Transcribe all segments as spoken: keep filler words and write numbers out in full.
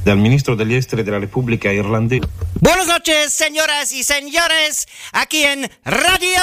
dal ministro degli esteri della Repubblica Irlandese. Buenas noches, señoras y señores, aquí en Radio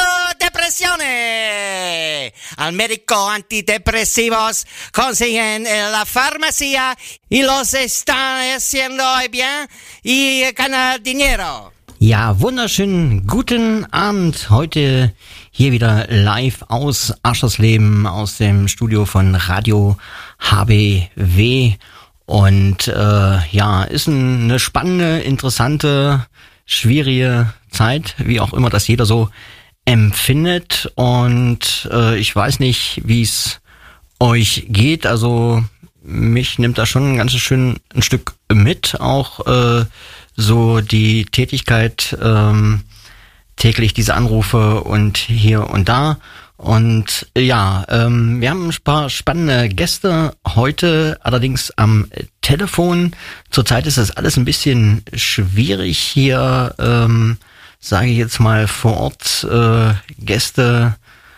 Depresione. Al médico antidepresivos consiguen en la farmacia y los están haciendo bien y ganan dinero. Ja, wunderschönen guten Abend. Heute hier wieder live aus Aschersleben, aus dem Studio von Radio H B W. Und äh, ja, ist ein, eine spannende, interessante, schwierige Zeit, wie auch immer das jeder so empfindet. Und äh, ich weiß nicht, wie es euch geht. Also mich nimmt da schon ein ganz schön ein Stück mit, auch äh, so die Tätigkeit, ähm, täglich diese Anrufe und hier und da. Und ja, ähm, wir haben ein paar spannende Gäste heute, allerdings am Telefon. Zurzeit ist das alles ein bisschen schwierig hier, ähm, sage ich jetzt mal, vor Ort äh, Gäste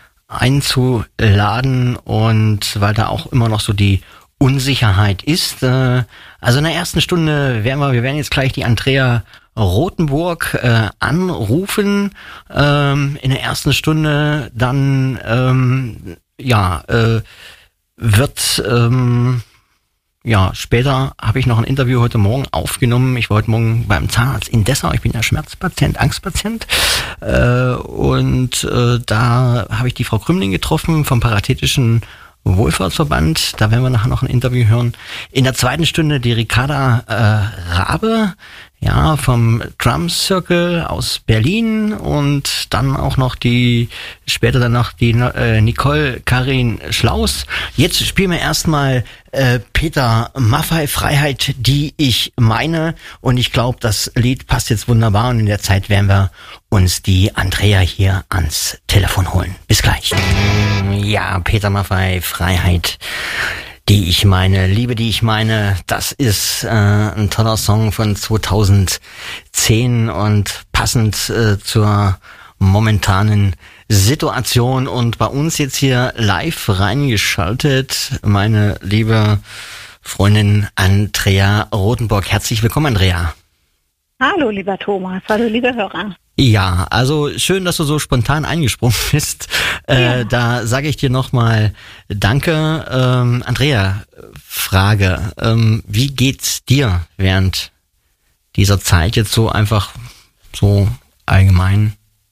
einzuladen, und weil da auch immer noch so die Unsicherheit ist. Äh, also in der ersten Stunde werden wir, wir werden jetzt gleich die Andrea Rothenburg äh, anrufen ähm, in der ersten Stunde. Dann ähm, ja äh, wird ähm, ja später habe ich noch ein Interview heute Morgen aufgenommen. Ich war heute Morgen beim Zahnarzt in Dessau. Ich bin ja Schmerzpatient, Angstpatient äh, und äh, da habe ich die Frau Krümling getroffen vom Parathetischen Wohlfahrtsverband. Da werden wir nachher noch ein Interview hören. In der zweiten Stunde die Ricarda äh, Rabe, ja, vom Drum Circle aus Berlin, und dann auch noch die, später dann noch die äh, Nicole Karin Schlaus. Jetzt spielen wir erstmal äh, Peter Maffay, Freiheit, die ich meine, und ich glaube, das Lied passt jetzt wunderbar, und in der Zeit werden wir uns die Andrea hier ans Telefon holen. Bis gleich. Ja, Peter Maffay, Freiheit, die ich meine, Liebe, die ich meine, das ist äh, ein toller Song von zweitausendzehn und passend äh, zur momentanen Situation. Und bei uns jetzt hier live reingeschaltet meine liebe Freundin Andrea Rothenburg. Herzlich willkommen, Andrea. Hallo, lieber Thomas. Hallo, liebe Hörer. Ja, also schön, dass du so spontan eingesprungen bist. Äh, ja. Da sage ich dir nochmal Danke. Ähm, Andrea, Frage, ähm, wie geht's dir während dieser Zeit jetzt so einfach so allgemein?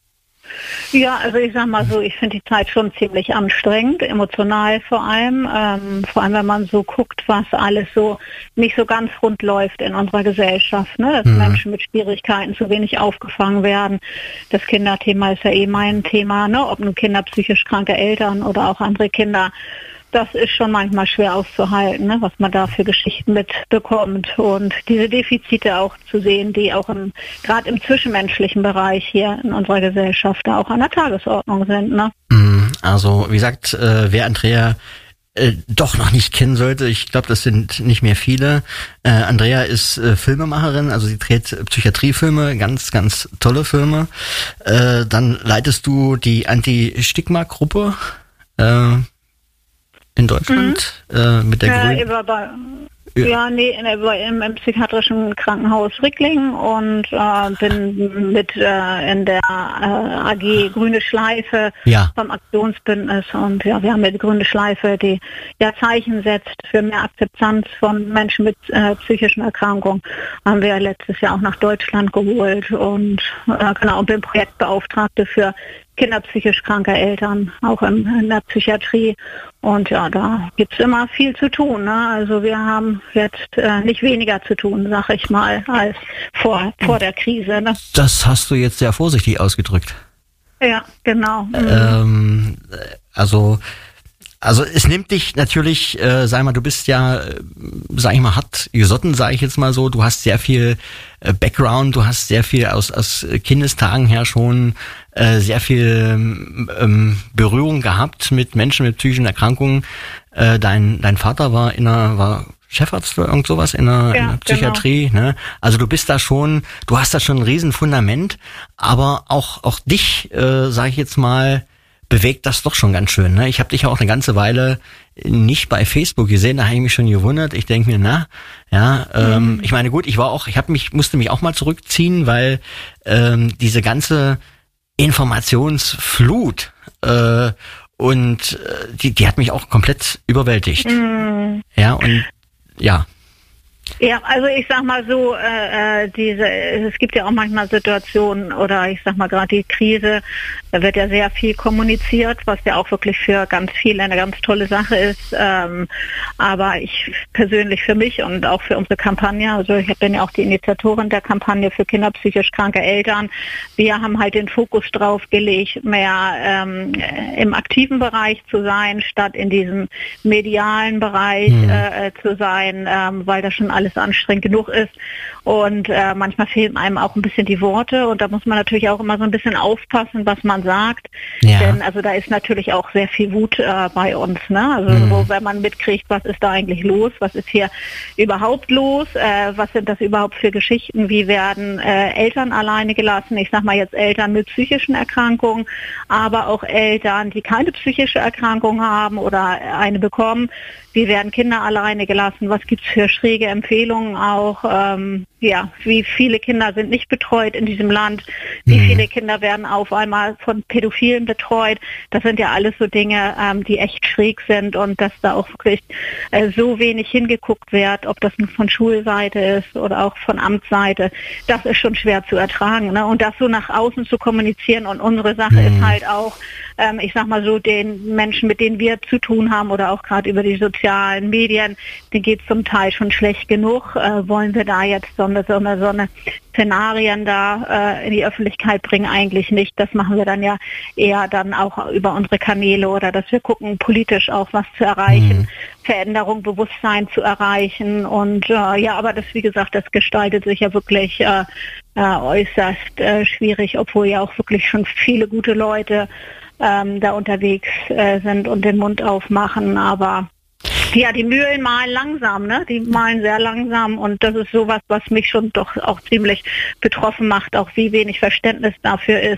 Ja, also ich sag mal so, ich finde die Zeit schon ziemlich anstrengend, emotional vor allem, ähm, vor allem wenn man so guckt, was alles so nicht so ganz rund läuft in unserer Gesellschaft, ne? Dass mhm. Menschen mit Schwierigkeiten zu wenig aufgefangen werden. Das Kinderthema ist ja eh mein Thema, ne? Ob nun Kinder psychisch kranke Eltern oder auch andere Kinder. Das ist schon manchmal schwer auszuhalten, ne, was man da für Geschichten mitbekommt, und diese Defizite auch zu sehen, die auch im, gerade im zwischenmenschlichen Bereich hier in unserer Gesellschaft da auch an der Tagesordnung sind. Ne? Also wie gesagt, äh, wer Andrea äh, doch noch nicht kennen sollte, ich glaube, das sind nicht mehr viele. Äh, Andrea ist äh, Filmemacherin, also sie dreht Psychiatriefilme, ganz, ganz tolle Filme. Äh, dann leitest du die Anti-Stigma-Gruppe äh, in Deutschland mhm. äh, mit der ja, Grünen. Über, bei, ja. ja, nee, in, im, im psychiatrischen Krankenhaus Ricklingen, und äh, bin mit äh, in der äh, A G Grüne Schleife ja. vom Aktionsbündnis, und ja, wir haben eine Grüne Schleife, die ja Zeichen setzt für mehr Akzeptanz von Menschen mit äh, psychischen Erkrankungen. Haben wir letztes Jahr auch nach Deutschland geholt, und äh, genau, und bin Projektbeauftragte für Kinder psychisch kranker Eltern, auch in, in der Psychiatrie. Und ja, da gibt's immer viel zu tun. Ne? Also wir haben jetzt äh, nicht weniger zu tun, sag ich mal, als vor, vor der Krise. Ne? Das hast du jetzt sehr vorsichtig ausgedrückt. Ja, genau. Mhm. Ähm, also Also es nimmt dich natürlich, äh, sag mal, du bist ja, äh, sag ich mal, hart gesotten, sag ich jetzt mal so. Du hast sehr viel äh, Background, du hast sehr viel aus, aus Kindestagen her schon äh, sehr viel ähm, Berührung gehabt mit Menschen mit psychischen Erkrankungen. Äh, dein dein Vater war in einer, war Chefarzt oder irgend sowas in der, ja, in der Psychiatrie, genau. Ne? Also du bist da schon, du hast da schon ein riesen Fundament, aber auch auch dich, äh, sag ich jetzt mal, bewegt das doch schon ganz schön. Ne? Ich habe dich ja auch eine ganze Weile nicht bei Facebook gesehen, da habe ich mich schon gewundert. Ich denke mir, na, ja, ähm, mhm. ich meine, gut, ich war auch, ich habe mich, musste mich auch mal zurückziehen, weil ähm, diese ganze Informationsflut äh, und äh, die, die hat mich auch komplett überwältigt. Mhm. Ja, und ja. Ja, also ich sag mal so, äh, diese, es gibt ja auch manchmal Situationen oder ich sag mal gerade die Krise, da wird ja sehr viel kommuniziert, was ja auch wirklich für ganz viele eine ganz tolle Sache ist. Ähm, aber ich persönlich für mich und auch für unsere Kampagne, also ich bin ja auch die Initiatorin der Kampagne für kinderpsychisch kranke Eltern, wir haben halt den Fokus drauf gelegt, mehr ähm, im aktiven Bereich zu sein, statt in diesem medialen Bereich mhm. äh, zu sein, ähm, weil das schon alles anstrengend genug ist und äh, manchmal fehlen einem auch ein bisschen die Worte und da muss man natürlich auch immer so ein bisschen aufpassen, was man sagt, ja. denn also da ist natürlich auch sehr viel Wut äh, bei uns, ne? Also mhm. wo, wenn man mitkriegt, was ist da eigentlich los, was ist hier überhaupt los, äh, was sind das überhaupt für Geschichten, wie werden äh, Eltern alleine gelassen, ich sag mal jetzt Eltern mit psychischen Erkrankungen, aber auch Eltern, die keine psychische Erkrankung haben oder eine bekommen, wie werden Kinder alleine gelassen, was gibt's für schräge Empfehlungen auch, ähm, ja, wie viele Kinder sind nicht betreut in diesem Land, wie mhm. viele Kinder werden auf einmal von Pädophilen betreut, das sind ja alles so Dinge, ähm, die echt schräg sind und dass da auch wirklich äh, so wenig hingeguckt wird, ob das nun von Schulseite ist oder auch von Amtsseite, das ist schon schwer zu ertragen, ne? Und das so nach außen zu kommunizieren und unsere Sache mhm. ist halt auch, ähm, ich sag mal so, den Menschen, mit denen wir zu tun haben oder auch gerade über die sozialen Medien, denen geht es zum Teil schon schlecht genug, äh, wollen wir da jetzt so eine, so eine, so eine Szenarien da äh, in die Öffentlichkeit bringen, eigentlich nicht. Das machen wir dann ja eher dann auch über unsere Kanäle oder dass wir gucken, politisch auch was zu erreichen, mhm. Veränderung, Bewusstsein zu erreichen und äh, ja, aber das, wie gesagt, das gestaltet sich ja wirklich äh, äh, äußerst äh, schwierig, obwohl ja auch wirklich schon viele gute Leute ähm, da unterwegs äh, sind und den Mund aufmachen, aber ja, die Mühlen mahlen langsam, ne? Die mahlen sehr langsam und das ist sowas, was mich schon doch auch ziemlich betroffen macht, auch wie wenig Verständnis dafür ist,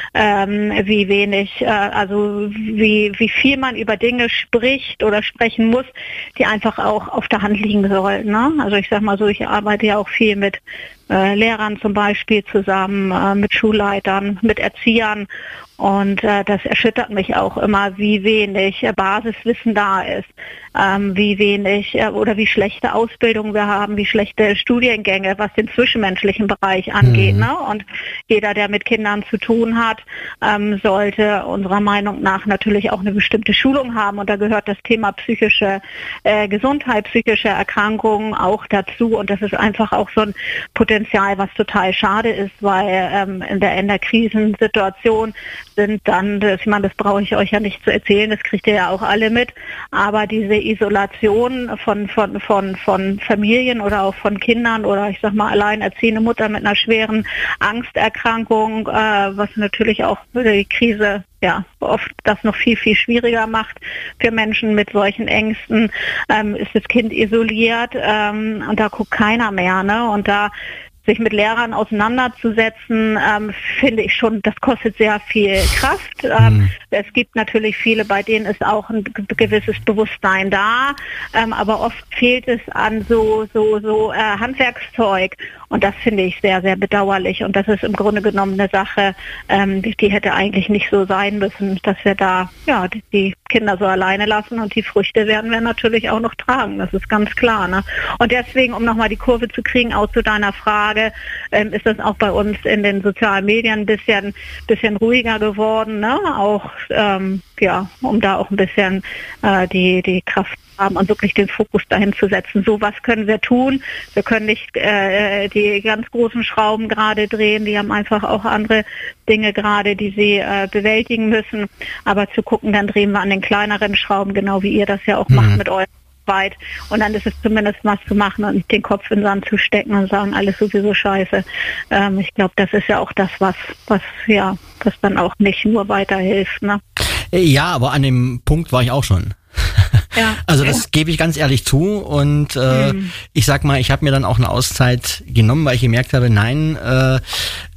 ähm, wie wenig, äh, also wie wie viel man über Dinge spricht oder sprechen muss, die einfach auch auf der Hand liegen sollen, ne? Also ich sag mal so, ich arbeite ja auch viel mit äh, Lehrern zum Beispiel zusammen, äh, mit Schulleitern, mit Erziehern. Und äh, das erschüttert mich auch immer, wie wenig äh, Basiswissen da ist, ähm, wie wenig äh, oder wie schlechte Ausbildung wir haben, wie schlechte Studiengänge, was den zwischenmenschlichen Bereich angeht. Mhm. Ne? Und jeder, der mit Kindern zu tun hat, ähm, sollte unserer Meinung nach natürlich auch eine bestimmte Schulung haben. Und da gehört das Thema psychische äh, Gesundheit, psychische Erkrankungen auch dazu. Und das ist einfach auch so ein Potenzial, was total schade ist, weil ähm, in der, in der Krisensituation sind dann, das, ich meine, das brauche ich euch ja nicht zu erzählen, das kriegt ihr ja auch alle mit, aber diese Isolation von, von, von, von Familien oder auch von Kindern oder ich sag mal alleinerziehende Mutter mit einer schweren Angsterkrankung, äh, was natürlich auch die Krise ja oft das noch viel, viel schwieriger macht für Menschen mit solchen Ängsten, ähm, ist das Kind isoliert ähm, und da guckt keiner mehr, ne? Und da sich mit Lehrern auseinanderzusetzen, ähm, finde ich schon, das kostet sehr viel Kraft. Ähm, mhm. Es gibt natürlich viele, bei denen ist auch ein gewisses Bewusstsein da, ähm, aber oft fehlt es an so so so äh, Handwerkszeug und das finde ich sehr, sehr bedauerlich und das ist im Grunde genommen eine Sache, ähm, die, die hätte eigentlich nicht so sein müssen, dass wir da ja die, die Kinder so alleine lassen und die Früchte werden wir natürlich auch noch tragen, das ist ganz klar. Ne? Und deswegen, um nochmal die Kurve zu kriegen, auch zu deiner Frage, ähm, ist das auch bei uns in den sozialen Medien ein bisschen, bisschen ruhiger geworden, ne? Auch ähm, ja, um da auch ein bisschen äh, die, die Kraft haben und wirklich den Fokus dahin zu setzen. So, was können wir tun? Wir können nicht äh, die ganz großen Schrauben gerade drehen, die haben einfach auch andere Dinge gerade, die sie äh, bewältigen müssen. Aber zu gucken, dann drehen wir an den kleineren Schrauben, genau wie ihr das ja auch mhm. macht mit euch. Weit. Und dann ist es zumindest was zu machen und nicht den Kopf in den Sand zu stecken und sagen, alles sowieso scheiße. Ähm, ich glaube, das ist ja auch das, was, was ja, was dann auch nicht nur weiterhilft. Ne? Ja, aber an dem Punkt war ich auch schon. Ja, also das ja. gebe ich ganz ehrlich zu und äh, mhm. ich sag mal, ich habe mir dann auch eine Auszeit genommen, weil ich gemerkt habe, nein, äh,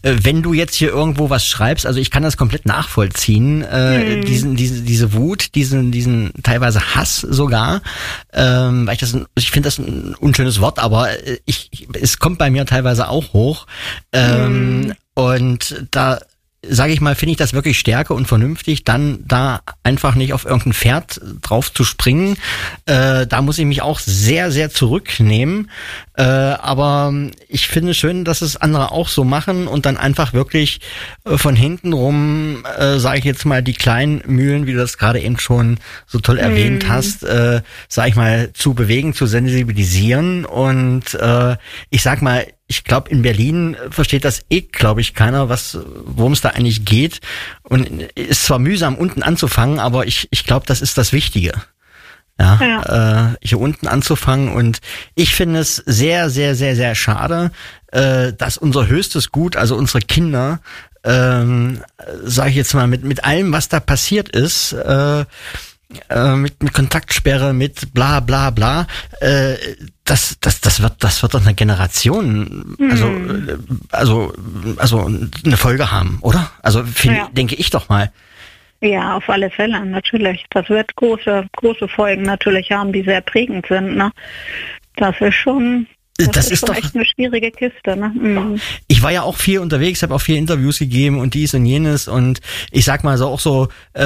äh, wenn du jetzt hier irgendwo was schreibst, also ich kann das komplett nachvollziehen, äh, mhm. diesen, diese, diese Wut, diesen, diesen teilweise Hass sogar, ähm, weil ich das, ich finde das ein unschönes Wort, aber ich, ich, es kommt bei mir teilweise auch hoch, ähm, mhm. und da sage ich mal, finde ich das wirklich Stärke und vernünftig, dann da einfach nicht auf irgendein Pferd drauf zu springen. Äh, da muss ich mich auch sehr, sehr zurücknehmen. Äh, aber ich finde schön, dass es andere auch so machen und dann einfach wirklich äh, von hinten rum, äh, sage ich jetzt mal, die kleinen Mühlen, wie du das gerade eben schon so toll erwähnt mm. hast, äh, sage ich mal, zu bewegen, zu sensibilisieren. Und äh, ich sag mal, ich glaube, in Berlin versteht das eh, glaube ich, keiner, was, worum es da eigentlich geht. Und ist zwar mühsam, unten anzufangen, aber ich, ich glaube, das ist das Wichtige. Ja, ja. Äh, hier unten anzufangen. Und ich finde es sehr, sehr, sehr, sehr schade, äh, dass unser höchstes Gut, also unsere Kinder, ähm, sage ich jetzt mal, mit, mit allem, was da passiert ist, äh, Äh, mit, mit Kontaktsperre, mit bla bla bla, äh, das, das, das wird, das wird doch eine Generation, also, hm. also, also eine Folge haben, oder? Also find, ja. denke ich doch mal. Ja, auf alle Fälle, natürlich. Das wird große, große Folgen natürlich haben, die sehr prägend sind, ne? Das ist schon, das, das ist, ist schon doch echt eine schwierige Kiste, ne? Mhm. Ich war ja auch viel unterwegs, habe auch viele Interviews gegeben und dies und jenes und ich sag mal so auch so, äh,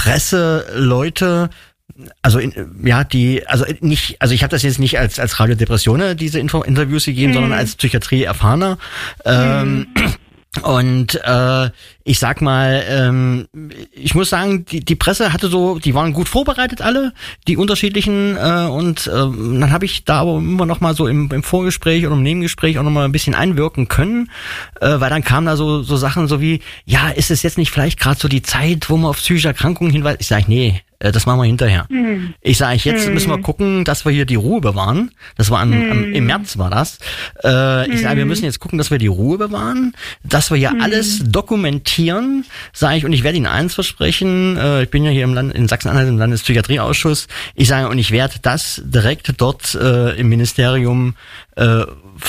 Presseleute, also in, ja, die, also nicht, also ich habe das jetzt nicht als als Radiodepressione diese Info, Interviews gegeben, mhm. sondern als Psychiatrie-Erfahrener. Ähm, mhm. Und äh, ich sag mal, ähm, ich muss sagen, die, die Presse hatte so, die waren gut vorbereitet alle, die unterschiedlichen, äh, und äh, dann habe ich da aber immer noch mal so im, im Vorgespräch oder im Nebengespräch auch noch mal ein bisschen einwirken können, äh, weil dann kamen da so so Sachen so wie, ja, ist es jetzt nicht vielleicht gerade so die Zeit, wo man auf psychische Erkrankungen hinweist? Ich sage, nee, das machen wir hinterher. Mhm. Ich sage, jetzt mhm. müssen wir gucken, dass wir hier die Ruhe bewahren. Das war am, mhm. am, im März war das. Äh, ich mhm. sage, wir müssen jetzt gucken, dass wir die Ruhe bewahren, dass wir hier mhm. alles dokumentieren, sage ich. Und ich werde Ihnen eins versprechen, äh, ich bin ja hier im Land, in Sachsen-Anhalt im Landespsychiatrieausschuss. Ich sage, und ich werde das direkt dort äh, im Ministerium äh,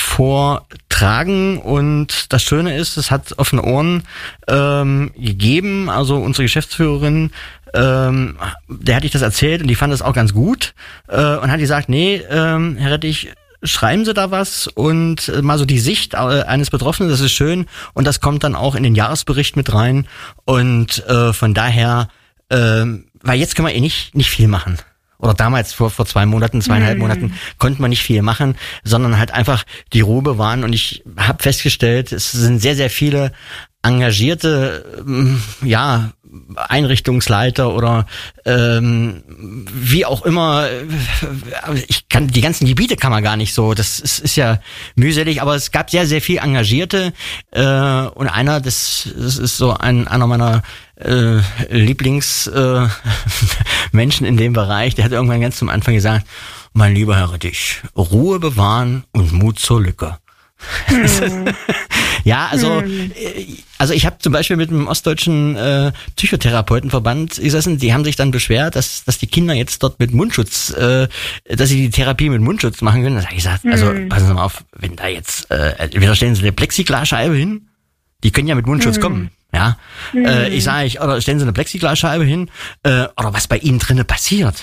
vortragen. Und das Schöne ist, es hat offene Ohren ähm, gegeben. Also unsere Geschäftsführerin, Ähm, der hatte ich das erzählt und die fand das auch ganz gut äh, und hat gesagt, nee, ähm, Herr Rettich, schreiben Sie da was und äh, mal so die Sicht äh, eines Betroffenen, das ist schön und das kommt dann auch in den Jahresbericht mit rein und äh, von daher, äh, weil jetzt können wir eh nicht nicht viel machen. Oder damals vor vor zwei Monaten, zweieinhalb mm. Monaten konnte man nicht viel machen, sondern halt einfach die Ruhe bewahren und ich habe festgestellt, es sind sehr, sehr viele engagierte, ja, Einrichtungsleiter oder ähm, wie auch immer, ich kann die ganzen Gebiete kann man gar nicht so, das ist, ist ja mühselig, aber es gab sehr, sehr viel Engagierte äh, und einer, das, das ist so ein einer meiner äh, Lieblingsmenschen äh, Menschen in dem Bereich, der hat irgendwann ganz zum Anfang gesagt, mein lieber Herr Rettich, Ruhe bewahren und Mut zur Lücke. Hm. Ja, also hm. also ich habe zum Beispiel mit dem Ostdeutschen äh, Psychotherapeutenverband gesessen, die haben sich dann beschwert, dass dass die Kinder jetzt dort mit Mundschutz, äh, dass sie die Therapie mit Mundschutz machen können. Da habe ich gesagt, hm. also passen Sie mal auf, wenn da jetzt, äh, entweder stellen Sie eine Plexiglasscheibe hin, die können ja mit Mundschutz hm. kommen, ja. Hm. Äh, ich sage, ich, oder stellen Sie eine Plexiglasscheibe hin, äh, oder was bei Ihnen drinnen passiert.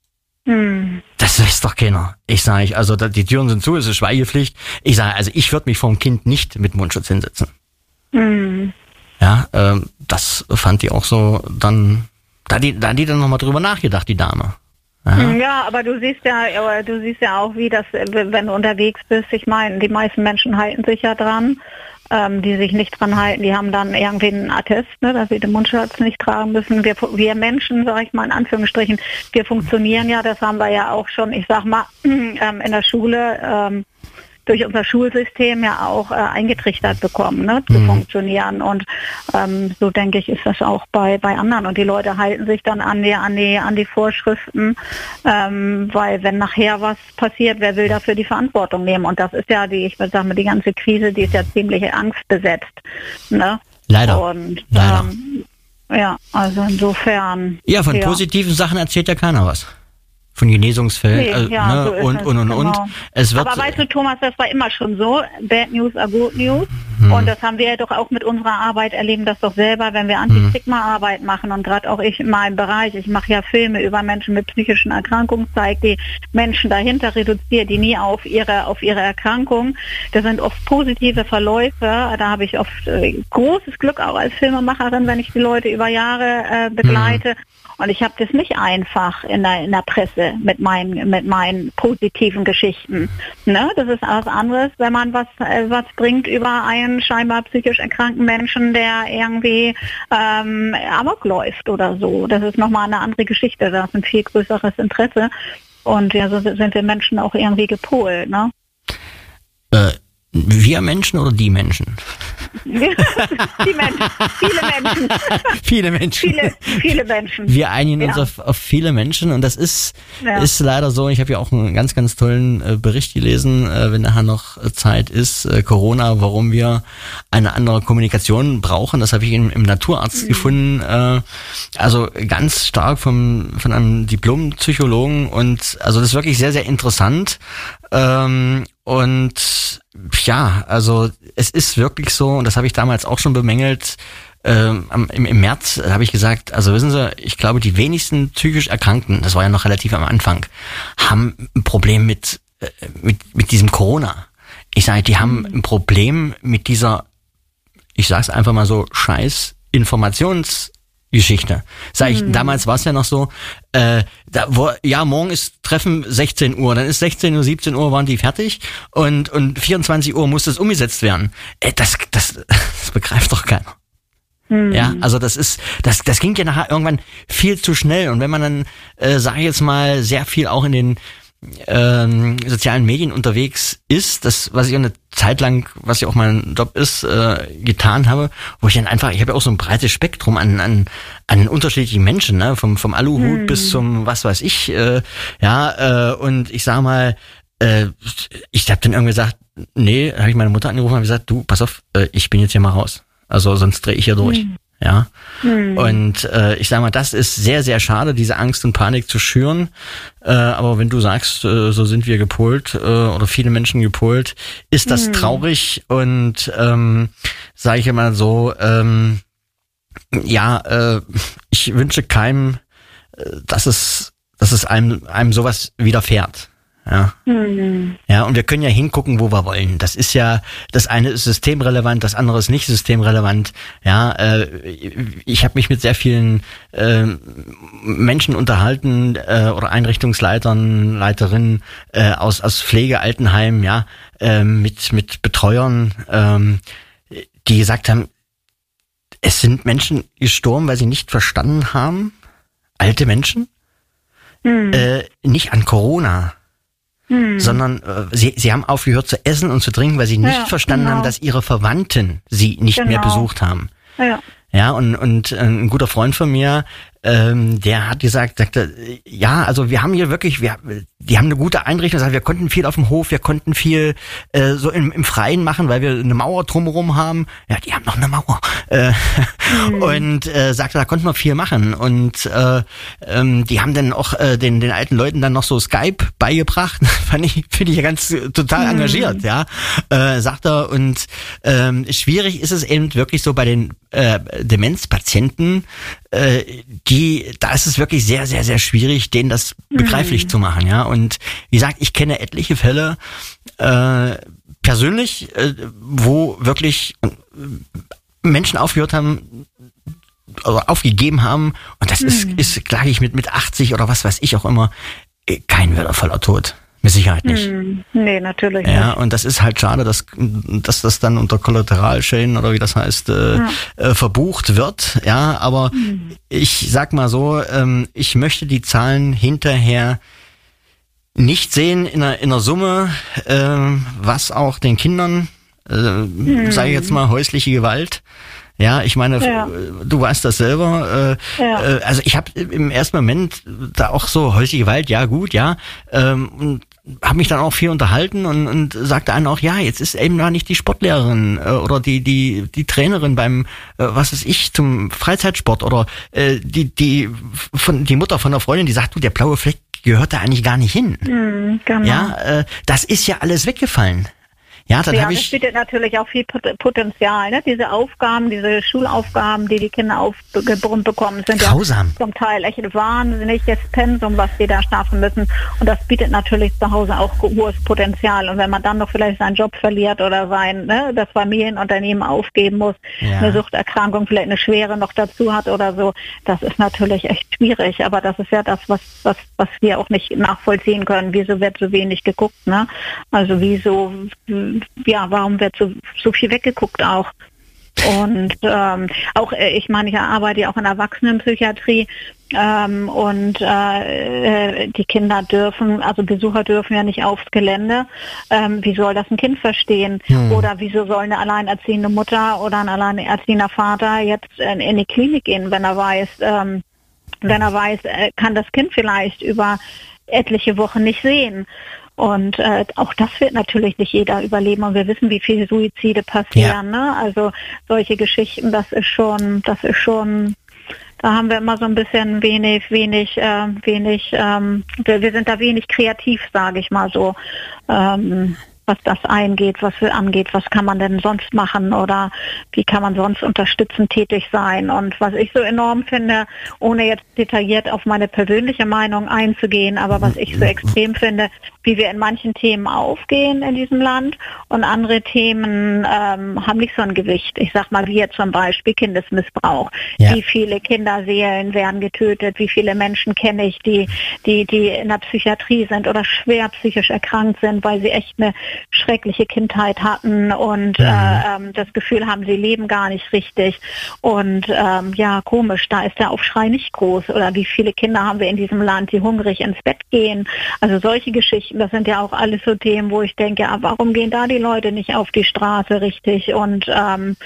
Hm. Das weiß doch keiner. Ich sage, also die Türen sind zu, es ist Schweigepflicht. Ich sage, also ich würde mich vom Kind nicht mit Mundschutz hinsetzen. Hm. Ja, äh, das fand die auch so dann, da die, da die dann nochmal drüber nachgedacht, die Dame. Ja. ja, aber du siehst ja, aber du siehst ja auch, wie das, wenn du unterwegs bist, ich meine, die meisten Menschen halten sich ja dran. Ähm, die sich nicht dran halten, die haben dann irgendwie einen Attest, ne, dass sie den Mundschutz nicht tragen müssen. Wir, wir Menschen, sage ich mal in Anführungsstrichen, wir funktionieren ja, das haben wir ja auch schon, ich sag mal, ähm, in der Schule ähm, durch unser Schulsystem ja auch äh, eingetrichtert bekommen, ne, zu mhm. funktionieren. Und ähm, so denke ich, ist das auch bei bei anderen. Und die Leute halten sich dann an die an die an die Vorschriften, ähm, weil wenn nachher was passiert, wer will dafür die Verantwortung nehmen? Und das ist ja die, ich würde sagen, die ganze Krise, die ist ja ziemlich angstbesetzt, ne? Leider. Und Leider. Ähm, ja, also insofern. Ja, von ja. positiven Sachen erzählt ja keiner was. von Genesungsfällen Nee, äh, ja, ne? so ist und, es, und und und genau. es wird Aber weißt du, Thomas, das war immer schon so. Bad News are good news. Hm. Und das haben wir ja doch auch mit unserer Arbeit, erleben das doch selber, wenn wir Anti-Stigma-Arbeit machen. Und gerade auch ich in meinem Bereich, ich mache ja Filme über Menschen mit psychischen Erkrankungen, zeige die Menschen dahinter, reduziere die nie auf ihre, auf ihre Erkrankung. Das sind oft positive Verläufe. Da habe ich oft äh, großes Glück auch als Filmemacherin, wenn ich die Leute über Jahre äh, begleite. Hm. Und ich habe das nicht einfach in der, in der Presse mit meinen, mit meinen positiven Geschichten. Ne? Das ist was anderes, wenn man was, äh, was bringt über einen scheinbar psychisch erkrankten Menschen, der irgendwie ähm, amok läuft oder so. Das ist nochmal eine andere Geschichte. Da ist ein viel größeres Interesse. Und ja, so sind wir Menschen auch irgendwie gepolt. Ne? äh, wir Menschen oder die Menschen? Die Menschen, viele Menschen. Viele Menschen. Viele, viele Menschen. Wir einigen ja. uns auf, auf viele Menschen und das ist ja. ist leider so. Ich habe ja auch einen ganz, ganz tollen äh, Bericht gelesen, äh, wenn nachher noch Zeit ist, äh, Corona, warum wir eine andere Kommunikation brauchen. Das habe ich im, im Naturarzt mhm. gefunden. Äh, also ganz stark vom von einem Diplompsychologen und also das ist wirklich sehr, sehr interessant. Ähm, und ja, also es ist wirklich so, und das habe ich damals auch schon bemängelt, ähm, im, im März habe ich gesagt, also wissen Sie, ich glaube, die wenigsten psychisch Erkrankten, das war ja noch relativ am Anfang, haben ein Problem mit, äh, mit, mit diesem Corona. Ich sage, die haben ein Problem mit dieser, ich sage es einfach mal so, scheiß Informations- Geschichte. Sag ich, hm. damals war es ja noch so, äh, da, wo, ja, morgen ist Treffen sechzehn Uhr, dann ist sechzehn Uhr, siebzehn Uhr waren die fertig und und vierundzwanzig Uhr muss das umgesetzt werden. Äh, das, das, das begreift doch keiner. Hm. Ja, also das ist, das, das ging ja nachher irgendwann viel zu schnell und wenn man dann, äh, sage ich jetzt mal, sehr viel auch in den ähm, sozialen Medien unterwegs ist, das, was ich eine Zeit lang, was ja auch mein Job ist, äh, getan habe, wo ich dann einfach, ich habe ja auch so ein breites Spektrum an an an unterschiedlichen Menschen, ne, vom vom Aluhut hm. bis zum was weiß ich, äh, ja, äh, und ich sag mal, äh, ich habe dann irgendwie gesagt, nee, habe ich meine Mutter angerufen und habe gesagt, du, pass auf, äh, ich bin jetzt hier mal raus, also sonst drehe ich hier durch. Hm. Ja, hm. und äh, ich sag mal, das ist sehr, sehr schade, diese Angst und Panik zu schüren. Äh, aber wenn du sagst, äh, so sind wir gepolt äh, oder viele Menschen gepolt, ist das hm. traurig und ähm, sage ich immer so, ähm, ja, äh, ich wünsche keinem, äh, dass es, dass es einem, einem sowas widerfährt. Ja. Mhm. Ja, und wir können ja hingucken, wo wir wollen. Das ist ja, das eine ist systemrelevant, das andere ist nicht systemrelevant. Ja, äh, ich habe mich mit sehr vielen äh, Menschen unterhalten äh, oder Einrichtungsleitern, Leiterinnen äh, aus aus Pflege, Altenheim, ja, äh, mit mit Betreuern, ähm, die gesagt haben, es sind Menschen gestorben, weil sie nicht verstanden haben, alte Menschen, mhm. äh, nicht an Corona. Hm. Sondern äh, sie, sie haben aufgehört zu essen und zu trinken, weil sie nicht ja, verstanden genau. haben, dass ihre Verwandten sie nicht genau. mehr besucht haben. Ja, ja und, und äh, ein guter Freund von mir, ähm, der hat gesagt, sagte, ja, also wir haben hier wirklich, wir, die haben eine gute Einrichtung, sagt, wir konnten viel auf dem Hof, wir konnten viel äh, so im, im Freien machen, weil wir eine Mauer drumherum haben. Ja, die haben noch eine Mauer. Äh, mhm. Und äh, sagte, da konnten wir viel machen. Und äh, ähm, die haben dann auch äh, den den alten Leuten dann noch so Skype beigebracht. Fand ich, finde ich ja ganz äh, total mhm. engagiert, ja. Äh, sagt er. Und ähm, schwierig ist es eben wirklich so bei den äh, Demenzpatienten, äh, die, da ist es wirklich sehr, sehr, sehr schwierig, denen das begreiflich mhm. zu machen, ja. Und wie gesagt, ich kenne etliche Fälle äh, persönlich, äh, wo wirklich Menschen aufgehört haben, oder aufgegeben haben, und das mhm. ist, ist, klage ich mit, mit achtzig oder was weiß ich auch immer, kein würdevoller Tod. Mit Sicherheit nicht. Mhm. Nee, natürlich ja, nicht. Und das ist halt schade, dass, dass das dann unter Kollateralschäden oder wie das heißt, äh, ja. äh, verbucht wird. Ja, aber mhm. ich sag mal so, ähm, ich möchte die Zahlen hinterher nicht sehen in einer, in einer Summe, äh, was auch den Kindern, äh, mhm. sage ich jetzt mal, häusliche Gewalt. Ja, ich meine, ja. du weißt das selber. Äh, ja. äh, also ich habe im ersten Moment da auch so häusliche Gewalt, ja gut, ja. Ähm, und habe mich dann auch viel unterhalten und, und sagte einen auch, ja, jetzt ist eben da nicht die Sportlehrerin äh, oder die die die Trainerin beim, äh, was weiß ich, zum Freizeitsport oder äh, die die von die Mutter von einer Freundin, die sagt, du, der blaue Fleck gehört da eigentlich gar nicht hin. Mhm, genau. Ja, äh, das ist ja alles weggefallen. Ja, dann ja, habe das ich. bietet natürlich auch viel Pot- Potenzial. Ne? Diese Aufgaben, diese Schulaufgaben, die die Kinder aufgebrummt bekommen, sind Grausam. ja zum Teil echt wahnsinniges Pensum, was die da schaffen müssen. Und das bietet natürlich zu Hause auch hohes Potenzial. Und wenn man dann noch vielleicht seinen Job verliert oder sein ne, das Familienunternehmen aufgeben muss, Ja. eine Suchterkrankung, vielleicht eine schwere noch dazu hat oder so, das ist natürlich echt schwierig. Aber das ist ja das, was was was wir auch nicht nachvollziehen können. Wieso wird so wenig geguckt? Ne? Also wieso ja, warum wird so, so viel weggeguckt auch? Und ähm, auch, äh, ich meine, ich arbeite ja auch in der Erwachsenenpsychiatrie ähm, und äh, die Kinder dürfen, also Besucher dürfen ja nicht aufs Gelände. Ähm, wie soll das ein Kind verstehen? Hm. Oder wieso soll eine alleinerziehende Mutter oder ein alleinerziehender Vater jetzt in, in die Klinik gehen, wenn er weiß, ähm, wenn er weiß, äh, kann das Kind vielleicht über etliche Wochen nicht sehen? Und äh, auch das wird natürlich nicht jeder überleben. Und wir wissen, wie viele Suizide passieren. Ja. Ne? Also solche Geschichten, das ist schon, das ist schon, da haben wir immer so ein bisschen wenig, wenig, äh, wenig, ähm, wir, wir sind da wenig kreativ, sage ich mal so. Ähm, was das eingeht, was angeht, was kann man denn sonst machen oder wie kann man sonst unterstützend tätig sein. Und was ich so enorm finde, ohne jetzt detailliert auf meine persönliche Meinung einzugehen, aber was ich so extrem finde, wie wir in manchen Themen aufgehen in diesem Land und andere Themen ähm, haben nicht so ein Gewicht. Ich sag mal, wie jetzt zum Beispiel Kindesmissbrauch. Ja. Wie viele Kinderseelen werden getötet, wie viele Menschen kenne ich, die, die, die in der Psychiatrie sind oder schwer psychisch erkrankt sind, weil sie echt eine schreckliche Kindheit hatten und Mhm. äh, ähm, das Gefühl haben, sie leben gar nicht richtig. Und ähm, ja, komisch, da ist der Aufschrei nicht groß. Oder wie viele Kinder haben wir in diesem Land, die hungrig ins Bett gehen. Also solche Geschichten, das sind ja auch alles so Themen, wo ich denke, ja, warum gehen da die Leute nicht auf die Straße richtig? Und ähm,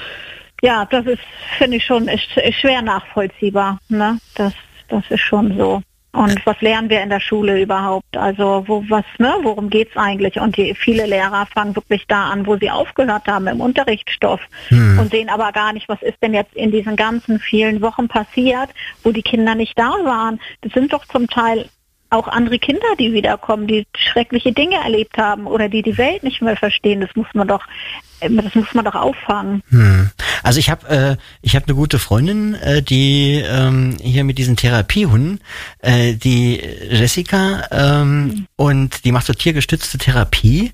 ja, das ist, finde ich schon, ist, ist schwer nachvollziehbar. Ne? Das, das ist schon so. Und was lernen wir in der Schule überhaupt? Also wo was, ne? Worum geht's eigentlich? Und die, viele Lehrer fangen wirklich da an, wo sie aufgehört haben im Unterrichtsstoff Hm. und sehen aber gar nicht, was ist denn jetzt in diesen ganzen vielen Wochen passiert, wo die Kinder nicht da waren. Das sind doch zum Teil auch andere Kinder, die wiederkommen, die schreckliche Dinge erlebt haben oder die die Welt nicht mehr verstehen. Das muss man doch, das muss man doch auffangen. Hm. Also ich habe äh, ich habe eine gute Freundin, äh, die ähm, hier mit diesen Therapiehunden, äh, die Jessica, ähm, mhm. und die macht so tiergestützte Therapie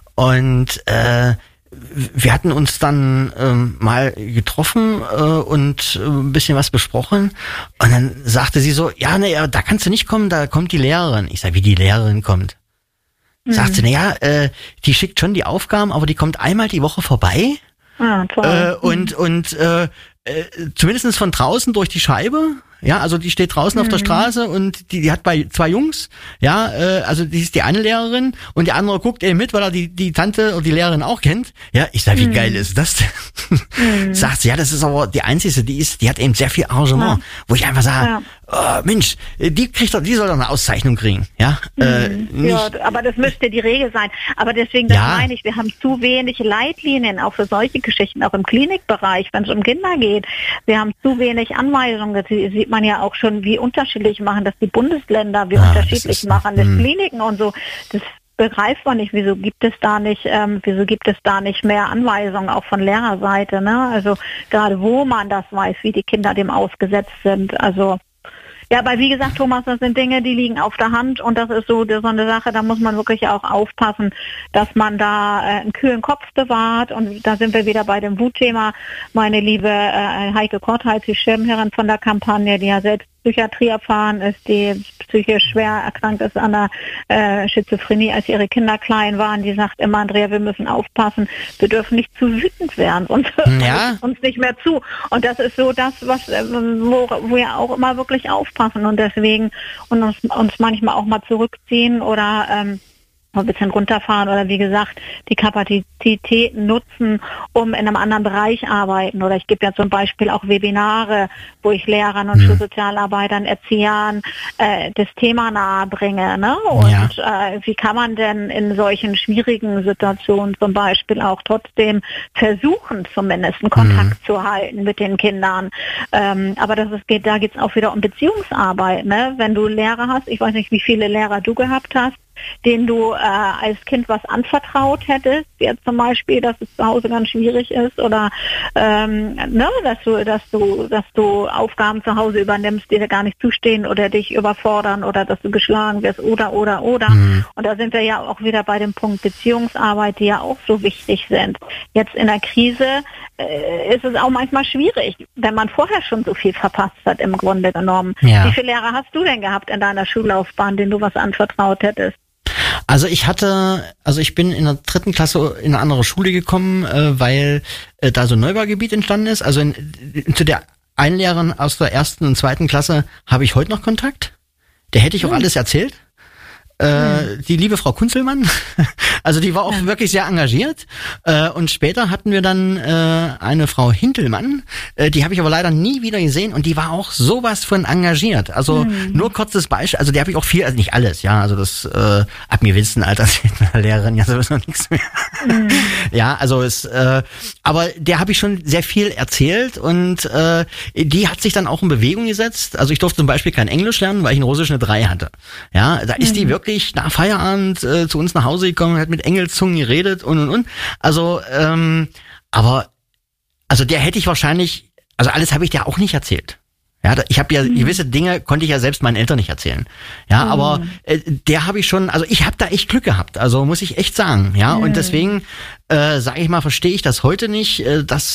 und äh, wir hatten uns dann ähm, mal getroffen äh, und äh, ein bisschen was besprochen und dann sagte sie so, ja, ne, da kannst du nicht kommen, da kommt die Lehrerin. Ich sag, wie die Lehrerin kommt? Mhm. Sagt sie, na ja, äh, die schickt schon die Aufgaben, aber die kommt einmal die Woche vorbei. Ah, toll. Äh, und und äh, äh, zumindest von draußen durch die Scheibe. Ja, also die steht draußen mhm. auf der Straße und die, die hat bei zwei Jungs, ja, äh, also die ist die eine Lehrerin und der andere guckt eben mit, weil er die die Tante oder die Lehrerin auch kennt. Ja, ich sag, wie mhm. geil ist das denn? Mhm. Sagt sie, ja, das ist aber die einzige, die ist, die hat eben sehr viel Arrangement, ja. wo ich einfach sage, ja. oh, Mensch, die kriegt doch, die soll doch eine Auszeichnung kriegen, ja. Mhm. Äh, nicht, ja, aber das müsste die Regel sein. Aber deswegen, das ja. meine ich, wir haben zu wenig Leitlinien auch für solche Geschichten, auch im Klinikbereich, wenn es um Kinder geht. Wir haben zu wenig Anweisungen. Das sieht man ja auch schon, wie unterschiedlich machen das die Bundesländer, wie ah, unterschiedlich ist, machen das mh. Kliniken und so. Das begreift man nicht. Wieso gibt es da nicht, ähm, wieso gibt es da nicht mehr Anweisungen auch von Lehrerseite? Ne? Also gerade wo man das weiß, wie die Kinder dem ausgesetzt sind. Also ja, aber wie gesagt, Thomas, das sind Dinge, die liegen auf der Hand und das ist so, so eine Sache, da muss man wirklich auch aufpassen, dass man da äh, einen kühlen Kopf bewahrt und da sind wir wieder bei dem Wutthema. Meine liebe äh, Heike Kortheit, die Schirmherrin von der Kampagne, die ja selbst Psychiatrie erfahren ist, die psychisch schwer erkrankt ist an der äh, Schizophrenie, als ihre Kinder klein waren, die sagt immer, Andrea, wir müssen aufpassen, wir dürfen nicht zu wütend werden und ja. uns nicht mehr zu. Und das ist so das, was äh, wo, wo wir auch immer wirklich aufpassen und deswegen und uns, uns manchmal auch mal zurückziehen oder ähm, ein bisschen runterfahren oder wie gesagt, die Kapazitäten nutzen, um in einem anderen Bereich arbeiten. Oder ich gebe ja zum Beispiel auch Webinare, wo ich Lehrern und Schulsozialarbeitern, Erziehern äh, das Thema nahe bringe. Ne? Und ja. äh, wie kann man denn in solchen schwierigen Situationen zum Beispiel auch trotzdem versuchen, zumindest einen Kontakt mhm. zu halten mit den Kindern. Ähm, aber das ist, geht, da geht es auch wieder um Beziehungsarbeit. Ne? Wenn du Lehrer hast, ich weiß nicht, wie viele Lehrer du gehabt hast, denen du äh, als Kind was anvertraut hättest, jetzt zum Beispiel, dass es zu Hause ganz schwierig ist oder ähm, ne, dass du, dass du, dass du Aufgaben zu Hause übernimmst, die dir gar nicht zustehen oder dich überfordern oder dass du geschlagen wirst oder oder oder. Mhm. Und da sind wir ja auch wieder bei dem Punkt Beziehungsarbeit, die ja auch so wichtig sind. Jetzt in der Krise äh, ist es auch manchmal schwierig, wenn man vorher schon so viel verpasst hat im Grunde genommen. Ja. Wie viele Lehrer hast du denn gehabt in deiner Schullaufbahn, denen du was anvertraut hättest? Also ich hatte, also ich bin in der dritten Klasse in eine andere Schule gekommen, äh, weil äh, da so ein Neubaugebiet entstanden ist. Also in, in, zu der einen Lehrerin aus der ersten und zweiten Klasse habe ich heute noch Kontakt. Der hätte ich auch hm. alles erzählt. Äh, hm. Die liebe Frau Kunzelmann, also die war auch ja. wirklich sehr engagiert. Äh, und später hatten wir dann äh, eine Frau Hintelmann, äh, die habe ich aber leider nie wieder gesehen und die war auch sowas von engagiert. Also hm. nur kurzes Beispiel, also der habe ich auch viel, also nicht alles, ja, also das äh, ab mir gewissen Alter ist eine Lehrerin ja sowieso nichts mehr. Hm. Ja, also es, äh, aber der habe ich schon sehr viel erzählt und äh, die hat sich dann auch in Bewegung gesetzt. Also ich durfte zum Beispiel kein Englisch lernen, weil ich in Russisch eine drei hatte. Ja, da ist hm. die wirklich nach Feierabend äh, zu uns nach Hause gekommen, hat mit Engelszungen geredet und und und. Also, ähm, aber also der hätte ich wahrscheinlich, also alles habe ich dir auch nicht erzählt. Ja, ich habe ja mhm. gewisse Dinge konnte ich ja selbst meinen Eltern nicht erzählen. Ja, mhm. aber äh, der habe ich schon, also ich habe da echt Glück gehabt, also muss ich echt sagen. Ja, mhm. und deswegen äh, sage ich mal, verstehe ich das heute nicht, äh, dass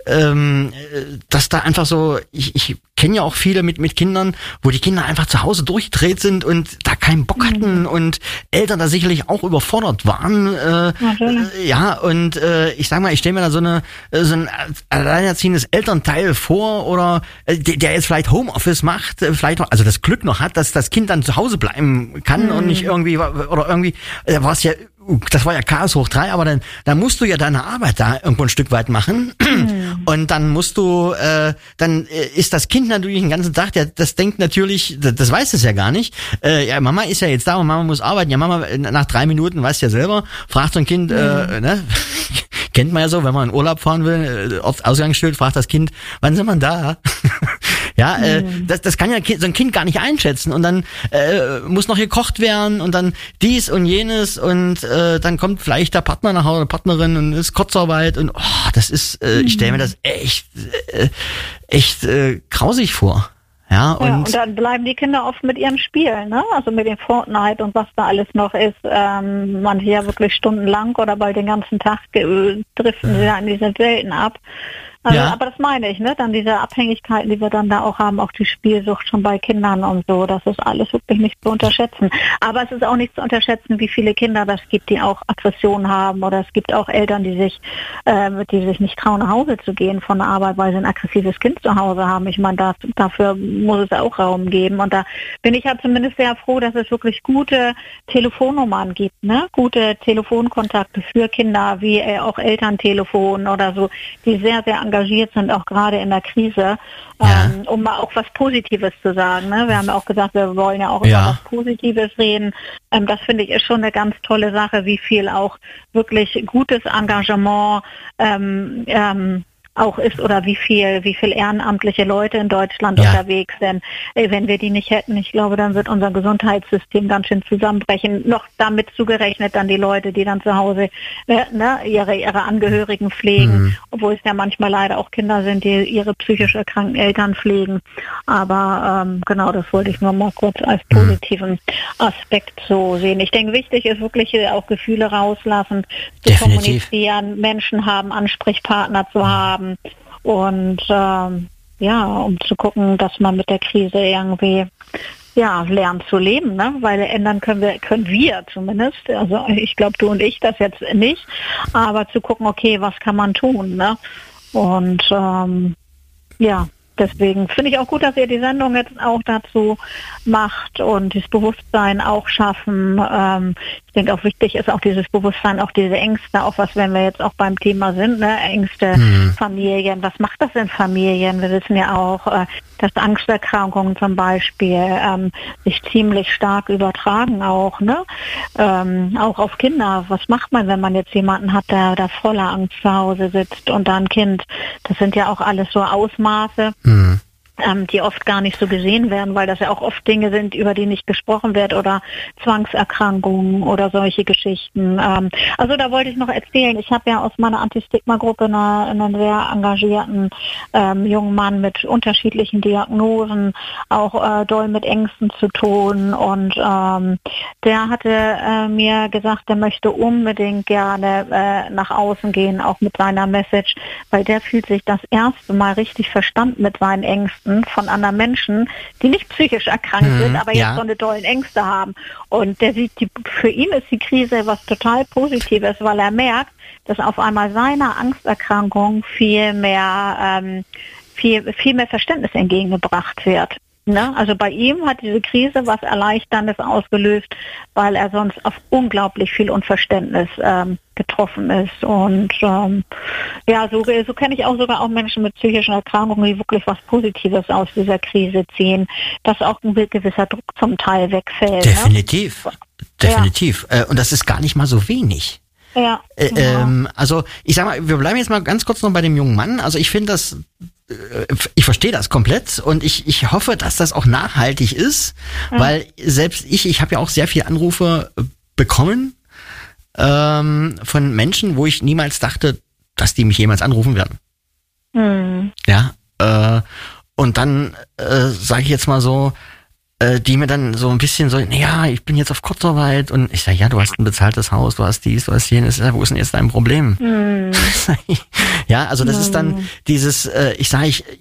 ähm, dass da einfach so, ich, ich kenne ja auch viele mit mit Kindern, wo die Kinder einfach zu Hause durchgedreht sind und da keinen Bock hatten mhm. und Eltern da sicherlich auch überfordert waren. Äh, äh, ja, und äh, ich sag mal, ich stelle mir da so eine so ein alleinerziehendes Elternteil vor oder äh, der, der jetzt vielleicht Homeoffice macht, äh, vielleicht noch, also das Glück noch hat, dass das Kind dann zu Hause bleiben kann mhm. und nicht irgendwie oder irgendwie äh, war es ja das war ja Chaos hoch drei, aber dann, dann musst du ja deine Arbeit da irgendwo ein Stück weit machen. Mhm. Und dann musst du, äh, dann ist das Kind natürlich den ganzen Tag, der, das denkt natürlich, das, das weiß es ja gar nicht. Äh, ja, Mama ist ja jetzt da und Mama muss arbeiten. Ja, Mama, nach drei Minuten, weißt du ja selber, fragt so ein Kind, mhm. äh, ne? Kennt man ja so, wenn man in Urlaub fahren will, aufs Ausgangsschild, fragt das Kind, wann sind wir da? Ja, mhm. äh, das, das kann ja so ein Kind gar nicht einschätzen und dann äh, muss noch gekocht werden und dann dies und jenes und äh, dann kommt vielleicht der Partner nach Hause, Partnerin und ist Kurzarbeit und oh, das ist, äh, mhm. ich stelle mir das echt, äh, echt äh, grausig vor. Ja, und, ja, und dann bleiben die Kinder oft mit ihren Spielen, ne? Also mit dem Fortnite und was da alles noch ist. Ähm, manche ja wirklich stundenlang oder bald den ganzen Tag ge- driften sie da in diese Welten ab. Also, ja. Aber das meine ich, ne? Dann diese Abhängigkeiten, die wir dann da auch haben, auch die Spielsucht schon bei Kindern und so, das ist alles wirklich nicht zu unterschätzen. Aber es ist auch nicht zu unterschätzen, wie viele Kinder das gibt, die auch Aggressionen haben oder es gibt auch Eltern, die sich, äh, die sich nicht trauen, nach Hause zu gehen von der Arbeit, weil sie ein aggressives Kind zu Hause haben. Ich meine, das, dafür muss es auch Raum geben und da bin ich ja zumindest sehr froh, dass es wirklich gute Telefonnummern gibt, ne? Gute Telefonkontakte für Kinder, wie äh, auch Elterntelefon oder so, die sehr, sehr engagiert sind, auch gerade in der Krise, ja. ähm, um mal auch was Positives zu sagen. Ne? Wir haben ja auch gesagt, wir wollen ja auch ja. über was Positives reden. Ähm, das finde ich ist schon eine ganz tolle Sache, wie viel auch wirklich gutes Engagement ähm, ähm, auch ist oder wie viel, wie viel ehrenamtliche Leute in Deutschland ja. unterwegs sind. Ey, wenn wir die nicht hätten, ich glaube, dann wird unser Gesundheitssystem ganz schön zusammenbrechen. Noch damit zugerechnet dann die Leute, die dann zu Hause äh, ne, ihre, ihre Angehörigen pflegen, mhm. obwohl es ja manchmal leider auch Kinder sind, die ihre psychisch erkrankten Eltern pflegen. Aber ähm, genau, das wollte ich nur mal kurz als positiven mhm. Aspekt so sehen. Ich denke, wichtig ist wirklich auch Gefühle rauslassen, zu Definitiv. kommunizieren, Menschen haben, Ansprechpartner zu haben. Und ähm, ja, um zu gucken, dass man mit der Krise irgendwie ja lernt zu leben, ne? Weil ändern können wir, können wir zumindest. Also ich glaube, du und ich das jetzt nicht, aber zu gucken, okay, was kann man tun, ne? Und ähm, ja. Deswegen finde ich auch gut, dass ihr die Sendung jetzt auch dazu macht und das Bewusstsein auch schaffen. Ähm, Ich denke auch wichtig ist auch dieses Bewusstsein, auch diese Ängste, auch was, wenn wir jetzt auch beim Thema sind, ne, Ängste, mhm. Familien, was macht das in Familien? Wir wissen ja auch, äh, dass Angsterkrankungen zum Beispiel ähm, sich ziemlich stark übertragen auch, ne? Ähm, auch auf Kinder. Was macht man, wenn man jetzt jemanden hat, der da voller Angst zu Hause sitzt und da ein Kind? Das sind ja auch alles so Ausmaße. Mhm. Ähm, die oft gar nicht so gesehen werden, weil das ja auch oft Dinge sind, über die nicht gesprochen wird oder Zwangserkrankungen oder solche Geschichten. Ähm, also da wollte ich noch erzählen, ich habe ja aus meiner Anti-Stigma-Gruppe eine, einen sehr engagierten ähm, jungen Mann mit unterschiedlichen Diagnosen, auch äh, doll mit Ängsten zu tun und ähm, der hatte äh, mir gesagt, der möchte unbedingt gerne äh, nach außen gehen, auch mit seiner Message, weil der fühlt sich das erste Mal richtig verstanden mit seinen Ängsten von anderen Menschen, die nicht psychisch erkrankt hm, sind, aber jetzt ja. so eine dollen Ängste haben. Und der sieht, die, für ihn ist die Krise was total Positives, weil er merkt, dass auf einmal seiner Angsterkrankung viel mehr, ähm, viel, viel mehr Verständnis entgegengebracht wird. Ne? Also bei ihm hat diese Krise was Erleichterndes ausgelöst, weil er sonst auf unglaublich viel Unverständnis ähm, getroffen ist. Und ähm, ja, so, so kenne ich auch sogar auch Menschen mit psychischen Erkrankungen, die wirklich was Positives aus dieser Krise ziehen, dass auch ein gewisser Druck zum Teil wegfällt. Definitiv, ne? definitiv. Ja. Und das ist gar nicht mal so wenig. Ja, äh, genau. ähm, also ich sag mal, wir bleiben jetzt mal ganz kurz noch bei dem jungen Mann. Also ich finde das, äh, ich verstehe das komplett und ich ich hoffe, dass das auch nachhaltig ist, mhm. weil selbst ich, ich habe ja auch sehr viele Anrufe bekommen ähm, von Menschen, wo ich niemals dachte, dass die mich jemals anrufen werden. Mhm. Ja, äh, und dann äh, sage ich jetzt mal so, die mir dann so ein bisschen so, naja, ich bin jetzt auf Kurzarbeit und ich sage, ja, du hast ein bezahltes Haus, du hast dies, du hast jenes, wo ist denn jetzt dein Problem? Mm. Ja, also das mm. ist dann dieses, äh, ich sage, ich,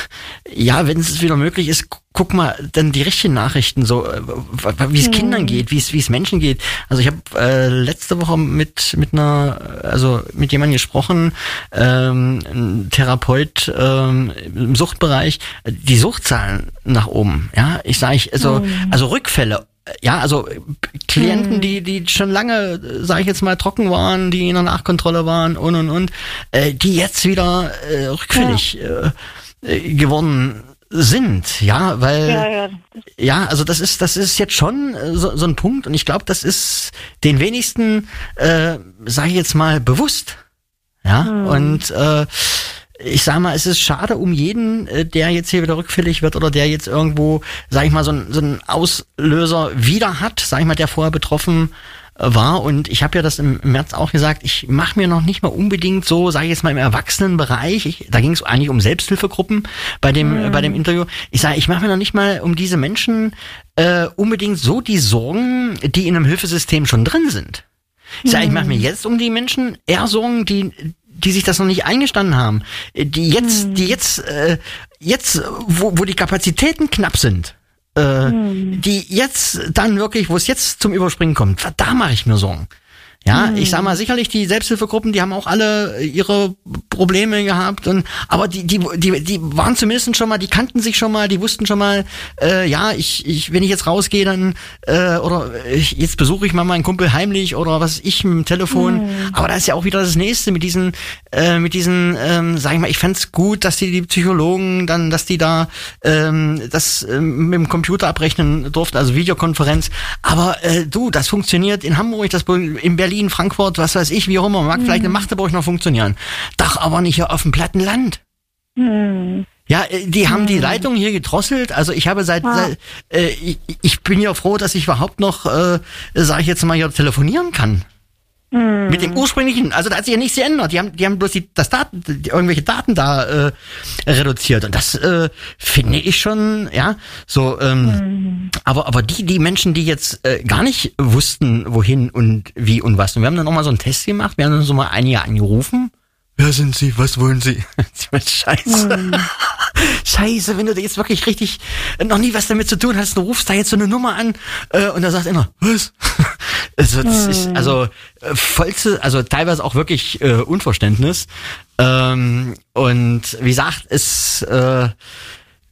ja, wenn es wieder möglich ist, guck mal, dann die richtigen Nachrichten, so wie es mm. Kindern geht, wie es wie es Menschen geht. Also ich habe äh, letzte Woche mit mit einer, also mit jemandem gesprochen, ähm, ein Therapeut ähm, im Suchtbereich, die Suchtzahlen nach oben. Ja, ich sage, ich also mm. also Rückfälle. Ja, also Klienten, die die schon lange, sage ich jetzt mal, trocken waren, die in der Nachkontrolle waren und und und, äh, die jetzt wieder äh, rückfällig ja. äh, geworden sind, ja, weil ja, ja. ja, also das ist das ist jetzt schon so, so ein Punkt und ich glaube, das ist den wenigsten, äh, sage ich jetzt mal, bewusst, ja, hm. und äh, ich sag mal, es ist schade um jeden, der jetzt hier wieder rückfällig wird oder der jetzt irgendwo, sag ich mal, so einen so einen Auslöser wieder hat, sag ich mal, der vorher betroffen war. Und ich habe ja das im März auch gesagt, ich mache mir noch nicht mal unbedingt so, sage ich jetzt mal, im Erwachsenenbereich, ich, da ging es eigentlich um Selbsthilfegruppen bei dem mhm. bei dem Interview. Ich sage, ich mache mir noch nicht mal um diese Menschen äh, unbedingt so die Sorgen, die in einem Hilfesystem schon drin sind. Ich sage, ich mache mir jetzt um die Menschen eher Sorgen, die die sich das noch nicht eingestanden haben, die jetzt, hm. die jetzt, äh, jetzt, wo, wo die Kapazitäten knapp sind, äh, hm. die jetzt dann wirklich, wo es jetzt zum Überspringen kommt, da mache ich mir Sorgen. Ja, mhm. ich sag mal, sicherlich die Selbsthilfegruppen, die haben auch alle ihre Probleme gehabt und aber die die die die waren zumindest schon mal, die kannten sich schon mal, die wussten schon mal, äh, ja, ich ich wenn ich jetzt rausgehe, dann äh, oder ich, jetzt besuche ich mal meinen Kumpel heimlich oder was weiß ich mit dem Telefon. Mhm. Aber da ist ja auch wieder das Nächste mit diesen äh, mit diesen, ähm, sag ich mal, ich fänd's gut, dass die die Psychologen dann, dass die da ähm, das ähm, mit dem Computer abrechnen durften, also Videokonferenz. Aber äh, du, das funktioniert in Hamburg, das in Berlin, Frankfurt, was weiß ich, wie auch immer, mag mhm. vielleicht in Magdeburg noch funktionieren. Doch aber nicht hier auf dem platten Land. Mhm. Ja, die haben mhm. die Leitung hier gedrosselt. Also ich habe seit, ah. seit äh, ich, ich bin ja froh, dass ich überhaupt noch, äh, sage ich jetzt mal, hier telefonieren kann. Mhm. Mit dem ursprünglichen, also da hat sich ja nichts geändert. Die haben, die haben bloß die, das Daten, die, irgendwelche Daten da äh, reduziert. Und das äh, finde ich schon, ja, so. Ähm, mhm. Aber aber die die Menschen, die jetzt äh, gar nicht wussten, wohin und wie und was. Und wir haben dann nochmal so einen Test gemacht. Wir haben dann so mal einige angerufen. Wer sind Sie? Was wollen Sie? Scheiße. Mm. Scheiße, wenn du da jetzt wirklich richtig noch nie was damit zu tun hast, du rufst da jetzt so eine Nummer an äh, und da sagt immer, was? Also das mm. ist also äh, vollste, also teilweise auch wirklich äh, Unverständnis. Ähm, und wie gesagt, es äh,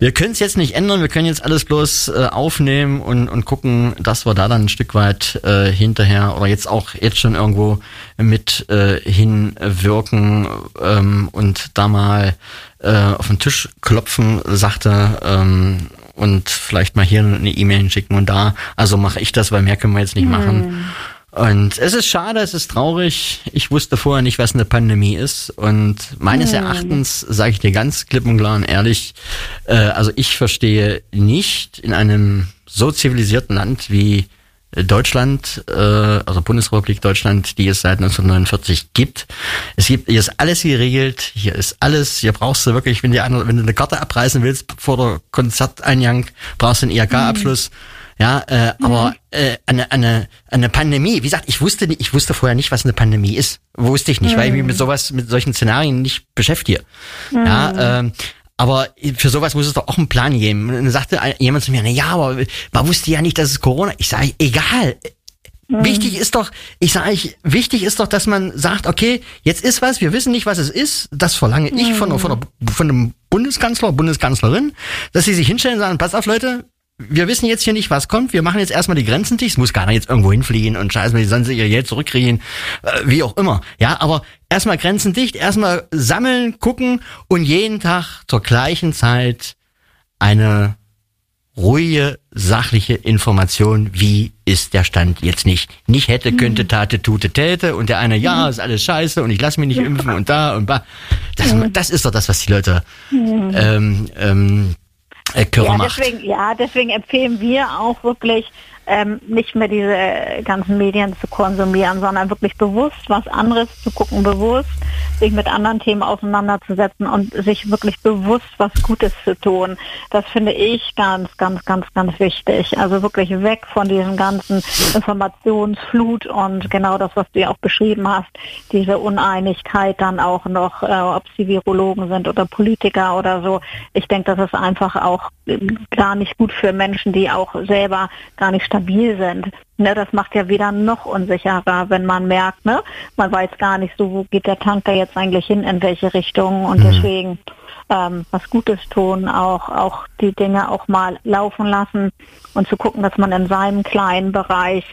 wir können es jetzt nicht ändern, wir können jetzt alles bloß äh, aufnehmen und, und gucken, dass wir da dann ein Stück weit äh, hinterher oder jetzt auch jetzt schon irgendwo mit äh, hinwirken ähm, und da mal äh, auf den Tisch klopfen, sagte, ähm, und vielleicht mal hier eine E-Mail schicken und da. Also mache ich das, weil mehr können wir jetzt nicht machen. Hm. Und es ist schade, es ist traurig. Ich wusste vorher nicht, was eine Pandemie ist. Und meines Erachtens, sage ich dir ganz klipp und klar und ehrlich, äh, also ich verstehe nicht in einem so zivilisierten Land wie Deutschland, äh, also Bundesrepublik Deutschland, die es seit neunzehnhundertneunundvierzig gibt. Es gibt, hier ist alles geregelt, hier ist alles, hier brauchst du wirklich, wenn du eine, wenn du eine Karte abreißen willst vor der Konzerteingang, brauchst du einen I H K-Abschluss. Mhm. Ja, äh, mhm. aber äh, eine, eine, eine Pandemie, wie gesagt, ich wusste nicht, ich wusste vorher nicht, was eine Pandemie ist. Wusste ich nicht, mhm. weil ich mich mit sowas, mit solchen Szenarien nicht beschäftige. Mhm. Ja, ähm, aber für sowas muss es doch auch einen Plan geben. Und dann sagte jemand zu mir, na ja, aber man wusste ja nicht, dass es Corona. Ich sage, egal. Mhm. Wichtig ist doch, ich sage, wichtig ist doch, dass man sagt, okay, jetzt ist was, wir wissen nicht, was es ist. Das verlange ich mhm. von, von, der, von dem Bundeskanzler, Bundeskanzlerin, dass sie sich hinstellen und sagen, pass auf, Leute, wir wissen jetzt hier nicht, was kommt. Wir machen jetzt erstmal die Grenzen dicht. Es muss keiner jetzt irgendwo hinfliehen und scheiße, die sollen sich ihr Geld zurückkriegen. Äh, wie auch immer. Ja, aber erstmal Grenzen dicht, erstmal sammeln, gucken und jeden Tag zur gleichen Zeit eine ruhige, sachliche Information. Wie ist der Stand jetzt nicht? Nicht hätte, könnte, tate, tute, täte und der eine, ja, ist alles scheiße und ich lasse mich nicht impfen und da und ba. Das, das ist doch das, was die Leute ähm, ähm, Äh, ja, deswegen, ja, deswegen empfehlen wir auch wirklich, ähm, nicht mehr diese ganzen Medien zu konsumieren, sondern wirklich bewusst was anderes zu gucken, bewusst sich mit anderen Themen auseinanderzusetzen und sich wirklich bewusst was Gutes zu tun. Das finde ich ganz, ganz, ganz, ganz wichtig. Also wirklich weg von diesen ganzen Informationsflut und genau das, was du ja auch beschrieben hast, diese Uneinigkeit dann auch noch, äh, ob sie Virologen sind oder Politiker oder so. Ich denke, das ist einfach auch gar nicht gut für Menschen, die auch selber gar nicht stabil sind. Ne, das macht ja wieder noch unsicherer, wenn man merkt, ne, man weiß gar nicht so, wo geht der Tanker jetzt eigentlich hin, in welche Richtung und mhm. deswegen ähm, was Gutes tun, auch auch die Dinge auch mal laufen lassen und zu gucken, dass man in seinem kleinen Bereich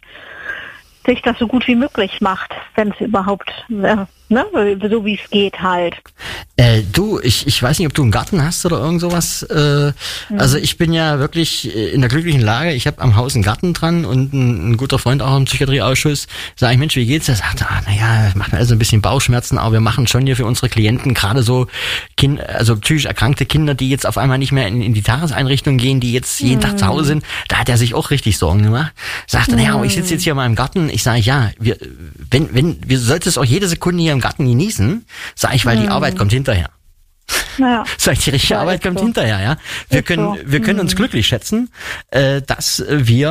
sich das so gut wie möglich macht, wenn es überhaupt, äh, ne, so wie es geht halt. Äh, du, ich, ich weiß nicht, ob du einen Garten hast oder irgend sowas. Äh, mhm. Also ich bin ja wirklich in der glücklichen Lage. Ich habe am Haus einen Garten dran und ein, ein guter Freund auch im Psychiatrieausschuss. Sag ich, Mensch, wie geht's? Er sagt, ah, naja, macht also ein bisschen Bauchschmerzen, aber wir machen schon hier für unsere Klienten gerade so kind, also psychisch erkrankte Kinder, die jetzt auf einmal nicht mehr in, in die Tageseinrichtung gehen, die jetzt jeden mhm. Tag zu Hause sind. Da hat er sich auch richtig Sorgen gemacht. Sagt, mhm. naja, aber ich sitze jetzt hier mal im Garten. Ich sage, ja, wir, wenn, wenn, wir sollten es auch jede Sekunde hier im Garten genießen, sage ich, weil mhm. die Arbeit kommt hinterher. Ja. Sag ich, die richtige ja, Arbeit kommt so. hinterher, ja. Wir ist können, so. wir können mhm. uns glücklich schätzen, äh, dass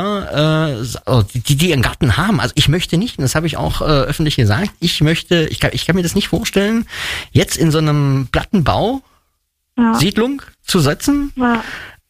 wir, äh, die, die einen Garten haben. Also ich möchte nicht, und das habe ich auch äh, öffentlich gesagt, ich möchte, ich kann, ich kann mir das nicht vorstellen, jetzt in so einem Plattenbau ja. Siedlung zu sitzen. Ja.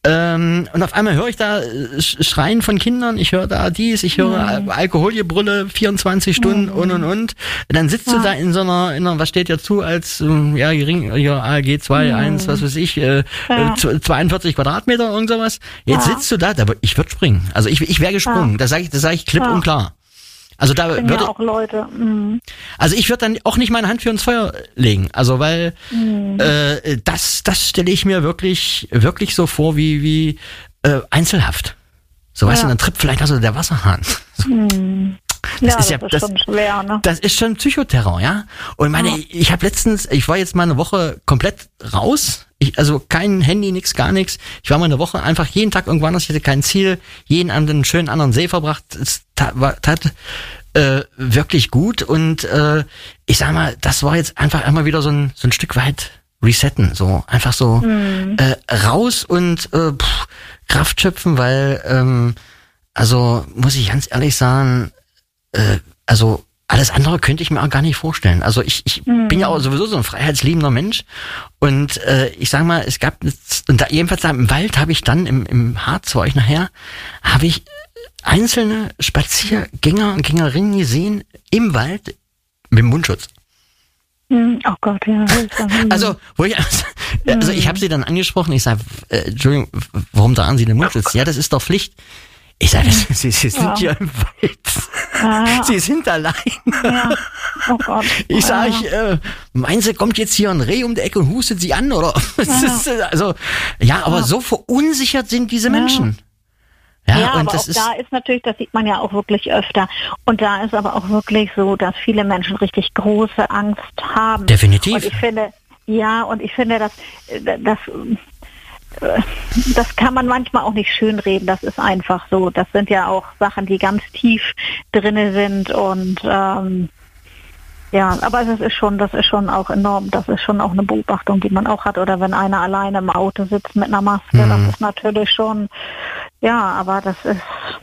Ähm, und auf einmal höre ich da Schreien von Kindern, ich höre da dies, ich höre mhm. Alkoholgebrülle, vierundzwanzig Stunden mhm. und und und. Dann sitzt ja. du da in so einer, in einer, was steht ja zu, als ja gering, ja, A G zwei, mhm. eins, was weiß ich, äh, ja. zweiundvierzig Quadratmeter, irgend sowas. Jetzt ja. sitzt du da, aber ich würde springen. Also ich, ich wäre gesprungen, ja. das sage ich, das sage ich klipp ja. und klar. Also da würde ja auch Leute. Mhm. Also ich würde dann auch nicht meine Hand für ins Feuer legen. Also weil mhm. äh, das das stelle ich mir wirklich wirklich so vor wie wie äh, Einzelhaft. So ja. weißt du, dann trippt vielleicht also der Wasserhahn. Mhm. Das ja, ist ja das, ist, das, schon schwer, ne? Das ist schon Psychoterror, ja. Und meine, ja. ich habe letztens, ich war jetzt mal eine Woche komplett raus. Ich, also kein Handy, nix, gar nichts. Ich war mal eine Woche einfach jeden Tag irgendwann, ich hatte kein Ziel, jeden an den schönen anderen See verbracht. Es tat, tat äh, wirklich gut und äh, ich sag mal, das war jetzt einfach immer wieder so ein, so ein Stück weit resetten, so einfach so mhm. äh, raus und äh, pff, Kraft schöpfen, weil ähm, also muss ich ganz ehrlich sagen, äh, also alles andere könnte ich mir auch gar nicht vorstellen. Also ich, ich mhm. bin ja auch sowieso so ein freiheitsliebender Mensch und äh, ich sag mal, es gab und da, jedenfalls da im Wald habe ich dann im, im Harz, war ich nachher, habe ich einzelne Spaziergänger und Gängerinnen gesehen im Wald mit dem Mundschutz. Oh Gott, ja. Also, wo ich, Also ich habe sie dann angesprochen, ich sage, äh, Entschuldigung, warum tragen Sie den Mundschutz? Ja, das ist doch Pflicht. Ich sage, Sie, Sie sind ja im Wald. Ja. Sie sind allein. Ja. Oh Gott. Ich sage, ich, äh, meinen Sie, kommt jetzt hier ein Reh um die Ecke und hustet Sie an? Oder? Das ist, äh, also, ja, aber so verunsichert sind diese Menschen. Ja, Ja, und aber das auch ist, da ist natürlich, das sieht man ja auch wirklich öfter. Und da ist aber auch wirklich so, dass viele Menschen richtig große Angst haben. Definitiv. Und ich finde, ja, und ich finde, dass, das, das kann man manchmal auch nicht schönreden. Das ist einfach so. Das sind ja auch Sachen, die ganz tief drinne sind und ähm, ja, aber das ist schon, das ist schon auch enorm. Das ist schon auch eine Beobachtung, die man auch hat. Oder wenn einer alleine im Auto sitzt mit einer Maske, Mhm. das ist natürlich schon, ja, aber das ist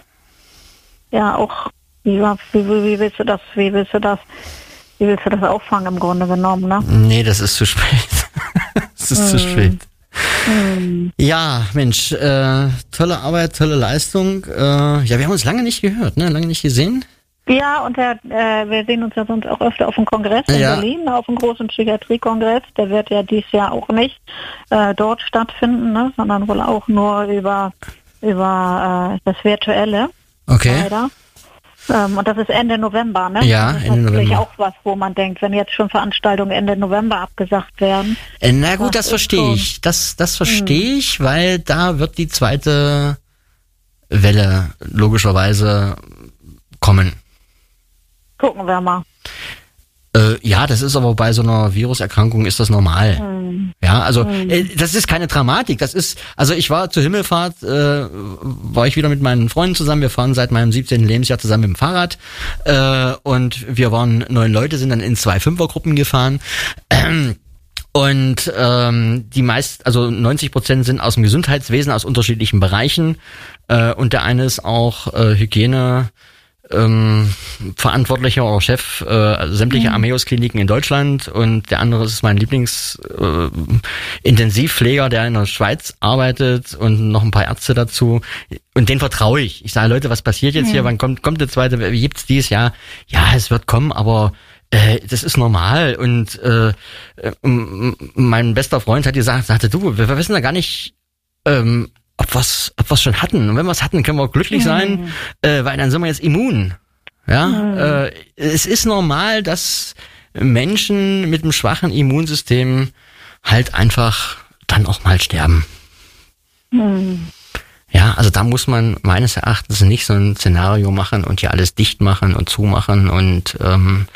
ja auch, wie, wie, wie willst du das, wie willst du das, wie willst du das auffangen im Grunde genommen, ne? nee, das ist zu spät. Es ist zu spät. Hm. Ja, Mensch, äh, tolle Arbeit, tolle Leistung. Äh, ja, wir haben uns lange nicht gehört, ne? Lange nicht gesehen. Ja, und der, äh, wir sehen uns ja sonst auch öfter auf dem Kongress in Ja. Berlin, auf dem großen Psychiatriekongress. Der wird ja dieses Jahr auch nicht äh, dort stattfinden, ne, sondern wohl auch nur über über äh, das Virtuelle. Okay. Leider. Ähm, und das ist Ende November, ne? Ja, das ist Ende natürlich November. auch was, wo man denkt, wenn jetzt schon Veranstaltungen Ende November abgesagt werden. Äh, na gut, Das das ist verstehe schon- ich. Das, das verstehe ich, weil da wird die zweite Welle logischerweise kommen. Gucken wir mal. Äh, ja, das ist aber bei so einer Viruserkrankung ist das normal. Hm. Ja, also äh, das ist keine Dramatik. Das ist, also ich war zur Himmelfahrt, äh, war ich wieder mit meinen Freunden zusammen. Wir fahren seit meinem siebzehnten Lebensjahr zusammen mit dem Fahrrad äh, und wir waren neun Leute, sind dann in zwei Fünfergruppen gefahren. Ähm, Und ähm, die meist, also neunzig Prozent sind aus dem Gesundheitswesen, aus unterschiedlichen Bereichen. Äh, und der eine ist auch äh, Hygiene ähm, Verantwortlicher oder Chef äh, sämtlicher Armeos-Kliniken in Deutschland. Und der andere ist mein Lieblings-Intensivpfleger, äh, Intensivpfleger, der in der Schweiz arbeitet und noch ein paar Ärzte dazu. Und den vertraue ich. Ich sage, Leute, was passiert jetzt hier? Wann kommt, kommt der zweite? Wie gibt's dieses Jahr? Ja, es wird kommen, aber äh, das ist normal. Und äh, m- m- mein bester Freund hat gesagt, sagte, du, wir wissen da gar nicht, ähm, ob wir's, ob wir's schon hatten. Und wenn wir es hatten, können wir auch glücklich sein, äh, weil dann sind wir jetzt immun. Ja, äh, es ist normal, dass Menschen mit einem schwachen Immunsystem halt einfach dann auch mal sterben. Hm. Ja, also da muss man meines Erachtens nicht so ein Szenario machen und hier alles dicht machen und zumachen und ähm,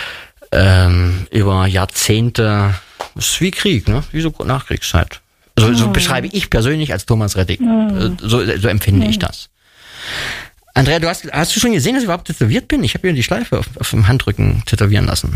ähm, über Jahrzehnte, das ist wie Krieg, ne? Wie so Nachkriegszeit. So, so beschreibe ich persönlich als Thomas Rettig. Äh, So, so empfinde ich das. Andrea, du hast, hast du schon gesehen, dass ich überhaupt tätowiert bin? Ich habe mir die Schleife auf, auf dem Handrücken tätowieren lassen.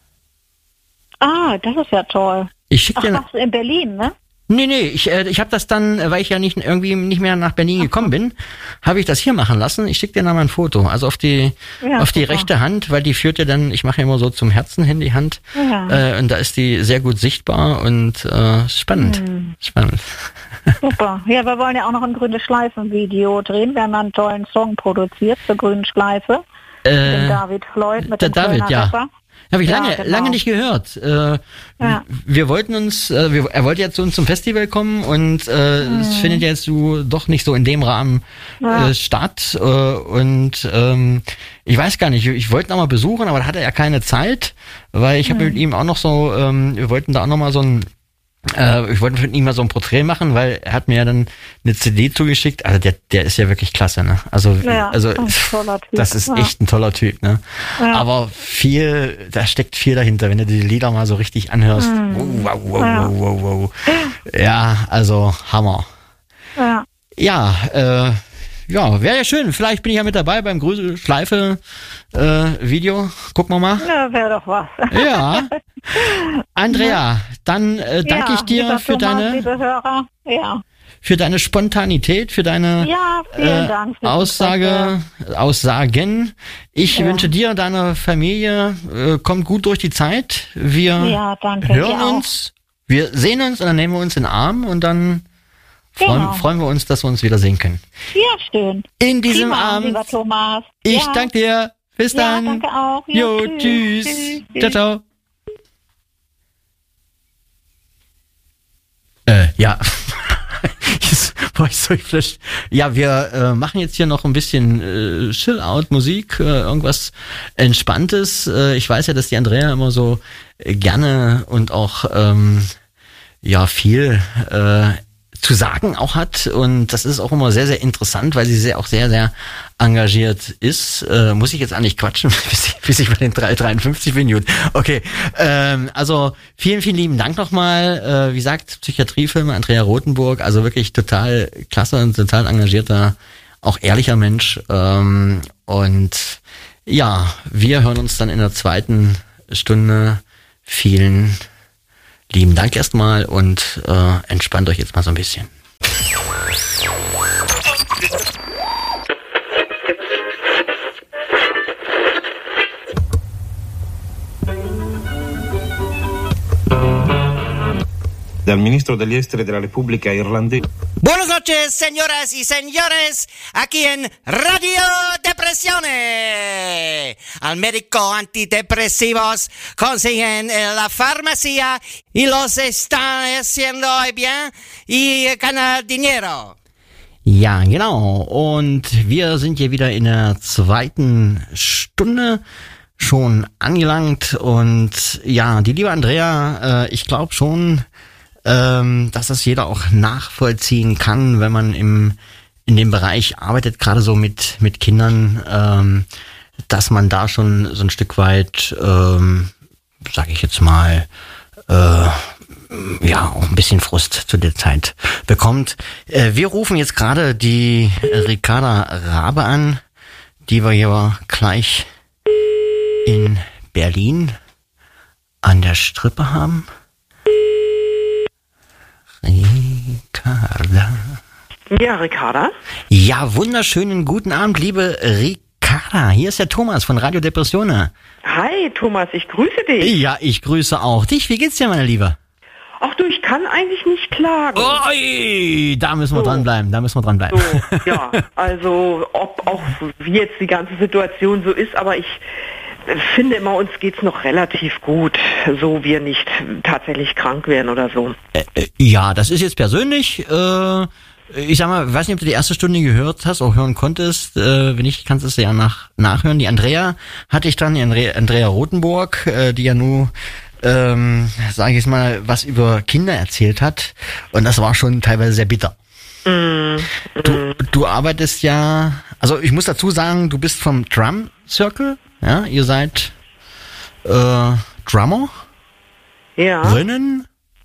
Ah, das ist ja toll. Ich schick Ach, dir, was, in Berlin, ne? nee, nee, ich, äh, ich habe das dann, äh, weil ich ja nicht irgendwie nicht mehr nach Berlin gekommen bin, habe ich das hier machen lassen. Ich schicke dir dann mal ein Foto, also auf die Ja, auf die super. rechte Hand, weil die führt ja dann, ich mache ja immer so zum Herzen hin die Hand, Ja. äh, und da ist die sehr gut sichtbar und äh, spannend, Hm. spannend. Super. Ja, wir wollen ja auch noch ein grüne Schleifen-Video drehen. Wir haben einen tollen Song produziert zur grünen Schleife. mit dem Äh, David Floyd, mit der dem David, Kölner ja. Rapper. Habe ich Ja, lange, genau. lange nicht gehört. Äh, Ja. Wir wollten uns, äh, wir, er wollte ja zu uns zum Festival kommen und äh, es findet jetzt so doch nicht so in dem Rahmen Ja. äh, statt. Äh, und ähm, ich weiß gar nicht, ich wollte ihn auch mal besuchen, aber da hatte er keine Zeit, weil ich habe mit ihm auch noch so, ähm, wir wollten da auch noch mal so ein Äh, ich wollte mit ihm mal so ein Porträt machen, weil er hat mir ja dann eine C D zugeschickt. Also der, der ist ja wirklich klasse, ne? Also, Ja, also ein toller Typ. das ist Ja. echt ein toller Typ, ne? Ja. Aber viel, da steckt viel dahinter, wenn du die Lieder mal so richtig anhörst. Wow, wow, wow, Ja. wow, wow, wow. Ja, also Hammer. Ja. Ja, äh, ja, wäre ja schön. Vielleicht bin ich ja mit dabei beim Grüße Schleife äh, Video. Gucken wir mal. Ja, wäre doch was. Ja. Andrea, dann äh, danke ja, ich dir lieber für Thomas, deine liebe Hörer. Ja, für deine Spontanität, für deine ja vielen äh, Dank. fürs Aussage, Aussagen. Ich Ja. wünsche dir, deiner Familie, äh, kommt gut durch die Zeit. Wir Interesse. Ja, danke. hören Dir auch. uns, wir sehen uns und dann nehmen wir uns in den Arm und dann freuen, Genau. freuen wir uns, dass wir uns wieder sehen können. Ja, schön. In diesem Prima, Abend, lieber Thomas. ich ja. danke dir. Bis Ja, dann. danke auch. Ja, Jo, tschüss. tschüss. Tschüss. Ciao, ciao. Ja. Jetzt war ich so geflasht. Ja, wir äh, machen jetzt hier noch ein bisschen äh, Chill-Out-Musik, äh, irgendwas Entspanntes. Äh, ich weiß ja, dass die Andrea immer so äh, gerne und auch ähm, ja viel äh, zu sagen auch hat, und das ist auch immer sehr, sehr interessant, weil sie sehr, auch sehr, sehr engagiert ist. Äh, muss ich jetzt eigentlich quatschen, bis ich, bis ich bei den drei dreiundfünfzig bin? Gut. Okay, ähm, also vielen, vielen lieben Dank nochmal. Äh, wie gesagt, Psychiatriefilme, Andrea Rothenburg, also wirklich total klasse und total engagierter, auch ehrlicher Mensch. Ähm, und ja, wir hören uns dann in der zweiten Stunde. Vielen lieben Dank erstmal und äh, entspannt euch jetzt mal so ein bisschen. Dal ministro degli esteri della Repubblica Irlandese. Buenas noches, señoras y señores, aquí en Radio Depresione. Al médico antidepresivos consiguen en la farmacia y los están haciendo bien y ganan dinero. Ja, genau. Und wir sind hier wieder in der zweiten Stunde schon angelangt. Und ja, die liebe Andrea, äh, ich glaube schon, ähm, dass das jeder auch nachvollziehen kann, wenn man im in dem Bereich arbeitet, gerade so mit mit Kindern, ähm, dass man da schon so ein Stück weit, ähm, sage ich jetzt mal, äh, ja, auch ein bisschen Frust zu der Zeit bekommt. Äh, wir rufen jetzt gerade die Ricarda Rabe an, die wir hier gleich in Berlin an der Strippe haben. Ricarda. Ja, Ricarda. Ja, wunderschönen guten Abend, liebe Ricarda. Hier ist der Thomas von Radio Depressione. Hi, Thomas, ich grüße dich. Ja, ich grüße auch dich. Wie geht's dir, meine Liebe? Ach du, ich kann eigentlich nicht klagen. Oi, da müssen wir So. dranbleiben, da müssen wir dranbleiben. So, ja, also ob auch wie jetzt die ganze Situation so ist, aber ich finde immer, uns geht's noch relativ gut, so wir nicht tatsächlich krank werden oder so. Äh, äh, ja, das ist jetzt persönlich. Äh, ich sag mal, weiß nicht, ob du die erste Stunde gehört hast, auch hören konntest. Äh, wenn nicht, kannst du es ja nach, nachhören. Die Andrea hatte ich dann, die Andrea, Andrea Rothenburg, äh, die ja nur, ähm, sage ich jetzt mal, was über Kinder erzählt hat. Und das war schon teilweise sehr bitter. Mm, Du, mm. du arbeitest ja, also ich muss dazu sagen, du bist vom Drum Circle, ja, ihr seid äh, Drummer, Ja, Rinnen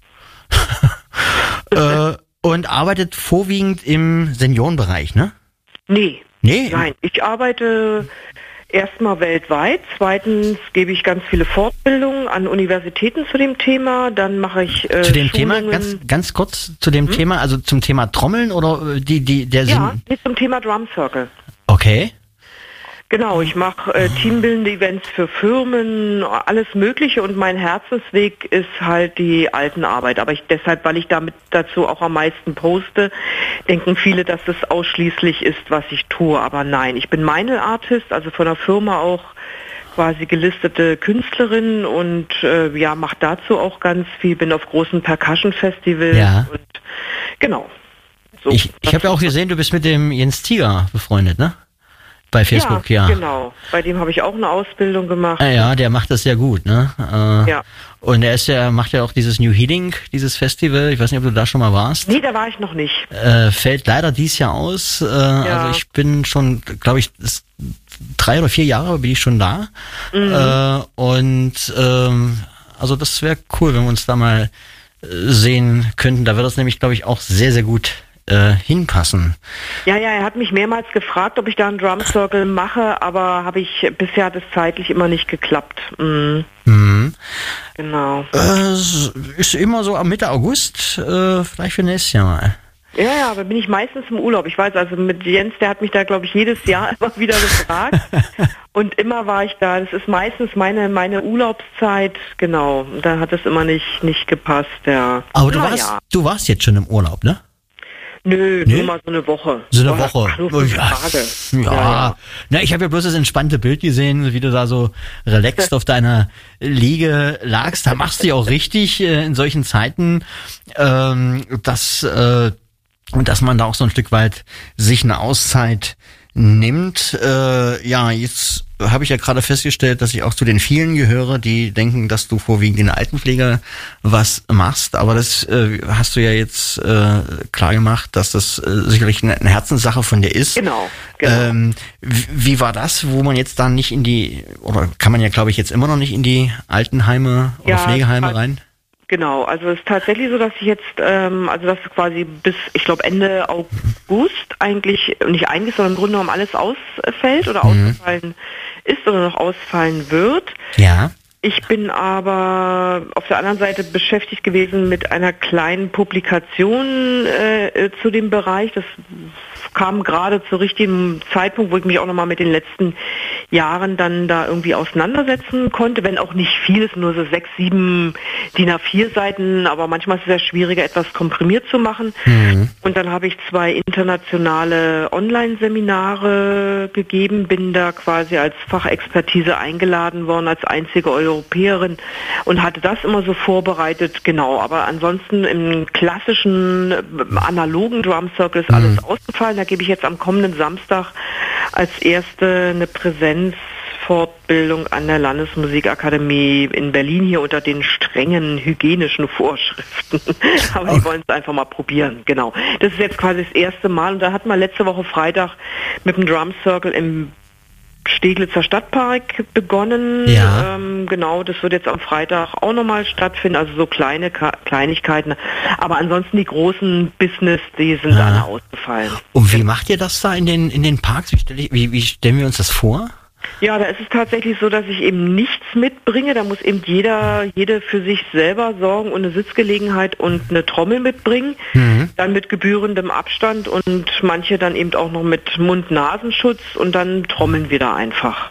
äh, und arbeitet vorwiegend im Seniorenbereich, ne? nee, Nee? nein, ich arbeite erstmal weltweit, zweitens gebe ich ganz viele Fortbildungen an Universitäten zu dem Thema, dann mache ich äh, Zu dem Thema, Schulungen- ganz, ganz kurz zu dem Thema, also zum Thema Trommeln oder äh, die, die, der Ja, Sinn? jetzt zum Thema Drum Circle. Okay. Genau, ich mache äh, teambildende Events für Firmen, alles Mögliche, und mein Herzensweg ist halt die Altenarbeit. Aber ich deshalb, weil ich damit dazu auch am meisten poste, denken viele, dass das ausschließlich ist, was ich tue. Aber nein, ich bin Minel Artist, also von der Firma auch quasi gelistete Künstlerin, und äh, ja, mache dazu auch ganz viel, bin auf großen Percussion-Festivals Ja. und genau. So, Ich, ich habe ja auch gesehen, du bist mit dem Jens Tiger befreundet, ne? Bei Facebook, ja. Ja, genau. Bei dem habe ich auch eine Ausbildung gemacht. Ja, ja, der macht das sehr gut, ne? Äh, Ja. Und er ist ja, macht ja auch dieses New Healing, dieses Festival. Ich weiß nicht, ob du da schon mal warst. Nee, da war ich noch nicht. Äh, fällt leider dies Jahr aus. Äh, Also ich bin schon, glaube ich, das, drei oder vier Jahre bin ich schon da. Mhm. Äh, und ähm, also das wäre cool, wenn wir uns da mal äh, sehen könnten. Da wird das nämlich, glaube ich, auch sehr, sehr gut äh, hinpassen. Ja, ja, er hat mich mehrmals gefragt, ob ich da einen Drum Circle mache, aber habe ich bisher hat es zeitlich immer nicht geklappt. Mhm. Mhm. Genau. Äh, es ist immer so am Mitte August, äh, vielleicht für nächstes Jahr mal. Ja, ja, aber bin ich meistens im Urlaub. Ich weiß, also mit Jens, der hat mich da, glaube ich, jedes Jahr immer wieder gefragt. Und immer war ich da. Das ist meistens meine meine Urlaubszeit, genau. Und da hat es immer nicht nicht gepasst, ja. Aber du Na warst, ja. du warst jetzt schon im Urlaub, ne? Nö, Nee? nur mal so eine Woche. So eine Oder- Woche. Ach, nur fünf Ja. Tage. Ja, Ja, ja. Na, ich habe ja bloß das entspannte Bild gesehen, wie du da so relaxed auf deiner Liege lagst. Da machst du ja auch richtig äh, in solchen Zeiten, ähm, dass, äh, dass man da auch so ein Stück weit sich eine Auszeit nimmt. Äh, ja, jetzt habe ich ja gerade festgestellt, dass ich auch zu den vielen gehöre, die denken, dass du vorwiegend in der Altenpflege was machst. Aber das äh, hast du ja jetzt äh, klar gemacht, dass das äh, sicherlich eine, eine Herzenssache von dir ist. Genau, genau. Ähm, wie, wie war das, wo man jetzt dann nicht in die, oder kann man ja glaube ich jetzt immer noch nicht in die Altenheime oder Ja, Pflegeheime halt- rein? Genau, also es ist tatsächlich so, dass ich jetzt, ähm, also dass quasi bis, ich glaube Ende August eigentlich, nicht eigentlich, sondern im Grunde genommen alles ausfällt oder Mhm. ausgefallen ist oder noch ausfallen wird. Ja. Ich bin aber auf der anderen Seite beschäftigt gewesen mit einer kleinen Publikation äh, äh, zu dem Bereich. Das kam gerade zu richtigem Zeitpunkt, wo ich mich auch nochmal mit den letzten Jahren dann da irgendwie auseinandersetzen konnte, wenn auch nicht viel, es sind nur so sechs, sieben D I N A vier Seiten, aber manchmal ist es sehr schwieriger, etwas komprimiert zu machen. Mhm. Und dann habe ich zwei internationale Online-Seminare gegeben, bin da quasi als Fachexpertise eingeladen worden, als einzige Europäerin und hatte das immer so vorbereitet, genau. Aber ansonsten im klassischen, äh, analogen Drum Circle ist alles ausgefallen. Da gebe ich jetzt am kommenden Samstag als erste eine Präsenzfortbildung an der Landesmusikakademie in Berlin hier unter den strengen hygienischen Vorschriften. Aber die wollen es einfach mal probieren, genau. Das ist jetzt quasi das erste Mal und da hatten wir letzte Woche Freitag mit dem Drum Circle im Steglitzer Stadtpark begonnen. Ja. Ähm, genau, das wird jetzt am Freitag auch nochmal stattfinden, also so kleine Ka- Kleinigkeiten. Aber ansonsten die großen Business, die sind Ja. alle ausgefallen. Und wie macht ihr das da in den in den Parks? Wie, stell ich, wie, wie stellen wir uns das vor? Ja, da ist es tatsächlich so, dass ich eben nichts mitbringe. Da muss eben jeder, jede für sich selber sorgen und eine Sitzgelegenheit und eine Trommel mitbringen. Mhm. Dann mit gebührendem Abstand und manche dann eben auch noch mit Mund-Nasenschutz und dann trommeln wir da einfach.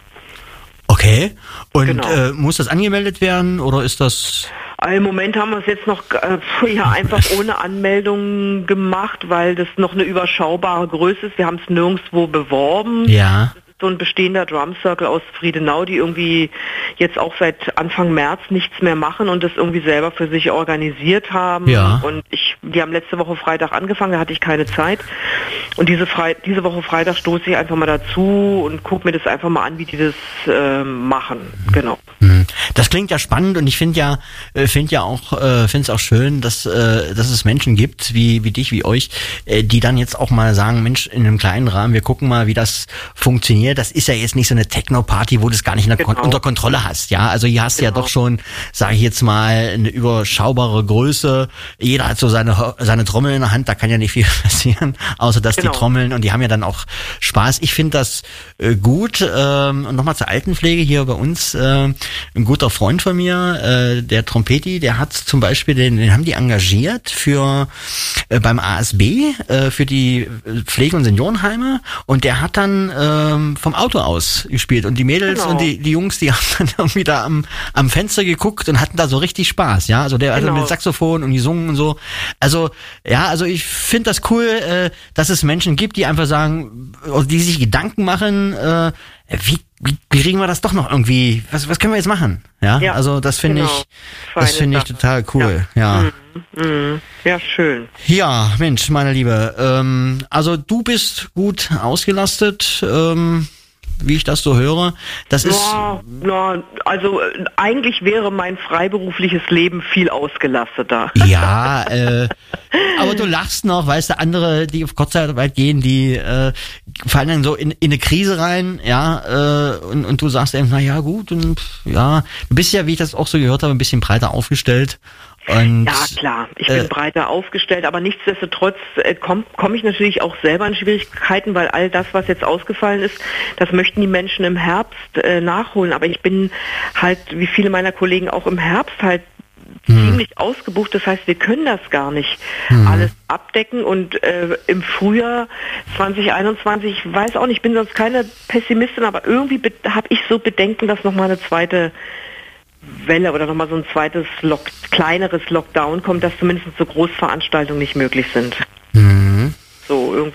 Okay. Und Genau. äh, muss das angemeldet werden oder ist das? Im Moment haben wir es jetzt noch äh, ja, einfach ohne Anmeldung gemacht, weil das noch eine überschaubare Größe ist. Wir haben es nirgendwo beworben. Ja. So ein bestehender Drum Circle aus Friedenau, die irgendwie jetzt auch seit Anfang März nichts mehr machen und das irgendwie selber für sich organisiert haben. Ja. Und ich, die haben letzte Woche Freitag angefangen, da hatte ich keine Zeit. Und diese, Fre- diese Woche Freitag stoße ich einfach mal dazu und gucke mir das einfach mal an, wie die das äh, machen. Genau. Hm. Das klingt ja spannend und ich finde ja, äh, finde ja auch, äh, finde es auch schön, dass, äh, dass es Menschen gibt, wie, wie dich, wie euch, äh, die dann jetzt auch mal sagen, Mensch, in einem kleinen Rahmen, wir gucken mal, wie das funktioniert. Das ist ja jetzt nicht so eine Techno-Party, wo du es gar nicht in der Genau. Kon- unter Kontrolle hast, ja. Also hier hast du ja Genau. doch schon, sage ich jetzt mal, eine überschaubare Größe. Jeder hat so seine, Ho- seine Trommel in der Hand, da kann ja nicht viel passieren, außer dass Genau. die Trommeln und die haben ja dann auch Spaß. Ich finde das äh, gut. Ähm, und nochmal zur Altenpflege hier bei uns. Äh, ein guter Freund von mir, äh, der Trompeti, der hat zum Beispiel, den, den haben die engagiert für äh, beim A S B, äh, für die Pflege- und Seniorenheime und der hat dann ähm, vom Auto aus gespielt und die Mädels Genau. und die, die Jungs, die haben dann irgendwie da am, am Fenster geguckt und hatten da so richtig Spaß, ja, also der also Genau. mit Saxophon und gesungen und so, also ja, also ich finde das cool, äh, dass es Menschen gibt, die einfach sagen, oder die sich Gedanken machen, äh, wie, wie wie kriegen wir das doch noch irgendwie, was, was können wir jetzt machen, ja, Ja, also das finde genau. ich, Feine das finde ich Sache. total cool, ja. Mhm. Mhm. Ja, schön. Ja, Mensch, meine Liebe, ähm, also du bist gut ausgelastet, ähm, wie ich das so höre. Das ist Ja, na, also äh, eigentlich wäre mein freiberufliches Leben viel ausgelasteter. ja, äh, aber du lachst noch, weißt du, andere, die auf Kurzarbeit gehen, die äh, fallen dann so in, in eine Krise rein, ja, äh, und, und du sagst eben, na ja, gut, und ja, du bist ja, wie ich das auch so gehört habe, ein bisschen breiter aufgestellt. Und, Ja, klar, ich äh, bin breiter aufgestellt, aber nichtsdestotrotz äh, komme komm ich natürlich auch selber in Schwierigkeiten, weil all das, was jetzt ausgefallen ist, das möchten die Menschen im Herbst äh, nachholen. Aber ich bin halt, wie viele meiner Kollegen auch im Herbst halt ziemlich ausgebucht. Das heißt, wir können das gar nicht alles abdecken. Und äh, im Frühjahr zwanzig einundzwanzig, ich weiß auch nicht, ich bin sonst keine Pessimistin, aber irgendwie habe ich so Bedenken, dass nochmal eine zweite Welle oder nochmal so ein zweites, Lock, kleineres Lockdown kommt, dass zumindest so Großveranstaltungen nicht möglich sind. Mhm.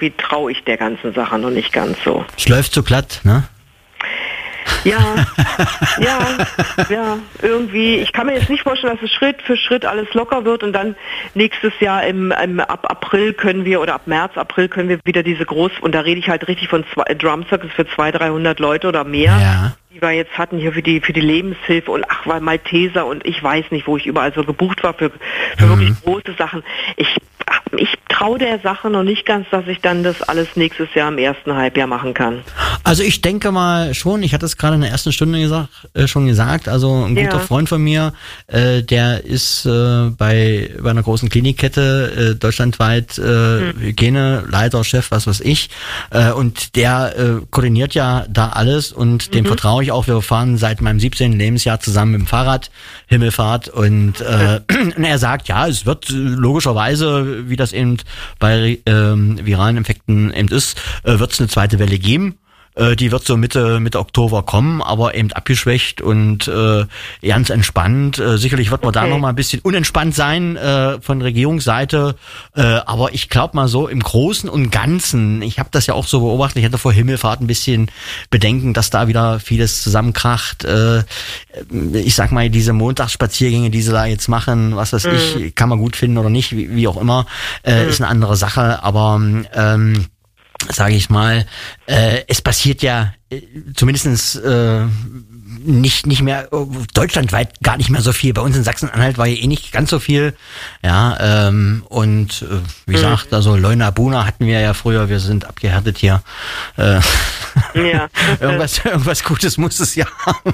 irgendwie traue ich der ganzen Sache noch nicht ganz so. Es läuft so glatt, ne? Ja, ja, ja, irgendwie. Ich kann mir jetzt nicht vorstellen, dass es Schritt für Schritt alles locker wird und dann nächstes Jahr im, im ab April können wir oder ab März, April können wir wieder diese groß, und da rede ich halt richtig von zwei, Drum Circles für zweihundert, dreihundert Leute oder mehr, Ja. die wir jetzt hatten hier für die für die Lebenshilfe und ach, weil Malteser und ich weiß nicht, wo ich überall so gebucht war für, für Mhm. wirklich große Sachen. Ich ich traue der Sache noch nicht ganz, dass ich dann das alles nächstes Jahr im ersten Halbjahr machen kann. Also ich denke mal schon, ich hatte es gerade in der ersten Stunde gesagt, äh, schon gesagt, also ein guter Ja. Freund von mir, äh, der ist äh, bei, bei einer großen Klinikkette äh, deutschlandweit äh, Hm. Hygiene, Leiter, Chef, was weiß ich, äh, und der äh, koordiniert ja da alles und dem Mhm. vertraue ich auch. Wir fahren seit meinem siebzehnten Lebensjahr zusammen mit dem Fahrrad, Himmelfahrt, und, äh, und er sagt, ja, es wird äh, logischerweise, wie das eben bei ähm, viralen Infekten eben ist, äh, wird es eine zweite Welle geben. Äh, die wird so Mitte Mitte Oktober kommen, aber eben abgeschwächt und äh, ganz entspannt. Äh, sicherlich wird man da Okay. noch mal ein bisschen unentspannt sein äh, von Regierungsseite, äh, aber ich glaube mal so im Großen und Ganzen, ich habe das ja auch so beobachtet, ich hatte vor Himmelfahrt ein bisschen Bedenken, dass da wieder vieles zusammenkracht. Äh, ich sag mal, diese Montagsspaziergänge, die sie da jetzt machen, was weiß ich, kann man gut finden oder nicht, wie, wie auch immer, äh, ist eine andere Sache, aber ähm, sage ich mal, äh, es passiert ja äh, zumindestens äh, nicht nicht mehr äh, deutschlandweit gar nicht mehr so viel. Bei uns in Sachsen-Anhalt war ja eh nicht ganz so viel. Ja, ähm, und äh, wie gesagt, also Leuna Buna hatten wir ja früher, wir sind abgehärtet hier. Äh, Ja. irgendwas, irgendwas Gutes muss es ja haben.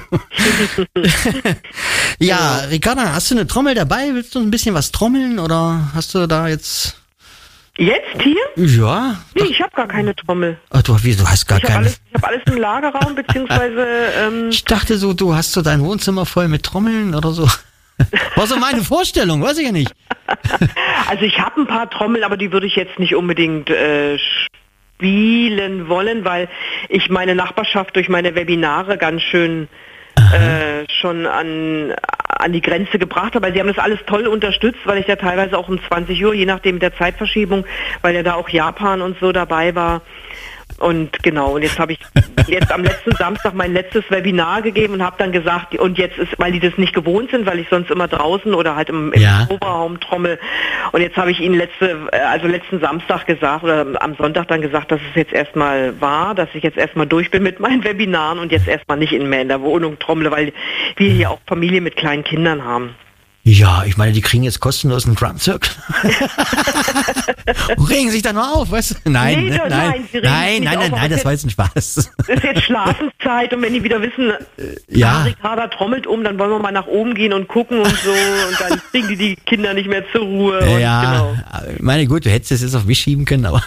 Ja, Ricarda, hast du eine Trommel dabei? Willst du ein bisschen was trommeln oder hast du da jetzt... Jetzt hier? Ja. Nee, ich habe gar keine Trommel. Ach, du, wie, du hast gar Ich habe keine... alles, ich hab alles im Lagerraum, beziehungsweise ähm, Ich dachte so, du hast so dein Wohnzimmer voll mit Trommeln oder so. War so meine Vorstellung, weiß ich ja nicht. also ich habe ein paar Trommeln, aber die würde ich jetzt nicht unbedingt äh, spielen wollen, weil ich meine Nachbarschaft durch meine Webinare ganz schön äh, schon an, an die Grenze gebracht habe. Weil sie haben das alles toll unterstützt, weil ich ja teilweise auch um zwanzig Uhr, je nachdem mit der Zeitverschiebung, weil ja da auch Japan und so dabei war. Und genau, und jetzt habe ich jetzt am letzten Samstag mein letztes Webinar gegeben und habe dann gesagt, und jetzt ist, weil die das nicht gewohnt sind, weil ich sonst immer draußen oder halt im, im Ja. Oberraum trommel. Und jetzt habe ich ihnen letzte, äh, also letzten Samstag gesagt oder am Sonntag dann gesagt, dass es jetzt erstmal war, dass ich jetzt erstmal durch bin mit meinen Webinaren und jetzt erstmal nicht in mehr in der Wohnung trommle, weil wir hier auch Familie mit kleinen Kindern haben. Ja, ich meine, die kriegen jetzt kostenlos einen Drum Circle. Und regen sich da nur auf, weißt du? Nein, Nee, ne, nein, nein, sie regen nein, sich nein, nicht nein, auf, nein, aber das jetzt- war jetzt ein Spaß. Es ist jetzt Schlafenszeit und wenn die wieder wissen, Ja. Ricarda trommelt um, dann wollen wir mal nach oben gehen und gucken und so und dann kriegen die die Kinder nicht mehr zur Ruhe. Und Ja, genau. meine gut, du hättest es jetzt auf mich schieben können, aber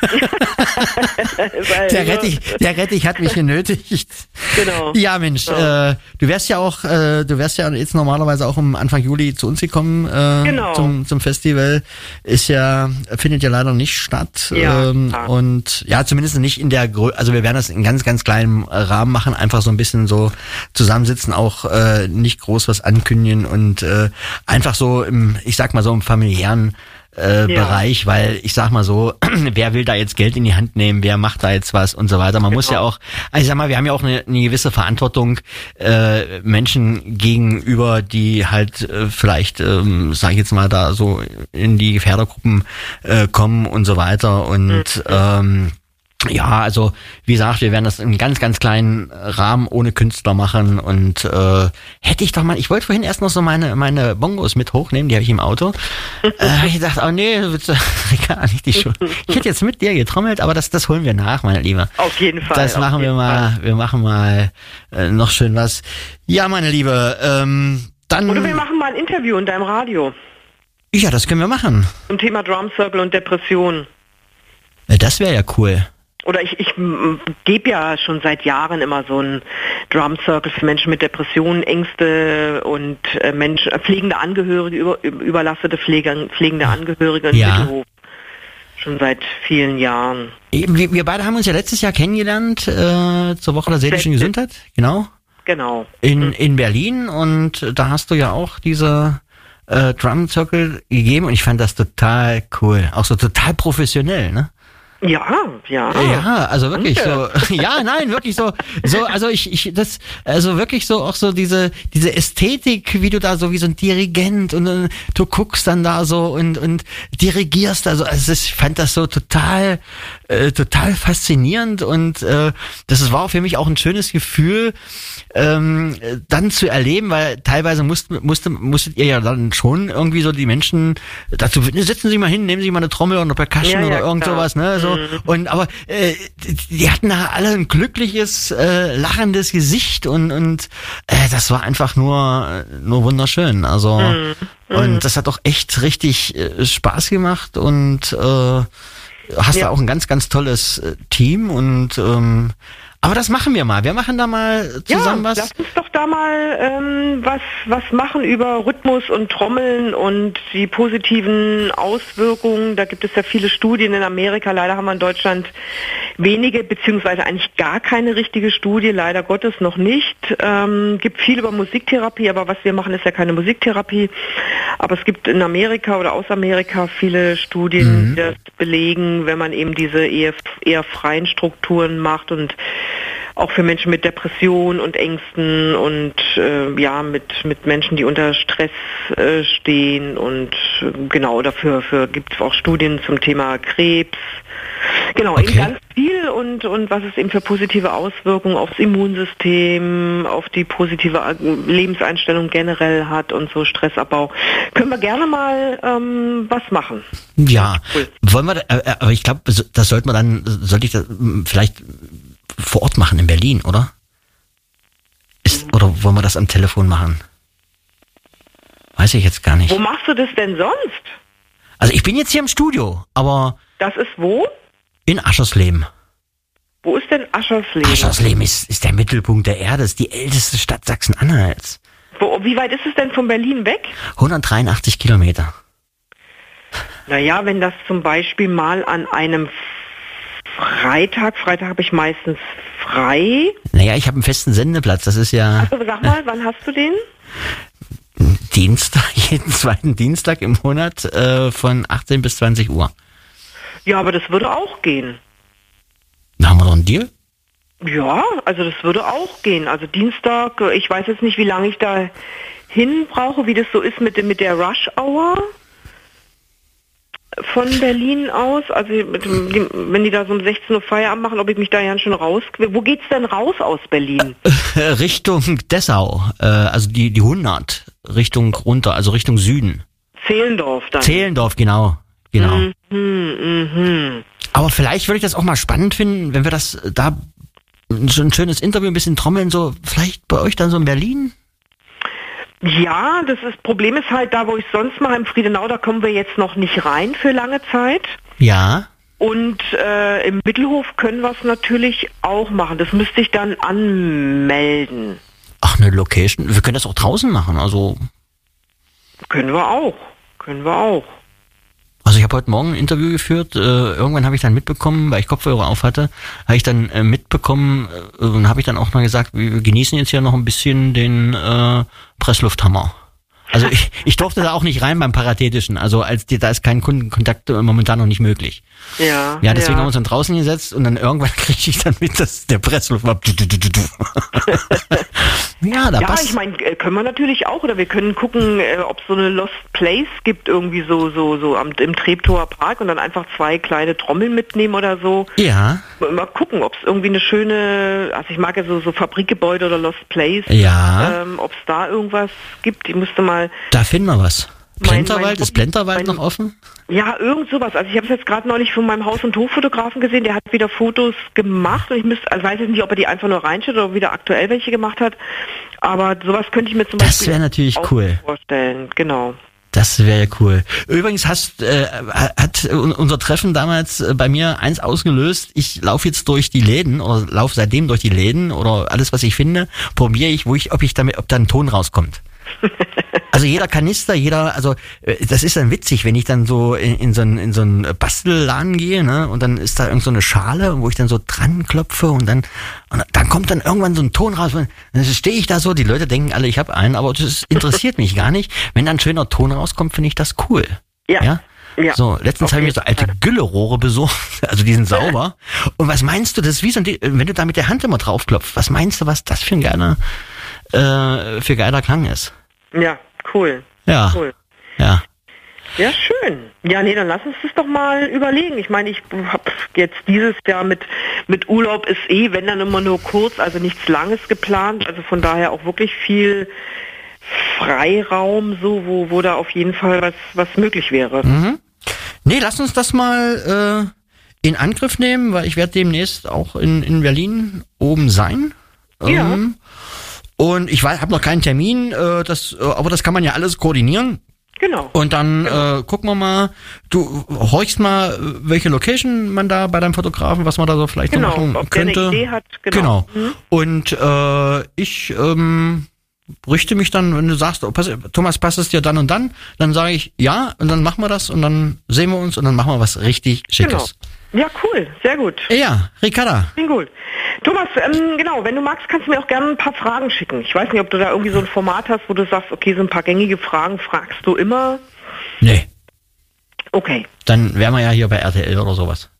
Weil, der ne, Rettich, der Rettich hat mich genötigt. Genau. Ja, Mensch, Ja. äh, du wärst ja auch, äh, du wärst ja jetzt normalerweise auch am Anfang Juli zu uns gekommen äh, Genau. zum, zum Festival. Ist ja, findet ja leider nicht statt. Ja, ähm, klar. und ja, zumindest nicht in der Größe, also wir werden das in ganz, ganz kleinem Rahmen machen, einfach so ein bisschen so zusammensitzen, auch äh, nicht groß was ankündigen und äh, einfach so im, ich sag mal so im familiären äh, Ja. Bereich, weil ich sag mal so, wer will da jetzt Geld in die Hand nehmen, wer macht da jetzt was und so weiter. Man muss Genau. ja auch, also ich sag mal, wir haben ja auch eine, eine gewisse Verantwortung äh, Menschen gegenüber, die halt äh, vielleicht, ähm, sag ich jetzt mal, da so in die Gefährdergruppen äh, kommen und so weiter und Mhm. ähm, ja, also wie gesagt, wir werden das in ganz, ganz kleinen Rahmen ohne Künstler machen und äh, hätte ich doch mal, ich wollte vorhin erst noch so meine meine Bongos mit hochnehmen, die habe ich im Auto. äh, hab ich gedacht, oh nee, willst du, gar nicht die schon. Ich hätte jetzt mit dir getrommelt, aber das das holen wir nach, meine Liebe. Auf jeden Fall. Das auf machen wir jeden mal, Fall. wir machen mal äh, noch schön was. Ja, meine Liebe, ähm, dann Oder wir machen mal ein Interview in deinem Radio ja, das können wir machen. zum Thema Drum Circle und Depression. Äh, Das wäre ja cool. Oder ich, ich gebe ja schon seit Jahren immer so einen Drum Circle für Menschen mit Depressionen, Ängste und äh, Menschen, äh, pflegende Angehörige, über, überlastete Pfleger, pflegende Angehörige in Ja. Mittelhof. Schon seit vielen Jahren. Wir, wir beide haben uns ja letztes Jahr kennengelernt äh, zur Woche der seelischen Gesundheit, genau, Genau. in in Berlin und da hast du ja auch diese äh, Drum Circle gegeben und ich fand das total cool, auch so total professionell, ne? Ja, ja. Ja, also wirklich Danke. so. Ja, nein, wirklich so. So, also ich, ich, das, also wirklich so auch so diese, diese Ästhetik, wie du da so wie so ein Dirigent und, und du guckst dann da so und und dirigierst. Also, also ich fand das so total, äh, total faszinierend und äh, das war für mich auch ein schönes Gefühl, ähm, dann zu erleben, weil teilweise musst, musste, musstet ihr ja dann schon irgendwie so die Menschen dazu, setzen Sie mal hin, nehmen Sie mal eine Trommel oder eine Percussion Ja, oder ja, irgend klar. sowas, ne? So. Und aber äh, die hatten da alle ein glückliches, äh, lachendes Gesicht und und äh, das war einfach nur nur wunderschön. Also Mhm. und das hat doch echt richtig äh, Spaß gemacht und äh, hast Ja. da auch ein ganz ganz tolles äh, Team und ähm, aber das machen wir mal. Wir machen da mal zusammen ja, was. lass uns doch da mal ähm, was, was machen über Rhythmus und Trommeln und die positiven Auswirkungen. Da gibt es ja viele Studien in Amerika. Leider haben wir in Deutschland wenige, beziehungsweise eigentlich gar keine richtige Studie, leider Gottes noch nicht. Ähm, gibt viel über Musiktherapie, aber was wir machen, ist ja keine Musiktherapie. Aber es gibt in Amerika oder aus Amerika viele Studien, Mhm. die das belegen, wenn man eben diese eher, eher freien Strukturen macht und auch für Menschen mit Depression und Ängsten und äh, ja mit mit Menschen, die unter Stress äh, stehen und äh, genau dafür für gibt es auch Studien zum Thema Krebs. Genau, Okay. eben ganz viel und und was es eben für positive Auswirkungen aufs Immunsystem, auf die positive Lebenseinstellung generell hat und so Stressabbau. Können wir gerne mal ähm, was machen. Ja, Cool. wollen wir, da- äh, äh, aber ich glaube, das sollte man dann, sollte ich das mh, vielleicht vor Ort machen in Berlin, oder? Ist, oder wollen wir das am Telefon machen? Weiß ich jetzt gar nicht. Wo machst du das denn sonst? Also ich bin jetzt hier im Studio, aber Das ist wo? in Aschersleben. Wo ist denn Aschersleben? Aschersleben ist, ist der Mittelpunkt der Erde, ist die älteste Stadt Sachsen-Anhalts. Wo, wie weit ist es denn von Berlin weg? hundertdreiundachtzig Kilometer. Naja, wenn das zum Beispiel mal an einem Freitag, Freitag habe ich meistens frei. Naja, ich habe einen festen Sendeplatz, das ist ja Also sag mal, wann hast du den? Dienstag, jeden zweiten Dienstag im Monat äh, von achtzehn bis zwanzig Uhr. Ja, aber das würde auch gehen. Da haben wir doch einen Deal? Ja, also das würde auch gehen. Also Dienstag, äh, ich weiß jetzt nicht, wie lange ich da hin brauche, wie das so ist mit, dem- mit der Rush Hour von Berlin aus. Also mit dem, dem- wenn die da so um sechzehn Uhr Feierabend machen, ob ich mich da ja schon raus... Wo geht's denn raus aus Berlin? Richtung Dessau, äh, also die, die hundert, Richtung runter, also Richtung Süden. Zehlendorf dann. Zehlendorf, genau, genau. Mhm, mhm. Aber vielleicht würde ich das auch mal spannend finden, wenn wir das äh, da, so ein schönes Interview, ein bisschen trommeln, so vielleicht bei euch dann so in Berlin? Ja, das ist, Problem ist halt, da wo ich sonst mache, im Friedenau, da kommen wir jetzt noch nicht rein für lange Zeit. Ja. Und äh, im Mittelhof können wir es natürlich auch machen. Das müsste ich dann anmelden. Ach, eine Location. Wir können das auch draußen machen, also... Können wir auch. Können wir auch. Also ich habe heute Morgen ein Interview geführt, äh, irgendwann habe ich dann mitbekommen, weil ich Kopfhörer auf hatte, habe ich dann äh, mitbekommen äh, und habe ich dann auch mal gesagt, wir genießen jetzt hier noch ein bisschen den äh, Presslufthammer. Also ich, ich durfte da auch nicht rein beim Parathetischen, also als die, da ist kein Kundenkontakt äh, momentan noch nicht möglich. Ja. Ja, deswegen haben wir uns dann draußen gesetzt und dann irgendwann kriege ich dann mit, dass der Pressluft war. Ja, da Ja, passt. ich meine, äh, können wir natürlich auch, oder wir können gucken, äh, ob es so eine Lost Place gibt, irgendwie so so so am, im Treptower Park und dann einfach zwei kleine Trommeln mitnehmen oder so. Ja, Mal gucken, ob es irgendwie eine schöne, also ich mag ja so, so Fabrikgebäude oder Lost Place, ja, ähm, ob es da irgendwas gibt. Ich müsste mal, da finden wir was. Mein- Plenterwald, mein ist Plenterwald mein- noch offen? ja, irgend sowas. Also ich habe es jetzt gerade neulich von meinem Haus- und Hoffotografen gesehen, der hat wieder Fotos gemacht und ich müsste, also weiß jetzt nicht, ob er die einfach nur reinstellt oder wieder aktuell welche gemacht hat, aber sowas könnte ich mir zum Das Beispiel wäre natürlich auch cool. vorstellen. Genau. Das wäre ja cool. Übrigens hast, äh, hat unser Treffen damals äh, bei mir eins ausgelöst. Ich laufe jetzt durch die Läden oder laufe seitdem durch die Läden oder alles, was ich finde, probiere ich, wo ich, ob ich damit, ob da ein Ton rauskommt. Also jeder Kanister, jeder, also äh, das ist dann witzig, wenn ich dann so in, in so einen in so einen Bastelladen gehe, ne, und dann ist da irgend so eine Schale, wo ich dann so dran klopfe und dann und dann kommt dann irgendwann so ein Ton raus. Und dann stehe ich da so, die Leute denken alle, ich habe einen, aber das interessiert mich gar nicht. Wenn dann ein schöner Ton rauskommt, finde ich das cool. Ja. Ja? Ja. So, letztens habe ich mir so alte Güllerohre besorgt, also die sind sauber. Und was meinst du, das ist wie so ein, wenn du da mit der Hand immer draufklopfst, was meinst du, was das für ein geiler, äh, für geiler Klang ist? Ja, cool. Ja. Cool. Ja. Ja, schön. Ja, nee, dann lass uns das doch mal überlegen. Ich meine, ich habe jetzt dieses Jahr mit mit Urlaub ist eh, wenn dann immer nur kurz, also nichts Langes geplant. Also von daher auch wirklich viel Freiraum, so wo wo da auf jeden Fall was was möglich wäre. Mhm. Nee, lass uns das mal äh, in Angriff nehmen, weil ich werde demnächst auch in in Berlin oben sein. Ja. Ähm, und ich habe noch keinen Termin, äh, das, äh, aber das kann man ja alles koordinieren. Genau. Und dann genau. äh, gucken wir mal, du horchst mal, welche Location man da bei deinem Fotografen, was man da so vielleicht genau. noch machen Ob könnte. Der eine Idee hat, genau. genau. Mhm. Und äh, ich ähm, richte mich dann, wenn du sagst, oh, pass, Thomas, passt es dir dann und dann, dann sage ich ja und dann machen wir das und dann sehen wir uns und dann machen wir was richtig Schickes. Genau. Ja, cool, sehr gut. Ja, Ricarda. Klingt gut. Thomas, ähm, genau, wenn du magst, kannst du mir auch gerne ein paar Fragen schicken. Ich weiß nicht, ob du da irgendwie so ein Format hast, wo du sagst, okay, so ein paar gängige Fragen fragst du immer. Nee. Okay. Dann wären wir ja hier bei R T L oder sowas.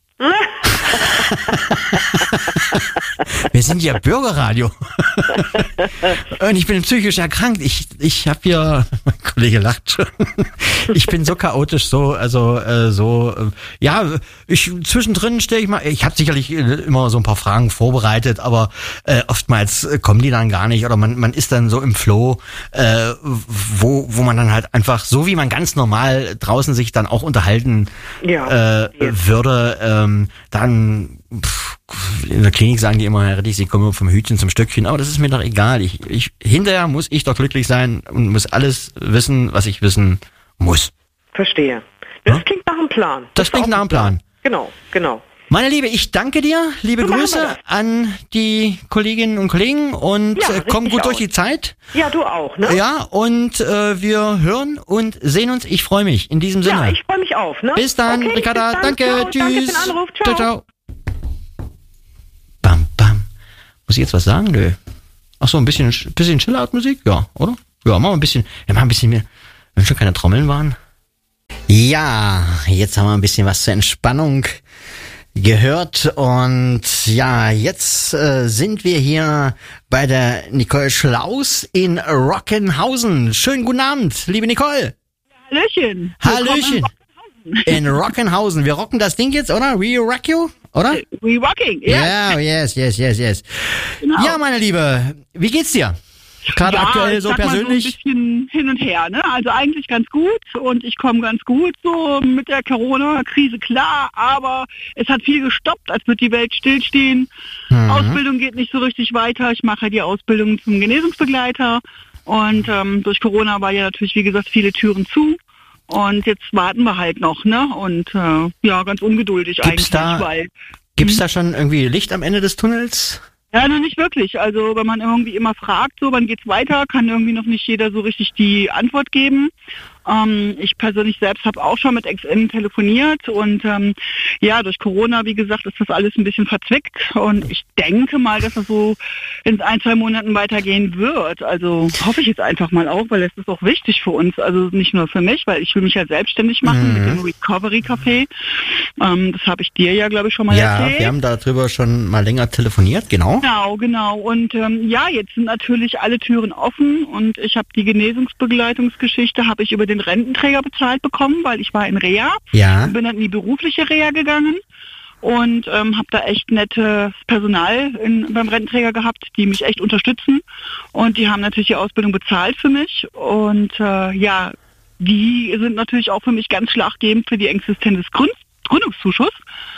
Wir sind ja Bürgerradio. Und ich bin psychisch erkrankt. Ich, ich habe hier, mein Kollege lacht schon. Ich bin so chaotisch, so, also, äh, so, äh, ja, ich, zwischendrin stelle ich mal, ich habe sicherlich immer so ein paar Fragen vorbereitet, aber äh, oftmals kommen die dann gar nicht oder man, man ist dann so im Flow, äh, wo, wo man dann halt einfach, so wie man ganz normal draußen sich dann auch unterhalten ja, äh, würde, ähm, dann pff, in der Klinik sagen die immer, Herr Rettich, Sie kommen vom Hütchen zum Stöckchen, aber das ist mir doch egal. Ich, ich, hinterher muss ich doch glücklich sein und muss alles wissen, was ich wissen muss. Verstehe. Das Ja? klingt nach einem Plan. Das, das klingt nach einem Plan. Genau, genau. Meine Liebe, ich danke dir. Liebe So machen wir Grüße das. an die Kolleginnen und Kollegen und Ja, äh, komm richtig gut durch aus. die Zeit. Ja, du auch, ne? Ja, und äh, wir hören und sehen uns. Ich freue mich. In diesem Sinne. Ja, ich freue mich auf, ne? Bis dann, okay, Ricarda. Bis dann. Danke. Ciao. Tschüss. Danke für den Anruf. Ciao. Ciao, ciao. Bam, bam. Muss ich jetzt was sagen? Nö. Ach so, ein bisschen, bisschen Chill-Out-Musik? Ja, oder? Ja, machen wir ein bisschen, wir machen ein bisschen mehr, wenn schon keine Trommeln waren. Ja, jetzt haben wir ein bisschen was zur Entspannung gehört und ja, jetzt äh, sind wir hier bei der Nicole Schlaus in Rockenhausen. Schönen guten Abend, liebe Nicole. Hallöchen. Hallöchen. In Rockenhausen. Wir rocken das Ding jetzt, oder? We rock you, oder? We rocking, ja. Ja, yes, yes, yes, yes. Genau. Ja, meine Liebe, wie geht's dir? Gerade ja, aktuell ich so sag persönlich? Mal so ein bisschen hin und her, ne? Also eigentlich ganz gut und ich komme ganz gut so mit der Corona-Krise klar, aber es hat viel gestoppt, als würde die Welt stillstehen. Mhm. Ausbildung geht nicht so richtig weiter. Ich mache die Ausbildung zum Genesungsbegleiter und ähm, durch Corona war ja natürlich, wie gesagt, viele Türen zu. Und jetzt warten wir halt noch, ne? Und äh, ja, ganz ungeduldig Gibt's eigentlich, da- weil Gibt's da schon irgendwie Licht am Ende des Tunnels? ja, noch nicht wirklich. Also wenn man irgendwie immer fragt, so wann geht's weiter, kann irgendwie noch nicht jeder so richtig die Antwort geben. Ähm, ich persönlich selbst habe auch schon mit X M telefoniert und ähm, ja, durch Corona, wie gesagt, ist das alles ein bisschen verzwickt und ich denke mal, dass es so in ein, zwei Monaten weitergehen wird. Also hoffe ich jetzt einfach mal auch, weil es ist auch wichtig für uns, also nicht nur für mich, weil ich will mich ja selbstständig machen Mhm. mit dem Recovery Café. Ähm, das habe ich dir ja, glaube ich, schon mal Ja, erzählt. wir haben darüber schon mal länger telefoniert, genau. Genau, genau. Und ähm, ja, jetzt sind natürlich alle Türen offen und ich habe die Genesungsbegleitungsgeschichte, habe ich über den Rententräger bezahlt bekommen, weil ich war in Reha. Ja. Bin dann in die berufliche Reha gegangen und ähm, habe da echt nettes Personal in, beim Rententräger gehabt, die mich echt unterstützen und die haben natürlich die Ausbildung bezahlt für mich und äh, ja, die sind natürlich auch für mich ganz schlaggebend für die Existenz des Gründ Gründungszuschuss.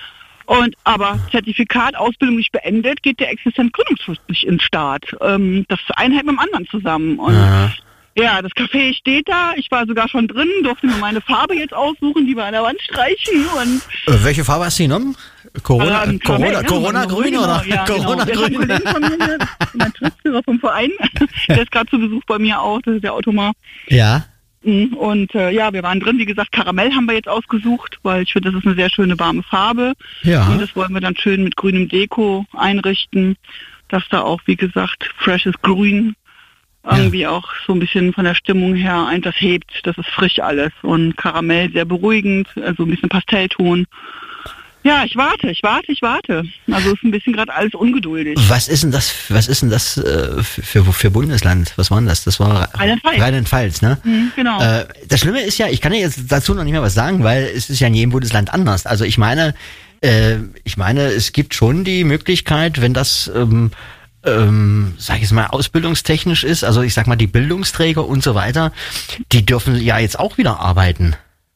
Und aber Zertifikat, Ausbildung nicht beendet, geht der Existenzgründungszuschuss nicht ins Start. Ähm, das eine hält mit dem anderen zusammen. Und Aha. ja, das Café steht da. Ich war sogar schon drin, durfte mir meine Farbe jetzt aussuchen, die wir an der Wand streichen. Und Äh, welche Farbe hast du genommen? Corona, ähm, Corona, Karamell, Corona ja, grün genau, oder? ja, Corona genau. grün. Der Kollege von mir, mein Schriftführer vom Verein, der ist gerade zu Besuch bei mir auch, das ist der Automar. Ja. Mhm, und äh, ja, wir waren drin, wie gesagt, Karamell haben wir jetzt ausgesucht, weil ich finde, das ist eine sehr schöne warme Farbe. Ja. Und das wollen wir dann schön mit grünem Deko einrichten, dass da auch, wie gesagt, freshes Grün Irgendwie auch so ein bisschen von der Stimmung her, ein, das hebt, das ist frisch alles und Karamell sehr beruhigend, also ein bisschen Pastellton. Ja, ich warte, ich warte, ich warte. Also ist ein bisschen gerade alles ungeduldig. Was ist denn das, was ist denn das äh, für, für Bundesland? Was war denn das? Das war Rheinland-Pfalz. Rheinland-Pfalz, ne? Mhm, genau. Äh, das Schlimme ist ja, ich kann ja jetzt dazu noch nicht mehr was sagen, weil es ist ja in jedem Bundesland anders. Also ich meine, äh, ich meine, es gibt schon die Möglichkeit, wenn das ähm, ähm, sag ich jetzt mal, ausbildungstechnisch ist, also ich sag mal, die Bildungsträger und so weiter, die dürfen ja jetzt auch wieder arbeiten.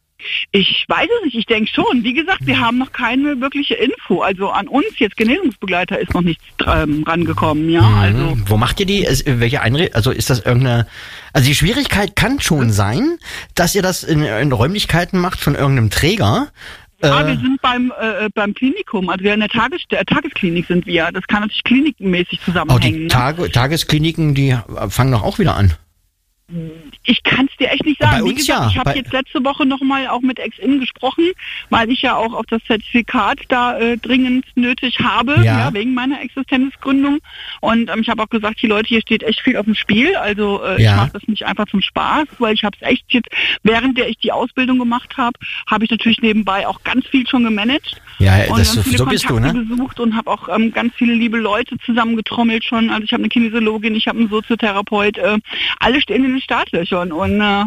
Ich weiß es nicht, ich denke schon. Wie gesagt, wir haben noch keine wirkliche Info. Also an uns jetzt Genesungsbegleiter ist noch nichts ähm, rangekommen, ja. Mhm. Also wo macht ihr die? Ist, welche Einrichtung? Also ist das irgendeine? Also die Schwierigkeit kann schon sein, dass ihr das in, in Räumlichkeiten macht von irgendeinem Träger. Ja, äh, wir sind beim äh, beim Klinikum, also wir in der Tages der Tagesklinik sind wir. Das kann natürlich klinikmäßig Oh, zusammenhängen. die Tage, Tageskliniken, die fangen doch auch wieder an. Ne? Ich kann es dir echt nicht sagen. Bei Wie uns gesagt, ja. ich habe Bei- jetzt letzte Woche nochmal auch mit Ex-In gesprochen, weil ich ja auch auf das Zertifikat da äh, dringend nötig habe, Ja. ja, wegen meiner Existenzgründung. Und ähm, ich habe auch gesagt, die Leute, hier steht echt viel auf dem Spiel. Also äh, Ja. ich mache das nicht einfach zum Spaß, weil ich habe es echt jetzt, während der ich die Ausbildung gemacht habe, habe ich natürlich nebenbei auch ganz viel schon gemanagt. Ja, Und das, ganz viele so bist du, Kontakte ne? besucht und habe auch ähm, ganz viele liebe Leute zusammengetrommelt schon. Also ich habe eine Kinesiologin, ich habe einen Soziotherapeut, äh, alle stehen in den Startlöchern und äh,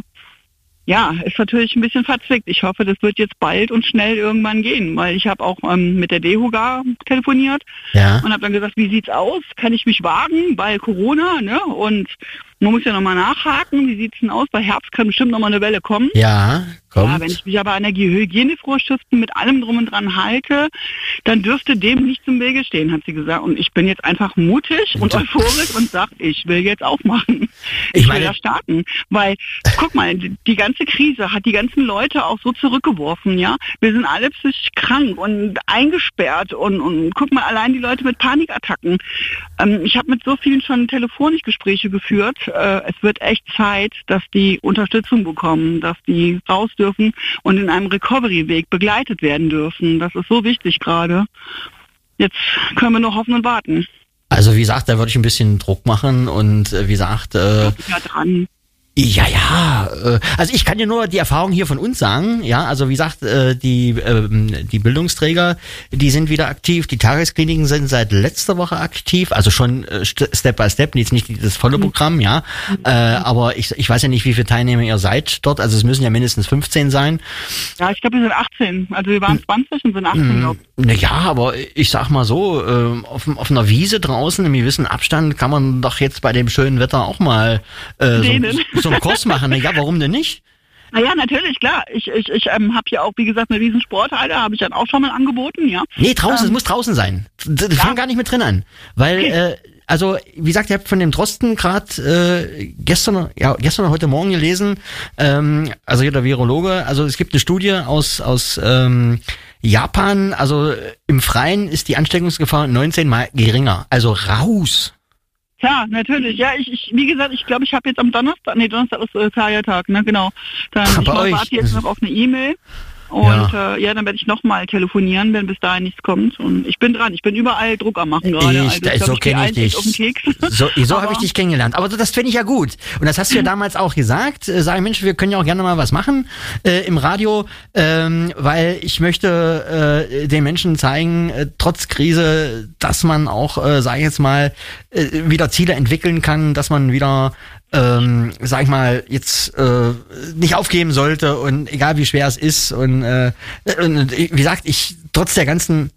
ja, ist natürlich ein bisschen verzwickt. Ich hoffe, das wird jetzt bald und schnell irgendwann gehen, weil ich habe auch ähm, mit der DEHOGA telefoniert Ja. und habe dann gesagt, wie sieht's aus? Kann ich mich wagen bei Corona? Ne? Und man muss ja nochmal nachhaken, wie sieht's denn aus? Bei Herbst kann bestimmt nochmal eine Welle kommen. Ja, kommt. Ja, wenn ich mich aber an der Hygienevorschriften mit allem drum und dran halte, dann dürfte dem nichts im Wege stehen, hat sie gesagt. Und ich bin jetzt einfach mutig und euphorisch und sage, ich will jetzt aufmachen. Ich Ich, meine- will da starten. Weil, guck mal, die die ganze Krise hat die ganzen Leute auch so zurückgeworfen, ja. Wir sind alle psychisch krank und eingesperrt und, und guck mal, allein die Leute mit Panikattacken. Ähm, ich habe mit so vielen schon telefonisch Gespräche geführt. Äh, es wird echt Zeit, dass die Unterstützung bekommen, dass die raus dürfen und in einem Recovery-Weg begleitet werden dürfen. Das ist so wichtig gerade. Jetzt können wir nur hoffen und warten. Also wie gesagt, da würde ich ein bisschen Druck machen und äh, wie gesagt, äh, Ja, dran. ja, ja, äh, also ich kann dir nur die Erfahrung hier von uns sagen, ja, also wie gesagt, äh, die ähm, die Bildungsträger, die sind wieder aktiv, die Tageskliniken sind seit letzter Woche aktiv, also schon äh, st- Step by Step, jetzt nicht das volle Programm, ja, äh, aber ich, ich weiß ja nicht, wie viele Teilnehmer ihr seid dort, also es müssen ja mindestens fünfzehn sein. Ja, ich glaube, wir sind achtzehn. Also wir waren zwanzig und sind achtzehn, glaube ich. Naja, aber ich sag mal so, äh, auf, auf einer Wiese draußen im gewissen Abstand kann man doch jetzt bei dem schönen Wetter auch mal äh, Dehnen. so, so einen Kurs machen. Ja, warum denn nicht? Naja, natürlich, klar. Ich, ich, ich ähm, habe hier auch, wie gesagt, eine riesen Sporthalle, habe ich dann auch schon mal angeboten, ja. Nee, draußen, es Ähm, muss draußen sein. Das ja. fang gar nicht mit drin an. Weil, Okay. äh, also, wie gesagt, ihr habt von dem Drosten gerade äh, gestern, ja, gestern oder heute Morgen gelesen, ähm, also hier der Virologe, also es gibt eine Studie aus, aus ähm, Japan, also äh, im Freien ist die Ansteckungsgefahr neunzehn mal geringer. Also raus. Ja, natürlich. Ja, ich, ich wie gesagt, ich glaube, ich habe jetzt am Donnerstag, nee, Donnerstag ist äh, Feiertag, ne, genau. Dann Ach, ich bei mal euch. warte jetzt noch auf eine E-Mail. Und ja, äh, ja dann werde ich nochmal telefonieren, wenn bis dahin nichts kommt. Und ich bin dran, ich bin überall Druck am machen gerade. Ich, Also, da- glaub, so ich geh kenne ich allen echt dich. auf den Keks. So, so habe Aber- ich dich kennengelernt. Aber das finde ich ja gut. Und das hast du ja damals auch gesagt. Äh, sag ich, Mensch, wir können ja auch gerne mal was machen äh, im Radio, ähm, weil ich möchte äh, den Menschen zeigen, äh, trotz Krise, dass man auch, äh, sage ich jetzt mal, äh, wieder Ziele entwickeln kann, dass man wieder ähm, sag ich mal, jetzt äh, nicht aufgeben sollte und egal wie schwer es ist und, äh, und wie gesagt, ich trotz der ganzen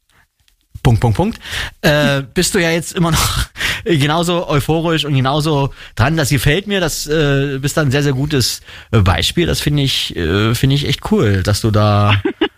Punkt, Punkt, Punkt, äh, bist du ja jetzt immer noch genauso euphorisch und genauso dran. Das gefällt mir, das äh, bist dann ein sehr, sehr gutes äh, Beispiel. Das finde ich, äh, finde ich echt cool, dass du da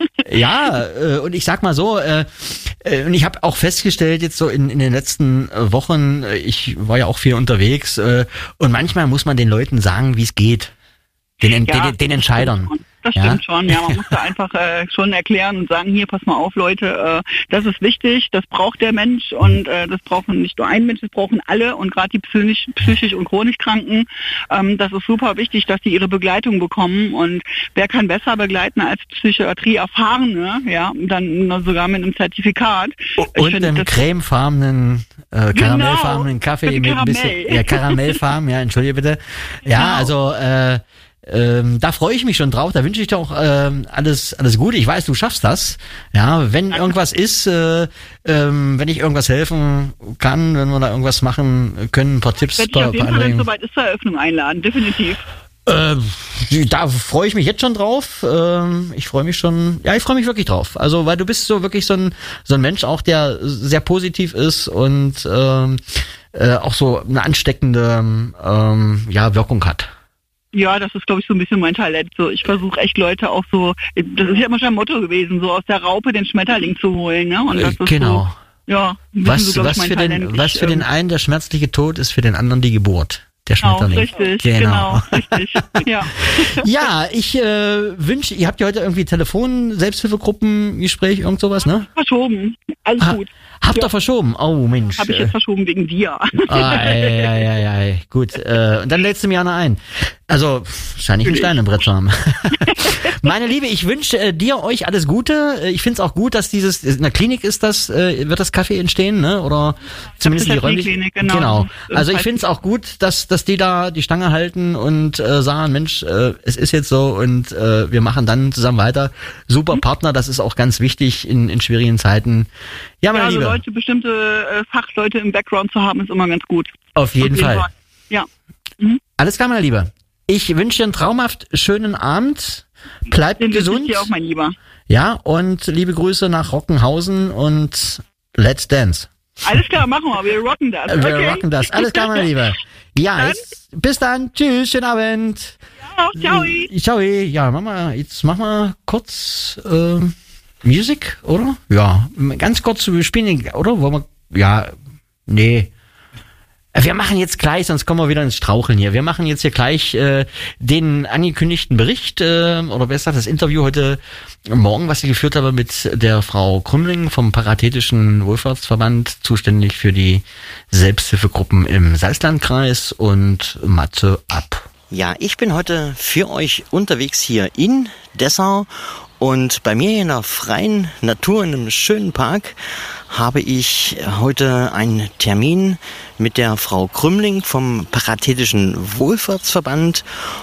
ja, äh, und ich sag mal so, äh, äh, und ich habe auch festgestellt jetzt so in, in den letzten äh, Wochen, äh, ich war ja auch viel unterwegs äh, und manchmal muss man den Leuten sagen, wie es geht. Den, Ja, den, den Entscheidern. Das Ja? stimmt schon, ja, man muss da einfach äh, schon erklären und sagen, hier, pass mal auf, Leute, äh, das ist wichtig, das braucht der Mensch und äh, das brauchen nicht nur ein Mensch, das brauchen alle und gerade die psychisch, psychisch und chronisch Kranken, ähm, das ist super wichtig, dass die ihre Begleitung bekommen und wer kann besser begleiten als Psychiatrie Erfahrene, ja, dann sogar mit einem Zertifikat. Ich Und finde, einem das- cremefarbenen äh, karamellfarbenen Kaffee mit mit ein Karamell. bisschen, ja, karamellfarben, ja, entschuldige bitte. Ja, Genau. also, äh, ähm, da freue ich mich schon drauf, da wünsche ich dir auch ähm, alles alles Gute. Ich weiß, du schaffst das. Ja, wenn irgendwas ist, äh, ähm, wenn ich irgendwas helfen kann, wenn wir da irgendwas machen können, ein paar Tipps, Werde ich paar, auf jeden paar Fall, wenn es Anregungen. soweit ist, zur Eröffnung einladen, definitiv. Äh, da freue ich mich jetzt schon drauf. Ähm, ich freue mich schon, ja, ich freue mich wirklich drauf. Also, weil du bist so wirklich so ein so ein Mensch auch, der sehr positiv ist und ähm, äh, auch so eine ansteckende ähm, ja, Wirkung hat. Ja, das ist, glaube ich, so ein bisschen mein Talent. So, ich versuche echt Leute auch so, das ist ja immer schon ein Motto gewesen, so aus der Raupe den Schmetterling zu holen, ne? Und das ist Genau. so, ja, ein bisschen Was, so, glaub ich, was mein für den, Talent. was Ich, für den ähm, einen der schmerzliche Tod ist, für den anderen die Geburt. Der Genau, Schmetterling. richtig, Genau. genau, richtig, ja. Ja, ich äh, wünsche, ihr habt ja heute irgendwie Telefon, Selbsthilfegruppengespräch, irgend sowas, ne? Verschoben, alles Ha, gut. habt ihr Ja. verschoben? Oh Mensch. Habe ich jetzt verschoben wegen dir. Ah, ei, ei, ei, ei. Gut, äh, und dann lädst du mir eine ein. Also, scheine ich ein Stein im Brett zu haben. Meine Liebe, ich wünsche äh, dir, euch alles Gute. Äh, Ich finde es auch gut, dass dieses, in der Klinik ist das, äh, wird das Café entstehen, ne? Oder zumindest die Räumlichkeiten. Genau. Genau. Das Also ich heißt- finde es auch gut, dass, dass die da die Stange halten und äh, sagen, Mensch, äh, es ist jetzt so und äh, wir machen dann zusammen weiter. Super Partner, das ist auch ganz wichtig in, in schwierigen Zeiten. Ja, meine Ja, also Liebe, Leute, bestimmte äh, Fachleute im Background zu haben, ist immer ganz gut. auf jeden Auf jeden Fall. Fall. Ja. Alles klar, meine Liebe. Ich wünsche dir einen traumhaft schönen Abend. Bleib Den wünsche gesund. ich dir auch, mein Lieber. Ja, und liebe Grüße nach Rockenhausen und Let's Dance. Alles klar, machen wir. Wir rocken das. Wir Okay. rocken das. Alles klar, meine Liebe. Ja, Dann- jetzt, bis dann. Tschüss, schönen Abend. Ja, ciao. Ciao. Ja, mach mal, jetzt mach mal kurz äh, Musik, oder? Ja, ganz kurz, wir spielen, oder? Wollen wir, ja, nee. Wir machen jetzt gleich, sonst kommen wir wieder ins Straucheln hier. Wir machen jetzt hier gleich äh, den angekündigten Bericht, äh, oder besser das Interview heute Morgen, was ich geführt habe mit der Frau Krümling vom Paritätischen Wohlfahrtsverband, zuständig für die Selbsthilfegruppen im Salzlandkreis, und Matze ab. Ja, ich bin heute für euch unterwegs hier in Dessau. Und bei mir hier in der freien Natur, in einem schönen Park, habe ich heute einen Termin mit der Frau Krümling vom Paritätischen Wohlfahrtsverband.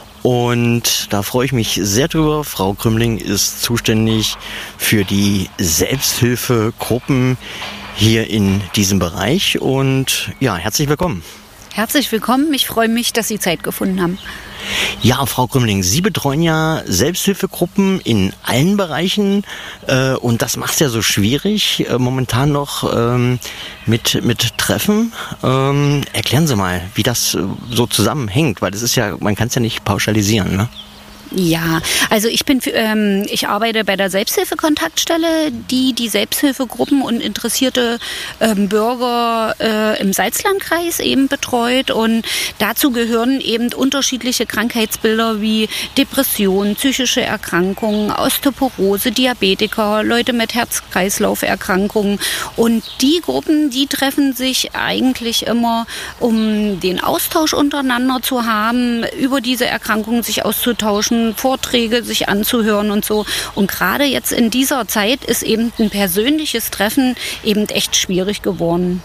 Und da freue ich mich sehr drüber. Frau Krümling ist zuständig für die Selbsthilfegruppen hier in diesem Bereich. Und ja, herzlich willkommen. Herzlich willkommen. Ich freue mich, dass Sie Zeit gefunden haben. Ja, Frau Krümling, Sie betreuen ja Selbsthilfegruppen in allen Bereichen äh, und das macht es ja so schwierig, äh, momentan noch ähm, mit, mit Treffen. Ähm, erklären Sie mal, wie das äh, so zusammenhängt, weil das ist ja, man kann es ja nicht pauschalisieren, ne? Ja, also ich bin, für, ähm, ich arbeite bei der Selbsthilfekontaktstelle, die die Selbsthilfegruppen und interessierte ähm, Bürger äh, im Salzlandkreis eben betreut, und dazu gehören eben unterschiedliche Krankheitsbilder wie Depressionen, psychische Erkrankungen, Osteoporose, Diabetiker, Leute mit Herz-Kreislauf-Erkrankungen, und die Gruppen, die treffen sich eigentlich immer, um den Austausch untereinander zu haben, über diese Erkrankungen sich auszutauschen, Vorträge sich anzuhören und so. Und gerade jetzt in dieser Zeit ist eben ein persönliches Treffen eben echt schwierig geworden.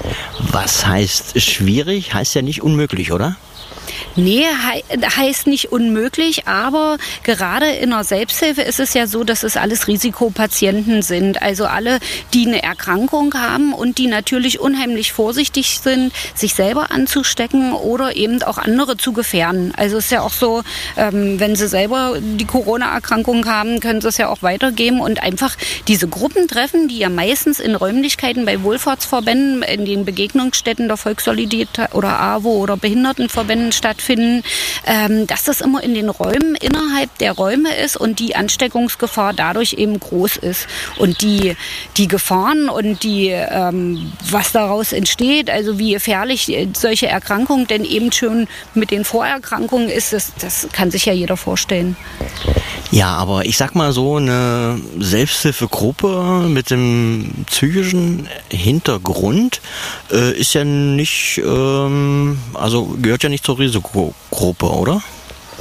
Was heißt schwierig? Heißt ja nicht unmöglich, oder? Nee, he heißt nicht unmöglich, aber gerade in der Selbsthilfe ist es ja so, dass es alles Risikopatienten sind. Also alle, die eine Erkrankung haben und die natürlich unheimlich vorsichtig sind, sich selber anzustecken oder eben auch andere zu gefährden. Also es ist ja auch so, ähm, wenn sie selber die Corona-Erkrankung haben, können sie es ja auch weitergeben, und einfach diese Gruppentreffen, die ja meistens in Räumlichkeiten bei Wohlfahrtsverbänden, in den Begegnungsstätten der Volkssolidarität oder A W O oder Behindertenverbänden stattfinden, ähm, dass das immer in den Räumen innerhalb der Räume ist und die Ansteckungsgefahr dadurch eben groß ist. Und die, die Gefahren und die, ähm, was daraus entsteht, also wie gefährlich solche Erkrankungen denn eben schon mit den Vorerkrankungen ist, das, das kann sich ja jeder vorstellen. Ja, aber ich sag mal so, eine Selbsthilfegruppe mit dem psychischen Hintergrund äh, ist ja nicht, ähm, also gehört ja nicht zur Risikogruppe, oder?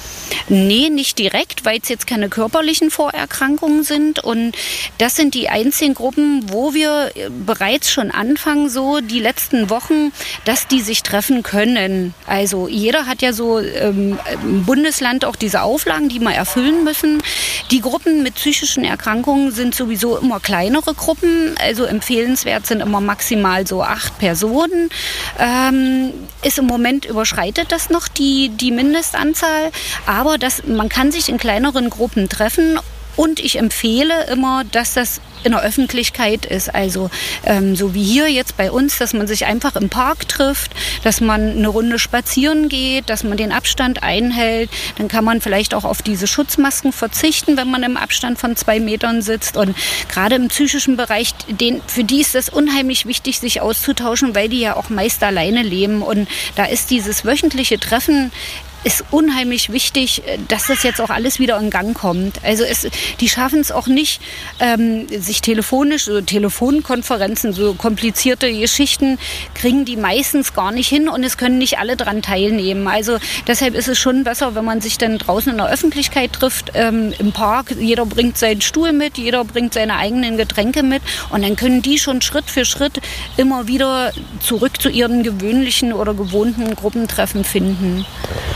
Nee, nicht direkt, weil es jetzt keine körperlichen Vorerkrankungen sind. Und das sind die einzigen Gruppen, wo wir bereits schon anfangen, so die letzten Wochen, dass die sich treffen können. Also jeder hat ja so ähm, im Bundesland auch diese Auflagen, die wir erfüllen müssen. Die Gruppen mit psychischen Erkrankungen sind sowieso immer kleinere Gruppen. Also empfehlenswert sind immer maximal so acht Personen. Ähm, ist im Moment überschreitet das noch die, die Mindestanzahl. Aber das, man kann sich in kleineren Gruppen treffen. Und ich empfehle immer, dass das in der Öffentlichkeit ist. Also ähm, so wie hier jetzt bei uns, dass man sich einfach im Park trifft, dass man eine Runde spazieren geht, dass man den Abstand einhält. Dann kann man vielleicht auch auf diese Schutzmasken verzichten, wenn man im Abstand von zwei Metern sitzt. Und gerade im psychischen Bereich, den, für die ist es unheimlich wichtig, sich auszutauschen, weil die ja auch meist alleine leben. Und da ist dieses wöchentliche Treffen ist unheimlich wichtig, dass das jetzt auch alles wieder in Gang kommt. Also es, die schaffen es auch nicht, ähm, sich telefonisch, so Telefonkonferenzen, so komplizierte Geschichten, kriegen die meistens gar nicht hin und es können nicht alle dran teilnehmen. Also deshalb ist es schon besser, wenn man sich dann draußen in der Öffentlichkeit trifft, ähm, im Park. Jeder bringt seinen Stuhl mit, jeder bringt seine eigenen Getränke mit und dann können die schon Schritt für Schritt immer wieder zurück zu ihren gewöhnlichen oder gewohnten Gruppentreffen finden.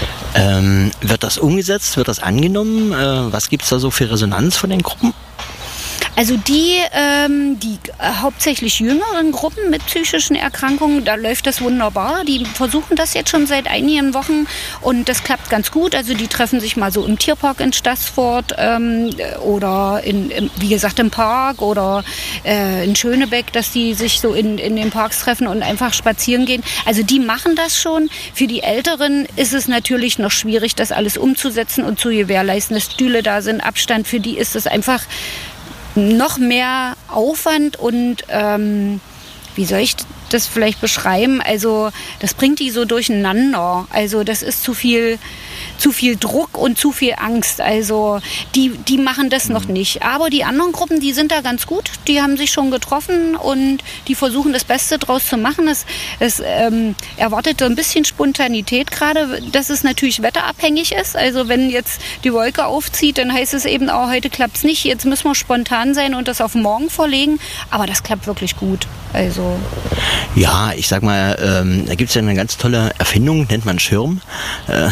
Ähm, wird das umgesetzt? Wird das angenommen? Äh, was gibt es da so für Resonanz von den Gruppen? Also die, ähm, die äh, hauptsächlich jüngeren Gruppen mit psychischen Erkrankungen, da läuft das wunderbar. Die versuchen das jetzt schon seit einigen Wochen und das klappt ganz gut. Also die treffen sich mal so im Tierpark in Staßfurt ähm, oder in, im, wie gesagt im Park oder äh, in Schönebeck, dass die sich so in, in den Parks treffen und einfach spazieren gehen. Also die machen das schon. Für die Älteren ist es natürlich noch schwierig, das alles umzusetzen und zu gewährleisten, dass Stühle da sind, Abstand. Für die ist es einfach noch mehr Aufwand und ähm, wie soll ich das vielleicht beschreiben? Also das bringt die so durcheinander. Also das ist zu viel, zu viel Druck und zu viel Angst. Also die, die machen das noch nicht. Aber die anderen Gruppen, die sind da ganz gut. Die haben sich schon getroffen und die versuchen das Beste draus zu machen. Es, es ähm, erwartet so ein bisschen Spontanität gerade, dass es natürlich wetterabhängig ist. Also wenn jetzt die Wolke aufzieht, dann heißt es eben auch, heute klappt es nicht. Jetzt müssen wir spontan sein und das auf morgen verlegen. Aber das klappt wirklich gut. Also ja, ich sag mal, ähm, da gibt's ja eine ganz tolle Erfindung, nennt man Schirm. Äh,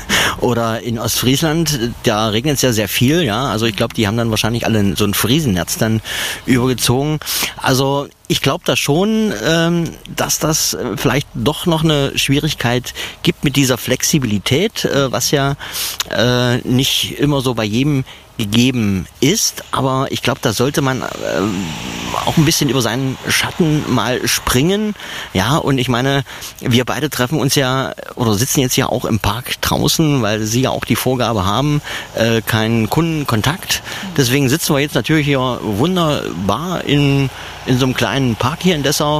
oder in Ostfriesland, da regnet es ja sehr viel, ja. Also ich glaube, die haben dann wahrscheinlich alle so ein Friesennetz dann übergezogen. Also ich glaube da schon, ähm, dass das vielleicht doch noch eine Schwierigkeit gibt mit dieser Flexibilität, äh, was ja äh, nicht immer so bei jedem gegeben ist, aber ich glaube, da sollte man äh, auch ein bisschen über seinen Schatten mal springen, ja, und ich meine, wir beide treffen uns ja oder sitzen jetzt ja auch im Park draußen, weil sie ja auch die Vorgabe haben, äh, keinen Kundenkontakt, deswegen sitzen wir jetzt natürlich hier wunderbar in in so einem kleinen Park hier in Dessau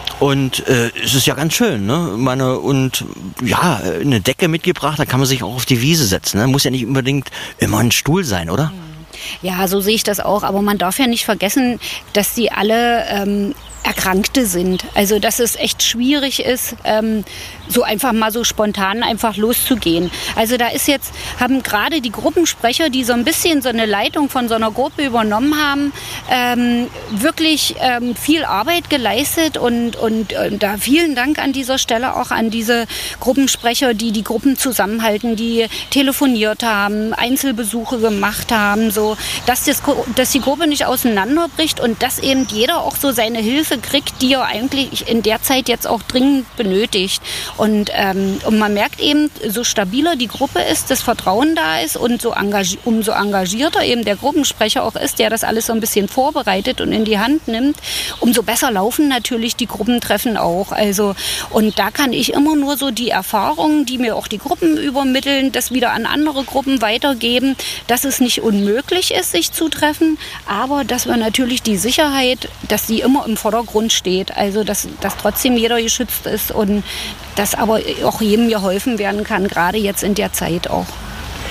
und äh, es ist ja ganz schön, ne? Meine, und ja, eine Decke mitgebracht, da kann man sich auch auf die Wiese setzen, ne? Muss ja nicht unbedingt immer ein Stuhl sein, oder? Ja, so sehe ich das auch, aber man darf ja nicht vergessen, dass sie alle ähm, Erkrankte sind. Also dass es echt schwierig ist, ähm, so einfach mal so spontan einfach loszugehen. Also da ist jetzt, haben gerade die Gruppensprecher, die so ein bisschen so eine Leitung von so einer Gruppe übernommen haben, ähm, wirklich ähm, viel Arbeit geleistet und, und, und da vielen Dank an dieser Stelle auch an diese Gruppensprecher, die die Gruppen zusammenhalten, die telefoniert haben, Einzelbesuche gemacht haben, so, dass, das, dass die Gruppe nicht auseinanderbricht und dass eben jeder auch so seine Hilfe kriegt, die er eigentlich in der Zeit jetzt auch dringend benötigt. Und, ähm, und man merkt eben, so stabiler die Gruppe ist, das Vertrauen da ist und so engagier- umso engagierter eben der Gruppensprecher auch ist, der das alles so ein bisschen vorbereitet und in die Hand nimmt, umso besser laufen natürlich die Gruppentreffen auch. Also, und da kann ich immer nur so die Erfahrungen, die mir auch die Gruppen übermitteln, das wieder an andere Gruppen weitergeben, dass es nicht unmöglich ist, sich zu treffen, aber dass wir natürlich die Sicherheit, dass die immer im Vordergrund steht, also dass, dass trotzdem jeder geschützt ist und dass aber auch jedem geholfen werden kann, gerade jetzt in der Zeit auch.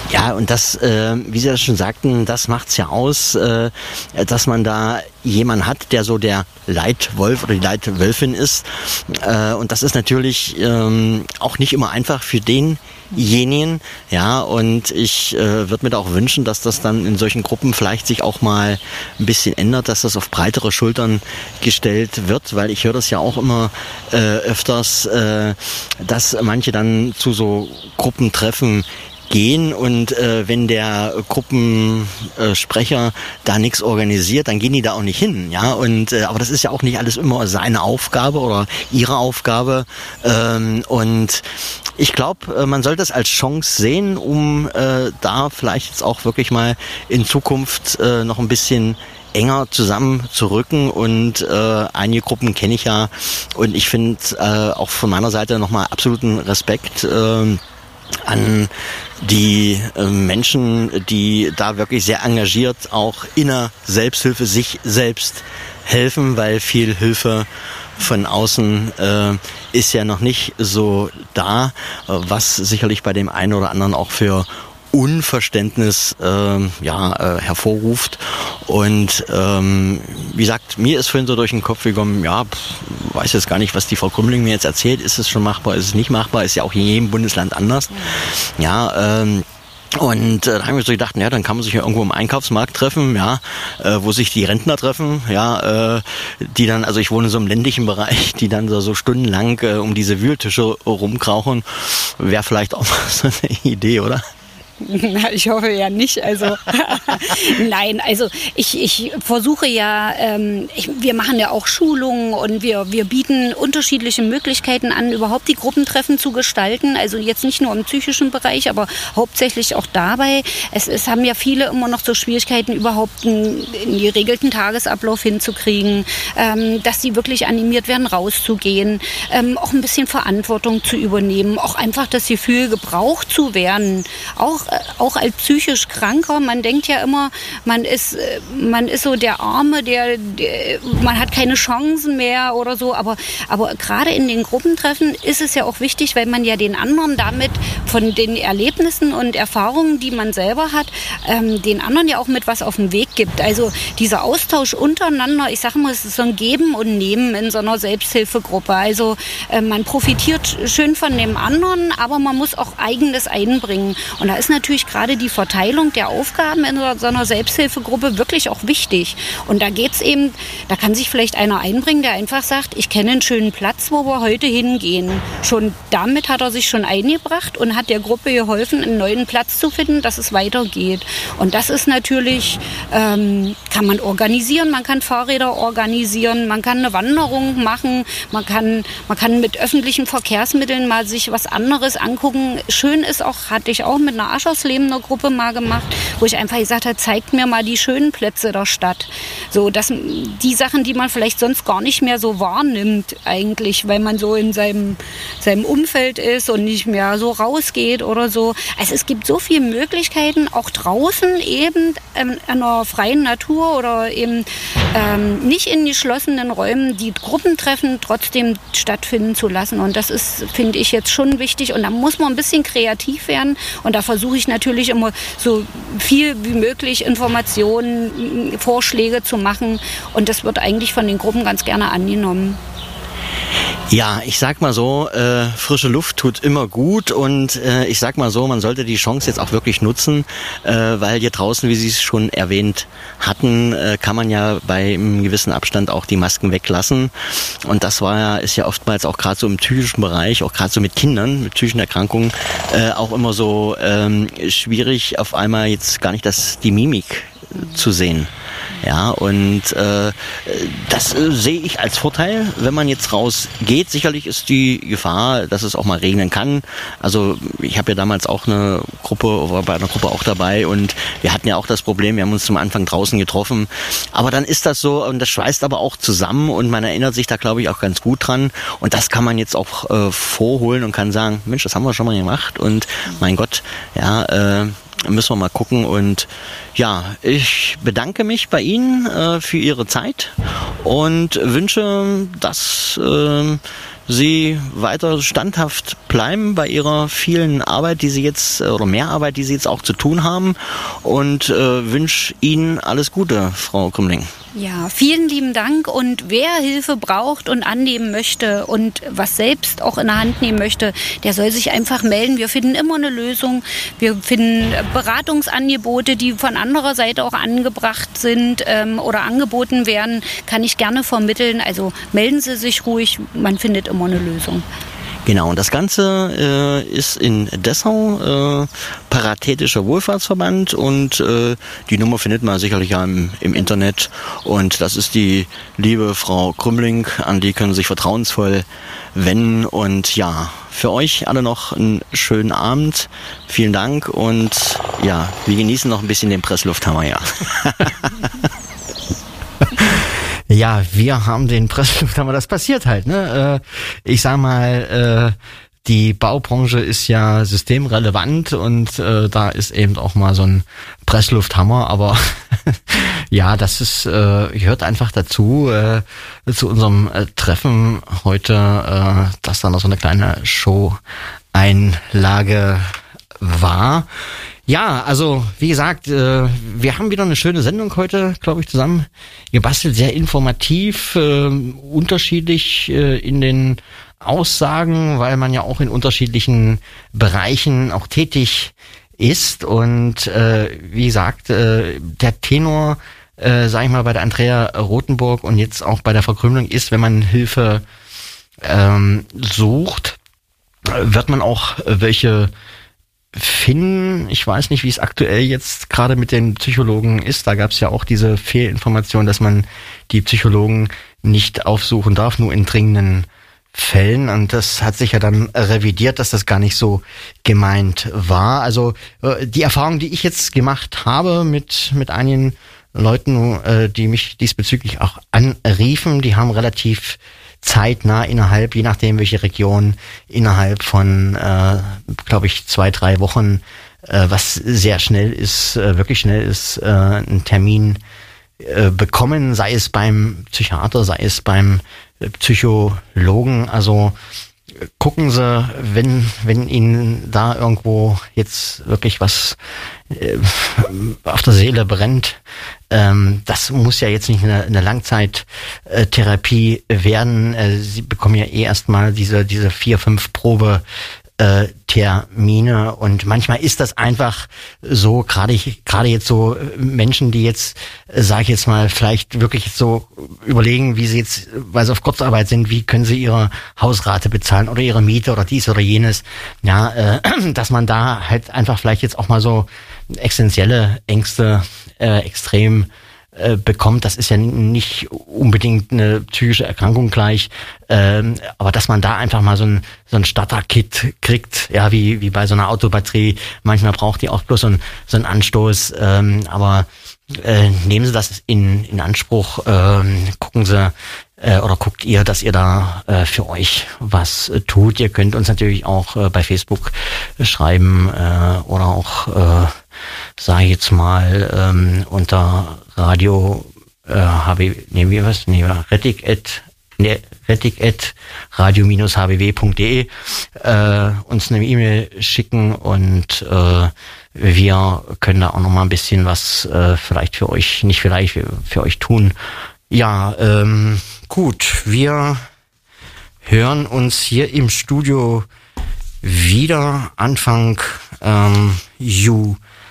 Ja, und das, äh, wie Sie das schon sagten, das macht's ja aus, äh, dass man da jemanden hat, der so der Leitwolf oder die Leitwölfin ist. Äh, und das ist natürlich ähm, auch nicht immer einfach für denjenigen. Ja, und ich äh, würde mir da auch wünschen, dass das dann in solchen Gruppen vielleicht sich auch mal ein bisschen ändert, dass das auf breitere Schultern gestellt wird, weil ich höre das ja auch immer äh, öfters, äh, dass manche dann zu so Gruppentreffen gehen und äh, wenn der Gruppensprecher äh, da nichts organisiert, dann gehen die da auch nicht hin, ja, und äh, aber das ist ja auch nicht alles immer seine Aufgabe oder ihre Aufgabe, ähm, und ich glaube, äh, man sollte es als Chance sehen, um äh, da vielleicht jetzt auch wirklich mal in Zukunft äh, noch ein bisschen enger zusammenzurücken, und äh, einige Gruppen kenne ich ja, und ich finde äh, auch von meiner Seite nochmal absoluten Respekt äh, an die äh, Menschen, die da wirklich sehr engagiert auch in der Selbsthilfe sich selbst helfen, weil viel Hilfe von außen äh, ist ja noch nicht so da, was sicherlich bei dem einen oder anderen auch für Unverständnis äh, ja, äh, hervorruft. Und ähm, wie gesagt, mir ist vorhin so durch den Kopf gekommen, ja, pff, weiß jetzt gar nicht, was die Frau Krümling mir jetzt erzählt. Ist es schon machbar, ist es nicht machbar? Ist ja auch in jedem Bundesland anders. Ja, ähm, und äh, da haben wir so gedacht, ja, dann kann man sich ja irgendwo im Einkaufsmarkt treffen, ja, äh, wo sich die Rentner treffen, ja, äh, die dann, also ich wohne so im ländlichen Bereich, die dann so, so stundenlang äh, um diese Wühltische rumkrauchen. Wäre vielleicht auch mal so eine Idee, oder? Na, ich hoffe ja nicht. Also nein, also ich, ich versuche ja, ähm, ich, wir machen ja auch Schulungen und wir, wir bieten unterschiedliche Möglichkeiten an, überhaupt die Gruppentreffen zu gestalten. Also jetzt nicht nur im psychischen Bereich, aber hauptsächlich auch dabei. Es, es haben ja viele immer noch so Schwierigkeiten, überhaupt einen, einen geregelten Tagesablauf hinzukriegen, ähm, dass sie wirklich animiert werden, rauszugehen, ähm, auch ein bisschen Verantwortung zu übernehmen, auch einfach das Gefühl, gebraucht zu werden, auch auch als psychisch Kranker. Man denkt ja immer, man ist, man ist so der Arme, der, der, man hat keine Chancen mehr oder so. Aber, aber gerade in den Gruppentreffen ist es ja auch wichtig, weil man ja den anderen damit von den Erlebnissen und Erfahrungen, die man selber hat, ähm, den anderen ja auch mit was auf den Weg gibt. Also dieser Austausch untereinander, ich sage mal, es ist so ein Geben und Nehmen in so einer Selbsthilfegruppe. Also äh, man profitiert schön von dem anderen, aber man muss auch Eigenes einbringen. Und da ist natürlich gerade die Verteilung der Aufgaben in so einer Selbsthilfegruppe wirklich auch wichtig. Und da geht's eben, da kann sich vielleicht einer einbringen, der einfach sagt, ich kenne einen schönen Platz, wo wir heute hingehen. Schon damit hat er sich schon eingebracht und hat der Gruppe geholfen, einen neuen Platz zu finden, dass es weitergeht. Und das ist natürlich, ähm, kann man organisieren, man kann Fahrräder organisieren, man kann eine Wanderung machen, man kann, man kann mit öffentlichen Verkehrsmitteln mal sich was anderes angucken. Schön ist auch, hatte ich auch mit einer Aschersleben Gruppe mal gemacht, wo ich einfach gesagt habe, zeigt mir mal die schönen Plätze der Stadt. So, dass die Sachen, die man vielleicht sonst gar nicht mehr so wahrnimmt eigentlich, weil man so in seinem, seinem Umfeld ist und nicht mehr so rausgeht oder so. Also es gibt so viele Möglichkeiten, auch draußen eben ähm, in der freien Natur oder eben ähm, nicht in geschlossenen Räumen die Gruppentreffen trotzdem stattfinden zu lassen. Und das ist, finde ich, jetzt schon wichtig. Und da muss man ein bisschen kreativ werden. Und da versuche ich natürlich immer so viel wie möglich Informationen, Vorschläge zu machen. Und das wird eigentlich von den Gruppen ganz gerne angenommen. Ja, ich sag mal so, äh, frische Luft tut immer gut, und äh, ich sag mal so, man sollte die Chance jetzt auch wirklich nutzen, äh, weil hier draußen, wie Sie es schon erwähnt hatten, äh, kann man ja bei einem gewissen Abstand auch die Masken weglassen, und das war ja, ist ja oftmals auch gerade so im psychischen Bereich, auch gerade so mit Kindern mit psychischen Erkrankungen, äh, auch immer so ähm, schwierig, auf einmal jetzt gar nicht das die Mimik zu sehen. Ja, und äh, das äh, sehe ich als Vorteil, wenn man jetzt rausgeht. Sicherlich ist die Gefahr, dass es auch mal regnen kann. Also ich habe ja damals auch eine Gruppe, war bei einer Gruppe auch dabei, und wir hatten ja auch das Problem, wir haben uns zum Anfang draußen getroffen. Aber dann ist das so, und das schweißt aber auch zusammen, und man erinnert sich da, glaube ich, auch ganz gut dran. Und das kann man jetzt auch äh, vorholen und kann sagen, Mensch, das haben wir schon mal gemacht, und mein Gott, ja, äh, müssen wir mal gucken. Und ja, ich bedanke mich bei Ihnen äh, für Ihre Zeit und wünsche, dass äh, Sie weiter standhaft bleiben bei Ihrer vielen Arbeit, die Sie jetzt, oder mehr Arbeit, die Sie jetzt auch zu tun haben, und äh, wünsche Ihnen alles Gute, Frau Krümling. Ja, vielen lieben Dank, und wer Hilfe braucht und annehmen möchte und was selbst auch in der Hand nehmen möchte, der soll sich einfach melden. Wir finden immer eine Lösung. Wir finden Beratungsangebote, die von anderer Seite auch angebracht sind ähm, oder angeboten werden, kann ich gerne vermitteln. Also melden Sie sich ruhig, man findet immer eine Lösung. Genau, und das Ganze äh, ist in Dessau, äh, Paritätischer Wohlfahrtsverband, und äh, die Nummer findet man sicherlich ja im, im Internet, und das ist die liebe Frau Krümling, an die können Sie sich vertrauensvoll wenden, und ja, für euch alle noch einen schönen Abend, vielen Dank, und ja, wir genießen noch ein bisschen den Presslufthammer, ja. Ja, wir haben den Presslufthammer, das passiert halt, ne? Ich sag mal, die Baubranche ist ja systemrelevant, und äh, da ist eben auch mal so ein Presslufthammer, aber ja, das ist, äh, gehört einfach dazu, äh, zu unserem äh, Treffen heute, äh, dass da noch so eine kleine Show-Einlage war. Ja, also wie gesagt, äh, wir haben wieder eine schöne Sendung heute, glaube ich, zusammen gebastelt, sehr informativ, äh, unterschiedlich äh, in den Aussagen, weil man ja auch in unterschiedlichen Bereichen auch tätig ist, und äh, wie gesagt, äh, der Tenor, äh, sag ich mal, bei der Andrea Rothenburg und jetzt auch bei der Verkrümelung ist, wenn man Hilfe ähm, sucht, wird man auch welche finden. Ich weiß nicht, wie es aktuell jetzt gerade mit den Psychologen ist. Da gab es ja auch diese Fehlinformation, dass man die Psychologen nicht aufsuchen darf, nur in dringenden Fällen. Und das hat sich ja dann revidiert, dass das gar nicht so gemeint war. Also äh, die Erfahrung, die ich jetzt gemacht habe mit mit einigen Leuten, äh, die mich diesbezüglich auch anriefen, die haben relativ zeitnah innerhalb, je nachdem welche Region, innerhalb von, äh, glaube ich, zwei, drei Wochen, äh, was sehr schnell ist, äh, wirklich schnell ist, äh, einen Termin äh, bekommen, sei es beim Psychiater, sei es beim äh, Psychologen. Also gucken Sie, wenn wenn Ihnen da irgendwo jetzt wirklich was äh, auf der Seele brennt, ähm, das muss ja jetzt nicht eine, eine Langzeittherapie werden. Äh, Sie bekommen ja eh erstmal diese diese vier, fünf Probe Äh, Termine, und manchmal ist das einfach so, gerade ich, gerade jetzt so Menschen, die jetzt, äh, sage ich jetzt mal, vielleicht wirklich so überlegen, wie sie jetzt, weil sie auf Kurzarbeit sind, wie können sie ihre Hausrate bezahlen oder ihre Miete oder dies oder jenes, ja, äh, dass man da halt einfach vielleicht jetzt auch mal so existenzielle Ängste äh, extrem bekommt. Das ist ja nicht unbedingt eine psychische Erkrankung gleich, ähm, aber dass man da einfach mal so ein so ein Starter-Kit kriegt, ja, wie wie bei so einer Autobatterie. Manchmal braucht die auch bloß so ein so einen Anstoß, ähm, aber äh, nehmen Sie das in in Anspruch, ähm, gucken Sie äh, oder guckt ihr, dass ihr da äh, für euch was äh, tut. Ihr könnt uns natürlich auch äh, bei Facebook schreiben äh, oder auch äh, sage ich jetzt mal, ähm, unter Radio äh, H W, nehmen wir was? Nee, rettig at, nee, rettig at radio-h w w punkt d e äh, uns eine E-Mail schicken, und äh, wir können da auch noch mal ein bisschen was äh, vielleicht für euch, nicht vielleicht, für, für euch tun. Ja, ähm, gut, wir hören uns hier im Studio wieder Anfang ähm, Juli.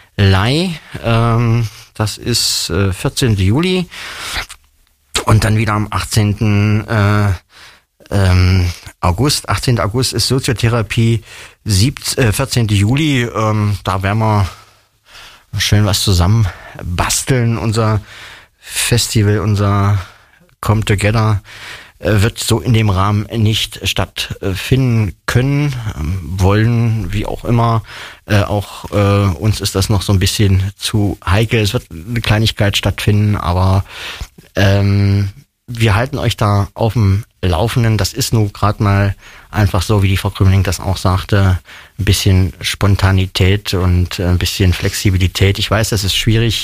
Ähm, das ist äh, vierzehnten Juli, und dann wieder am achtzehnten Äh, ähm, August. achtzehnten August ist Soziotherapie, siebzehnten äh, vierzehnten Juli, ähm, da werden wir schön was zusammen basteln. Unser Festival, unser Come Together wird so in dem Rahmen nicht stattfinden können, wollen, wie auch immer. Äh, auch äh, uns ist das noch so ein bisschen zu heikel. Es wird eine Kleinigkeit stattfinden, aber ähm, wir halten euch da auf dem Laufenden. Das ist nur gerade mal einfach so, wie die Frau Krümling das auch sagte, ein bisschen Spontanität und ein bisschen Flexibilität. Ich weiß, das ist schwierig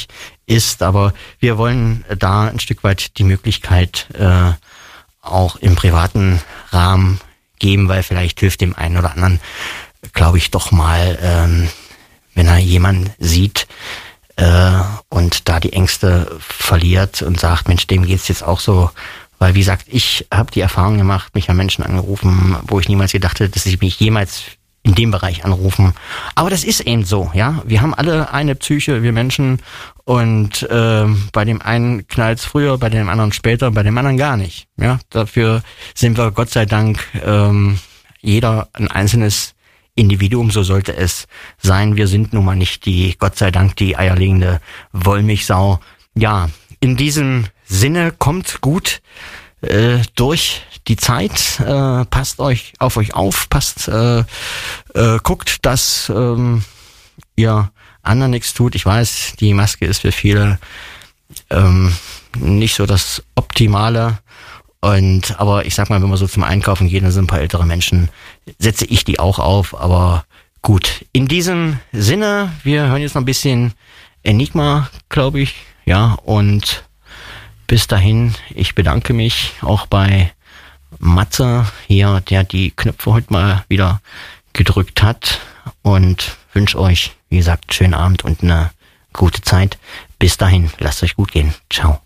ist. Aber wir wollen da ein Stück weit die Möglichkeit äh, auch im privaten Rahmen geben, weil vielleicht hilft dem einen oder anderen, glaube ich, doch mal, ähm, wenn er jemanden sieht äh, und da die Ängste verliert und sagt, Mensch, dem geht's jetzt auch so. Weil, wie gesagt, ich habe die Erfahrung gemacht, mich an Menschen angerufen, wo ich niemals gedacht hätte, dass sie mich jemals in dem Bereich anrufen. Aber das ist eben so, ja. Wir haben alle eine Psyche, wir Menschen. Und äh, bei dem einen knallt's früher, bei dem anderen später, bei dem anderen gar nicht. Ja, dafür sind wir Gott sei Dank ähm, jeder ein einzelnes Individuum, so sollte es sein. Wir sind nun mal nicht die, Gott sei Dank, die eierlegende Wollmilchsau. Ja, in diesem Sinne, kommt gut äh, durch die Zeit, äh, passt euch auf euch auf, passt, äh, äh, guckt, dass ähm, ihr anderen nichts tut. Ich weiß, die Maske ist für viele ähm, nicht so das Optimale. Und aber ich sag mal, wenn wir so zum Einkaufen gehen, da sind ein paar ältere Menschen, setze ich die auch auf. Aber gut, in diesem Sinne, wir hören jetzt noch ein bisschen Enigma, glaube ich. Ja, und bis dahin, ich bedanke mich auch bei Matze hier, der die Knöpfe heute mal wieder gedrückt hat, und wünsche euch, wie gesagt, schönen Abend und eine gute Zeit. Bis dahin, lasst euch gut gehen. Ciao.